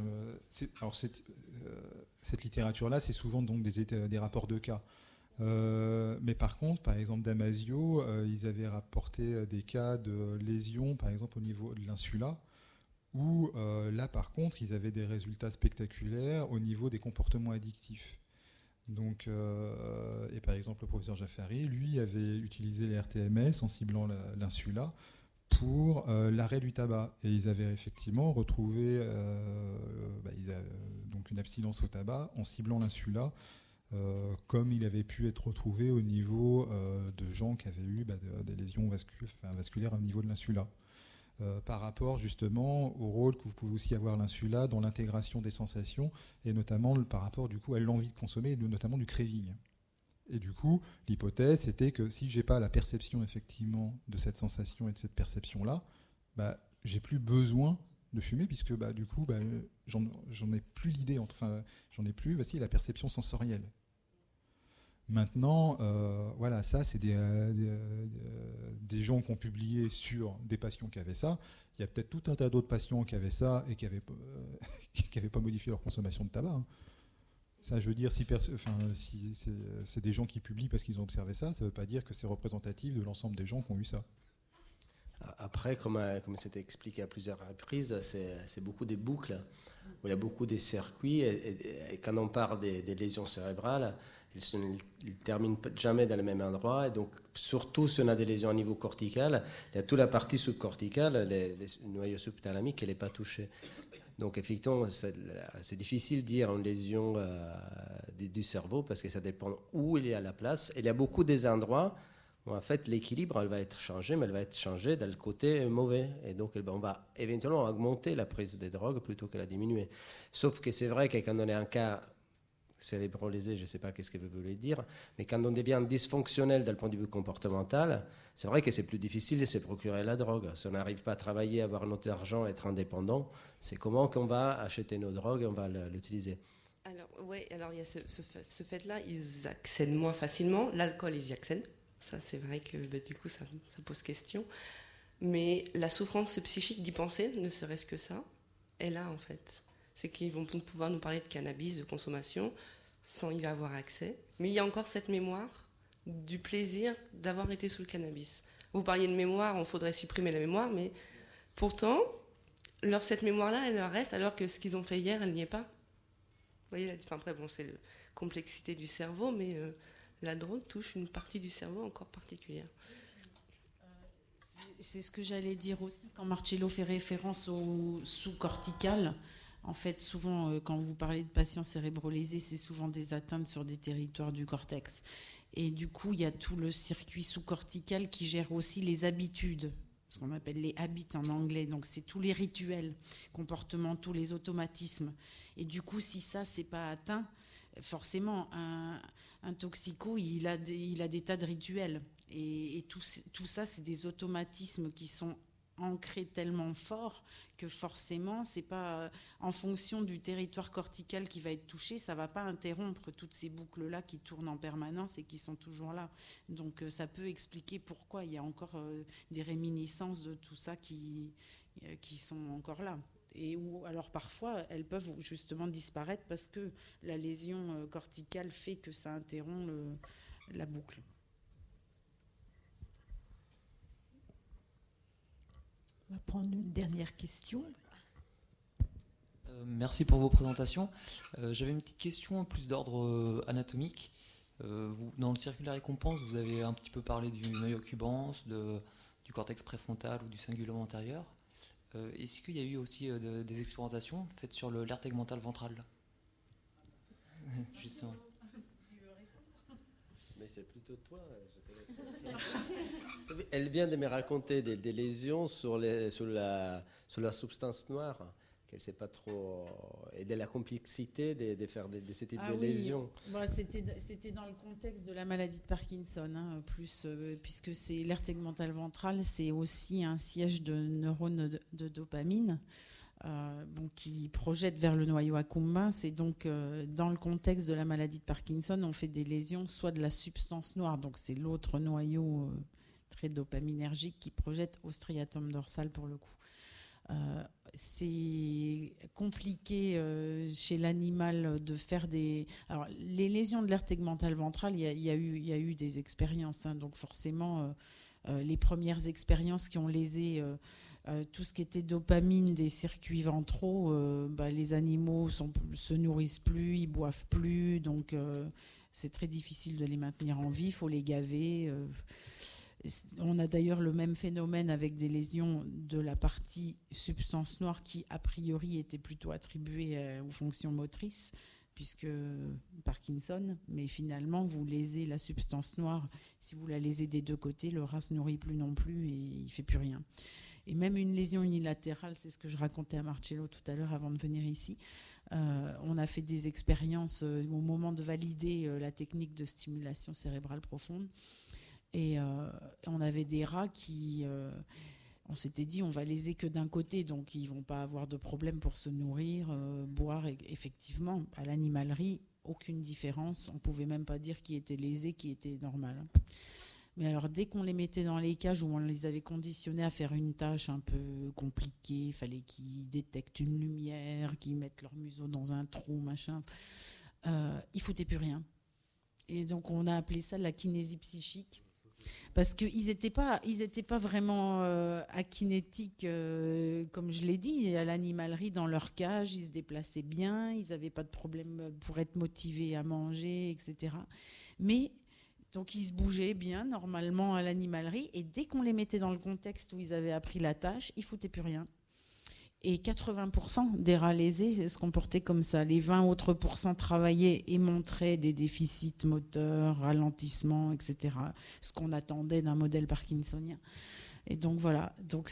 cette littérature-là, c'est souvent donc des rapports de cas. Mais par contre, par exemple, Damasio, ils avaient rapporté des cas de lésions, par exemple, au niveau de l'insula, où là, par contre, ils avaient des résultats spectaculaires au niveau des comportements addictifs. Donc, et par exemple, le professeur Jaffari, lui, avait utilisé les RTMS en ciblant l'insula pour l'arrêt du tabac. Et ils avaient effectivement retrouvé donc une abstinence au tabac en ciblant l'insula, comme il avait pu être retrouvé au niveau de gens qui avaient eu des lésions vasculaires au niveau de l'insula. Par rapport justement au rôle que vous pouvez aussi avoir l'insula dans l'intégration des sensations et notamment par rapport du coup à l'envie de consommer et notamment du craving. Et du coup, l'hypothèse c'était que si j'ai pas la perception effectivement de cette sensation et de cette perception là, j'ai plus besoin de fumer puisque du coup j'en ai plus l'idée, enfin j'en ai plus la perception sensorielle. Maintenant, voilà, ça, c'est des gens qui ont publié sur des patients qui avaient ça. Il y a peut-être tout un tas d'autres patients qui avaient ça et qui n'avaient pas modifié leur consommation de tabac. Hein. Ça, je veux dire, si c'est des gens qui publient parce qu'ils ont observé ça, ça ne veut pas dire que c'est représentatif de l'ensemble des gens qui ont eu ça. Après, comme c'était expliqué à plusieurs reprises, c'est beaucoup des boucles, où il y a beaucoup des circuits, et quand on parle des lésions cérébrales, ils ne terminent jamais dans le même endroit, et donc surtout si on a des lésions au niveau cortical, il y a toute la partie subcorticale, le noyau subthalamique, qui n'est pas touché. Donc effectivement, c'est difficile de dire une lésion du cerveau, parce que ça dépend où il y a la place, et il y a beaucoup des endroits où en fait l'équilibre elle va être changé, mais elle va être changée dans le côté mauvais. Et donc on va éventuellement augmenter la prise des drogues plutôt que la diminuer. Sauf que c'est vrai que quand on est un cas cérébrolésé, je ne sais pas qu'est-ce que vous voulez dire, mais quand on devient dysfonctionnel d'un point de vue comportemental, c'est vrai que c'est plus difficile de se procurer la drogue. Si on n'arrive pas à travailler, avoir notre argent, être indépendant, c'est comment qu'on va acheter nos drogues, on va l'utiliser. Alors, il y a ce fait-là, ils accèdent moins facilement. L'alcool, ils y accèdent. Ça, c'est vrai que du coup, ça pose question. Mais la souffrance psychique d'y penser, ne serait-ce que ça, est là, en fait. C'est qu'ils vont pouvoir nous parler de cannabis, de consommation, sans y avoir accès, mais il y a encore cette mémoire du plaisir d'avoir été sous le cannabis. Vous parliez de mémoire, il faudrait supprimer la mémoire, mais pourtant, cette mémoire-là, elle leur reste, alors que ce qu'ils ont fait hier, elle n'y est pas. Vous voyez, après, bon, c'est la complexité du cerveau, mais la drogue touche une partie du cerveau encore particulière. C'est ce que j'allais dire aussi quand Marcello fait référence au sous-cortical. En fait, souvent, quand vous parlez de patients cérébrolésés, c'est souvent des atteintes sur des territoires du cortex. Et du coup, il y a tout le circuit sous-cortical qui gère aussi les habitudes, ce qu'on appelle les habits en anglais. Donc, c'est tous les rituels comportementaux, les automatismes. Et du coup, si ça, c'est pas atteint, forcément, un toxico, il a des tas de rituels. Et tout ça, c'est des automatismes qui sont ancrés tellement fort que forcément, c'est pas en fonction du territoire cortical qui va être touché, ça va pas interrompre toutes ces boucles-là qui tournent en permanence et qui sont toujours là. Donc ça peut expliquer pourquoi il y a encore des réminiscences de tout ça qui sont encore là. Et où, alors parfois, elles peuvent justement disparaître parce que la lésion corticale fait que ça interrompt la boucle. On va prendre une dernière question. Merci pour vos présentations. J'avais une petite question plus d'ordre anatomique. Dans le circuit de la récompense, vous avez un petit peu parlé du noyau cubans, du cortex préfrontal ou du cingulum antérieur. Est-ce qu'il y a eu aussi des expérimentations faites sur l'aire tegmentale ventrale? Justement. Mais c'est plutôt toi, je te laisse. Elle vient de me raconter des lésions sur la substance noire, qu'elle ne sait pas trop, et de la complexité de faire de ce type de lésions. Bah, c'était dans le contexte de la maladie de Parkinson, puisque c'est l'aire tegmentale ventrale, c'est aussi un siège de neurones de dopamine. Qui projette vers le noyau accumbens. C'est donc dans le contexte de la maladie de Parkinson, on fait des lésions soit de la substance noire, donc c'est l'autre noyau très dopaminergique qui projette au striatum dorsal pour le coup. C'est compliqué chez l'animal de faire des... Alors, les lésions de l'aire tegmentale ventrale, il y a eu des expériences, donc forcément, les premières expériences qui ont lésé... tout ce qui était dopamine des circuits ventraux, les animaux se nourrissent plus, ils boivent plus, donc c'est très difficile de les maintenir en vie, il faut les gaver. On a d'ailleurs le même phénomène avec des lésions de la partie substance noire qui, a priori, était plutôt attribuée aux fonctions motrices, puisque Parkinson, mais finalement, vous lésez la substance noire, si vous la lésez des deux côtés, le rat ne se nourrit plus non plus et il ne fait plus rien. Et même une lésion unilatérale, c'est ce que je racontais à Marcello tout à l'heure avant de venir ici. On a fait des expériences au moment de valider la technique de stimulation cérébrale profonde. Et on avait des rats qui... on s'était dit, on va léser que d'un côté, donc ils ne vont pas avoir de problème pour se nourrir, boire. Et effectivement, à l'animalerie, aucune différence. On ne pouvait même pas dire qui était lésé, qui était normal. Mais alors, dès qu'on les mettait dans les cages où on les avait conditionnés à faire une tâche un peu compliquée, il fallait qu'ils détectent une lumière, qu'ils mettent leur museau dans un trou, machin, ils foutaient plus rien. Et donc, on a appelé ça la kinésie psychique. Parce qu'ils n'étaient pas vraiment akinétiques, comme je l'ai dit, à l'animalerie, dans leur cage, ils se déplaçaient bien, ils n'avaient pas de problème pour être motivés à manger, etc. Mais... donc ils se bougeaient bien normalement à l'animalerie et dès qu'on les mettait dans le contexte où ils avaient appris la tâche, ils foutaient plus rien. Et 80% des rats lésés se comportaient comme ça. Les 20 autres % travaillaient et montraient des déficits moteurs, ralentissements, etc. Ce qu'on attendait d'un modèle parkinsonien. Et donc voilà. Donc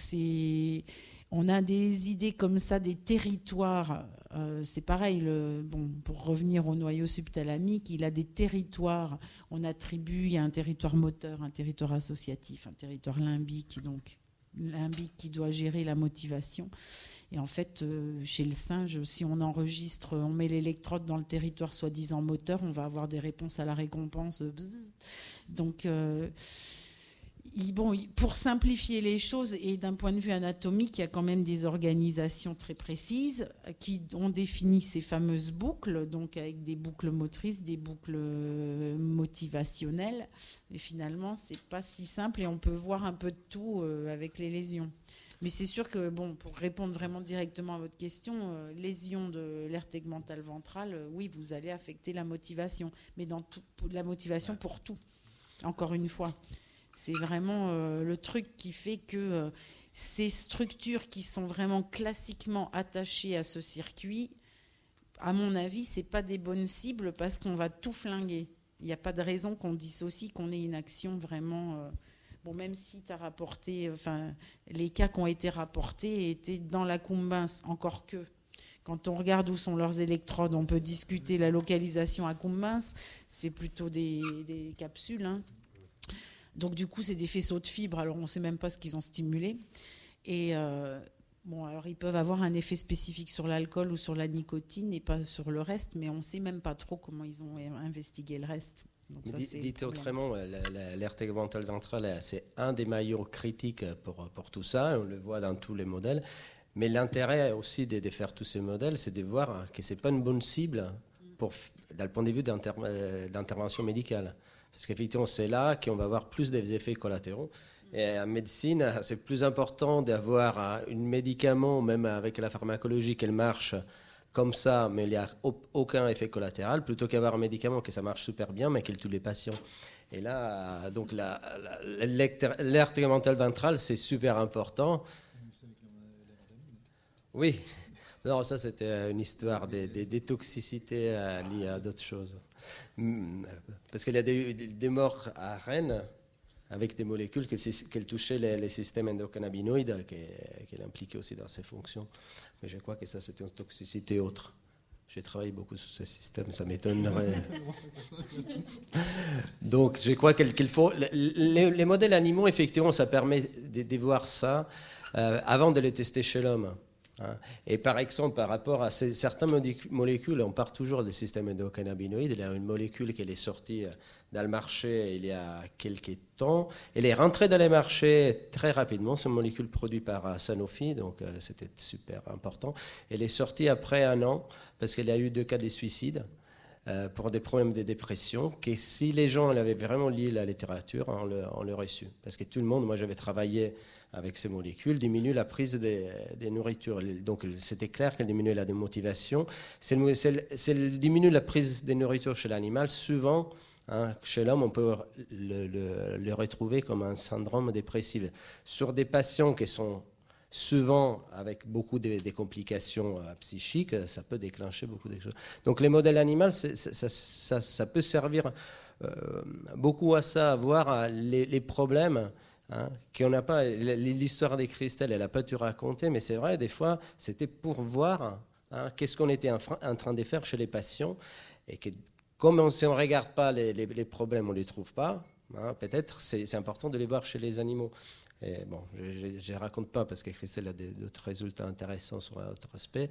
on a des idées comme ça, des territoires. C'est pareil, pour revenir au noyau subthalamique, il a des territoires. On attribue, il y a un territoire moteur, un territoire associatif, un territoire limbique, donc limbique qui doit gérer la motivation. Et en fait, chez le singe, si on enregistre, on met l'électrode dans le territoire soi-disant moteur, on va avoir des réponses à la récompense. Donc, Pour simplifier les choses et d'un point de vue anatomique, il y a quand même des organisations très précises qui ont défini ces fameuses boucles, donc avec des boucles motrices, des boucles motivationnelles. Mais finalement, c'est pas si simple et on peut voir un peu de tout avec les lésions. Mais c'est sûr que, pour répondre vraiment directement à votre question, lésion de l'aire tegmentale ventrale, oui, vous allez affecter la motivation, mais la motivation pour tout, encore une fois. C'est vraiment le truc qui fait que ces structures qui sont vraiment classiquement attachées à ce circuit, à mon avis, c'est pas des bonnes cibles parce qu'on va tout flinguer. Il n'y a pas de raison qu'on dissocie, qu'on ait une action vraiment... même si tu as rapporté... les cas qui ont été rapportés étaient dans l'accumbens, encore que... Quand on regarde où sont leurs électrodes, on peut discuter la localisation accumbens, c'est plutôt des capsules, hein. Donc du coup, c'est des faisceaux de fibres, alors on ne sait même pas ce qu'ils ont stimulé. Et alors ils peuvent avoir un effet spécifique sur l'alcool ou sur la nicotine et pas sur le reste, mais on ne sait même pas trop comment ils ont investigué le reste. Donc, ça, dites autrement, l'aire tegmentale ventrale, c'est un des maillots critiques pour tout ça, on le voit dans tous les modèles. Mais l'intérêt aussi de faire tous ces modèles, c'est de voir que ce n'est pas une bonne cible dans le point de vue d'intervention médicale. Parce qu'effectivement, c'est là qu'on va avoir plus des effets collatéraux. Et en médecine, c'est plus important d'avoir un médicament, même avec la pharmacologie, qu'elle marche comme ça, mais il n'y a aucun effet collatéral, plutôt qu'avoir un médicament que ça marche super bien, mais qu'il tue les patients. Et là, donc l'aire tegmentale ventrale, c'est super important. Oui. Non, ça c'était une histoire des toxicités liées à d'autres choses. Parce qu'il y a des morts à Rennes avec des molécules qui touchaient les systèmes endocannabinoïdes, qu'elle impliquait aussi dans ses fonctions. Mais je crois que ça c'était une toxicité autre. J'ai travaillé beaucoup sur ce système, ça m'étonnerait. Donc je crois qu'il faut... Les modèles animaux, effectivement, ça permet de voir ça avant de les tester chez l'homme. Et par exemple, par rapport à certaines molécules, on part toujours des systèmes endocannabinoïdes. Il y a une molécule qui est sortie dans le marché il y a quelques temps. Elle est rentrée dans les marchés très rapidement. C'est une molécule produite par Sanofi, donc c'était super important. Elle est sortie après 1 an parce qu'il y a eu 2 cas de suicide pour des problèmes de dépression, que si les gens avaient vraiment lu la littérature, on l'aurait su. Parce que tout le monde, moi j'avais travaillé avec ces molécules, diminue la prise des nourritures. Donc c'était clair qu'elle diminuait la démotivation. Elle diminue la prise des nourritures chez l'animal. Souvent, chez l'homme, on peut le retrouver comme un syndrome dépressif. Sur des patients qui sont souvent avec beaucoup de complications psychiques, ça peut déclencher beaucoup de choses. Donc les modèles animaux, ça peut servir beaucoup à ça, à voir les problèmes. Qu'on n'a pas, l'histoire des cristals, elle n'a pas tout raconté, mais c'est vrai, des fois, c'était pour voir qu'est-ce qu'on était en train de faire chez les patients, et que comme si on ne regarde pas les problèmes, on ne les trouve pas, peut-être c'est important de les voir chez les animaux. Et bon, je ne raconte pas parce que Christelle a d'autres résultats intéressants sur d'autres aspects.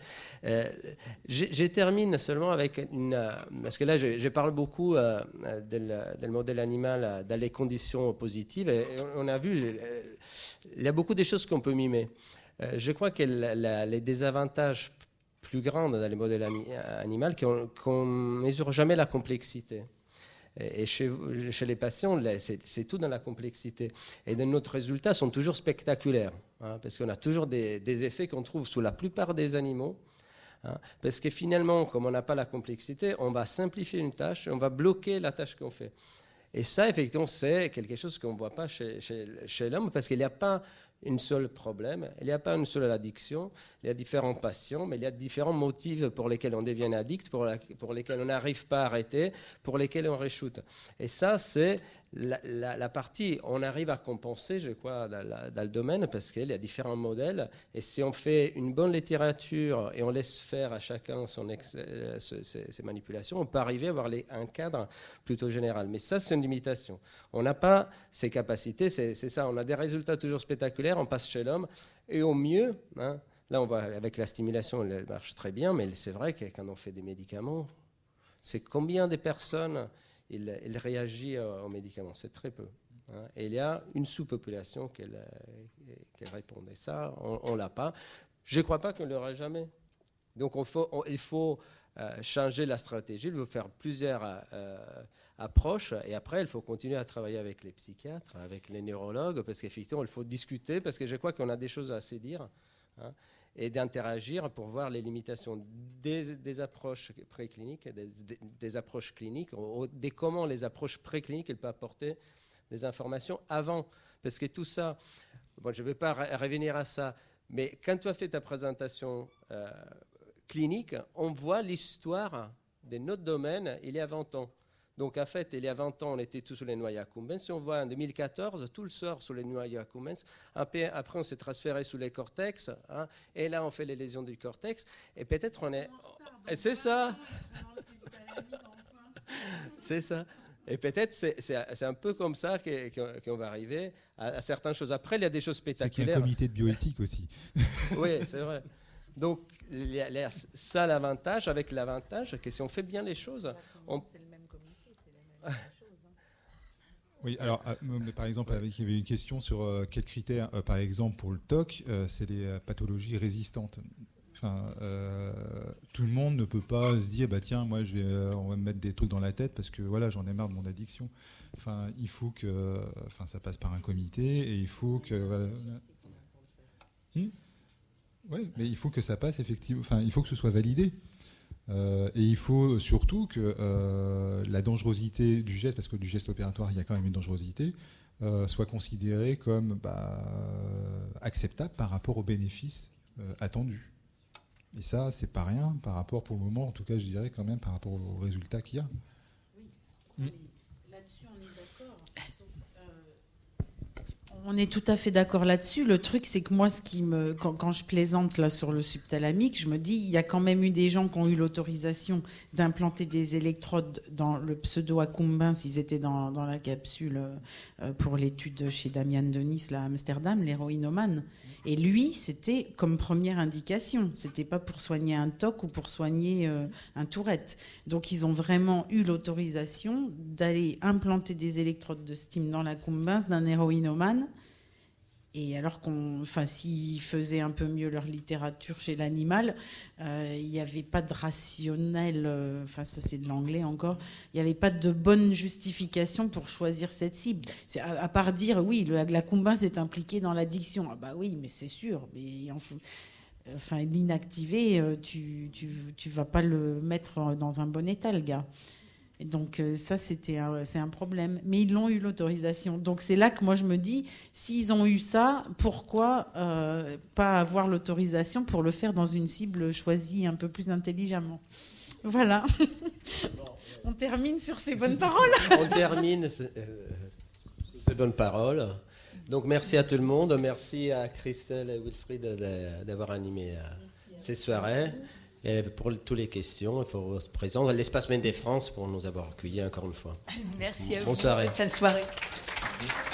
Je termine seulement avec parce que là, je parle beaucoup du modèle animal dans les conditions positives. Et on a vu, il y a beaucoup de choses qu'on peut mimer. Je crois que les désavantages plus grands dans les modèles animaux, qu'on ne mesure jamais la complexité. Et chez les patients, c'est tout dans la complexité. Et nos résultats sont toujours spectaculaires, parce qu'on a toujours des effets qu'on trouve sous la plupart des animaux. Parce que finalement, comme on n'a pas la complexité, on va simplifier une tâche, on va bloquer la tâche qu'on fait. Et ça, effectivement, c'est quelque chose qu'on ne voit pas chez l'homme, parce qu'il n'y a pas un seul problème, il n'y a pas une seule addiction, il y a différents patients, mais il y a différents motifs pour lesquels on devient addict, pour lesquels on n'arrive pas à arrêter, pour lesquels on réchute. Et ça, c'est la partie, on arrive à compenser, je crois, dans le domaine, parce qu'il y a différents modèles, et si on fait une bonne littérature et on laisse faire à chacun ses manipulations, on peut arriver à avoir un cadre plutôt général. Mais ça, c'est une limitation. On n'a pas ces capacités, c'est ça, on a des résultats toujours spectaculaires, on passe chez l'homme, et au mieux, là on voit avec la stimulation, elle marche très bien, mais c'est vrai que quand on fait des médicaments, c'est combien de personnes il réagit aux médicaments, c'est très peu. Hein, et il y a une sous-population qu'elle répondait. Ça, on ne l'a pas. Je ne crois pas qu'on ne l'aura jamais. Donc il faut changer la stratégie, il faut faire plusieurs approches, et après il faut continuer à travailler avec les psychiatres, avec les neurologues, parce qu'effectivement il faut discuter, parce que je crois qu'on a des choses à se dire, hein, et d'interagir pour voir les limitations des approches précliniques, des approches cliniques, de comment les approches précliniques elles peuvent apporter des informations avant, parce que tout ça, bon, je ne vais pas revenir à ça, mais quand tu as fait ta présentation clinique, on voit l'histoire de notre domaine il y a 20 ans. Donc, en fait, il y a 20 ans, on était tous sur les noyaux accumbens. Si on voit en 2014, tout le sort sur les noyaux accumbens. Après, on s'est transféré sous les cortex. Hein, et là, on fait les lésions du cortex. Et peut-être on est... C'est ça. C'est ça. Et peut-être c'est un peu comme ça qu'on va arriver à certaines choses. Après, il y a des choses spectaculaires. C'est qu'il y a un comité de bioéthique aussi. Oui, c'est vrai. Donc, il y a ça l'avantage, avec l'avantage que si on fait bien les choses... C'est le même comité, c'est la même chose. Hein. Oui, alors, par exemple, il y avait une question sur quels critères, par exemple, pour le TOC, c'est des pathologies résistantes. Enfin, tout le monde ne peut pas se dire, bah tiens, moi, on va me mettre des trucs dans la tête parce que voilà, j'en ai marre de mon addiction. Enfin, il faut que, ça passe par un comité et il faut que. Voilà. Oui, mais il faut que ça passe effectivement. Enfin, il faut que ce soit validé. Et il faut surtout que la dangerosité du geste, parce que du geste opératoire, il y a quand même une dangerosité, soit considérée comme acceptable par rapport aux bénéfices attendus. Et ça, c'est pas rien par rapport, pour le moment, en tout cas, je dirais quand même par rapport aux résultats qu'il y a. Oui, là-dessus, on est d'accord. On est tout à fait d'accord là-dessus. Le truc, c'est que moi, quand je plaisante là sur le subthalamique, je me dis, il y a quand même eu des gens qui ont eu l'autorisation d'implanter des électrodes dans le pseudo-accumbens, s'ils étaient dans la capsule pour l'étude chez Damian Denis, là, à Amsterdam, l'héroïnomane. Et lui, c'était comme première indication. C'était pas pour soigner un TOC ou pour soigner un Tourette. Donc, ils ont vraiment eu l'autorisation d'aller implanter des électrodes de stim dans l'accumbens d'un héroïnomane. Et alors s'ils faisaient un peu mieux leur littérature chez l'animal, il n'y avait pas de rationnel, ça c'est de l'anglais encore, il n'y avait pas de bonne justification pour choisir cette cible. C'est à part dire, oui, l'accumbens est impliqué dans l'addiction. Ah bah oui, mais c'est sûr. Mais l'inactivé, tu vas pas le mettre dans un bon état, le gars. Et donc ça, c'est un problème. Mais ils l'ont eu l'autorisation. Donc c'est là que moi je me dis, s'ils ont eu ça, pourquoi pas avoir l'autorisation pour le faire dans une cible choisie un peu plus intelligemment. Voilà. On termine sur ces bonnes paroles. On termine sur ces bonnes paroles. Donc merci à tout le monde. Merci à Christelle et Wilfried d'avoir animé ces soirées. Et pour toutes les questions, il faut se présenter à l'Espace Mendes France pour nous avoir accueillis encore une fois. Merci à vous. Bonne soirée. Bonne soirée.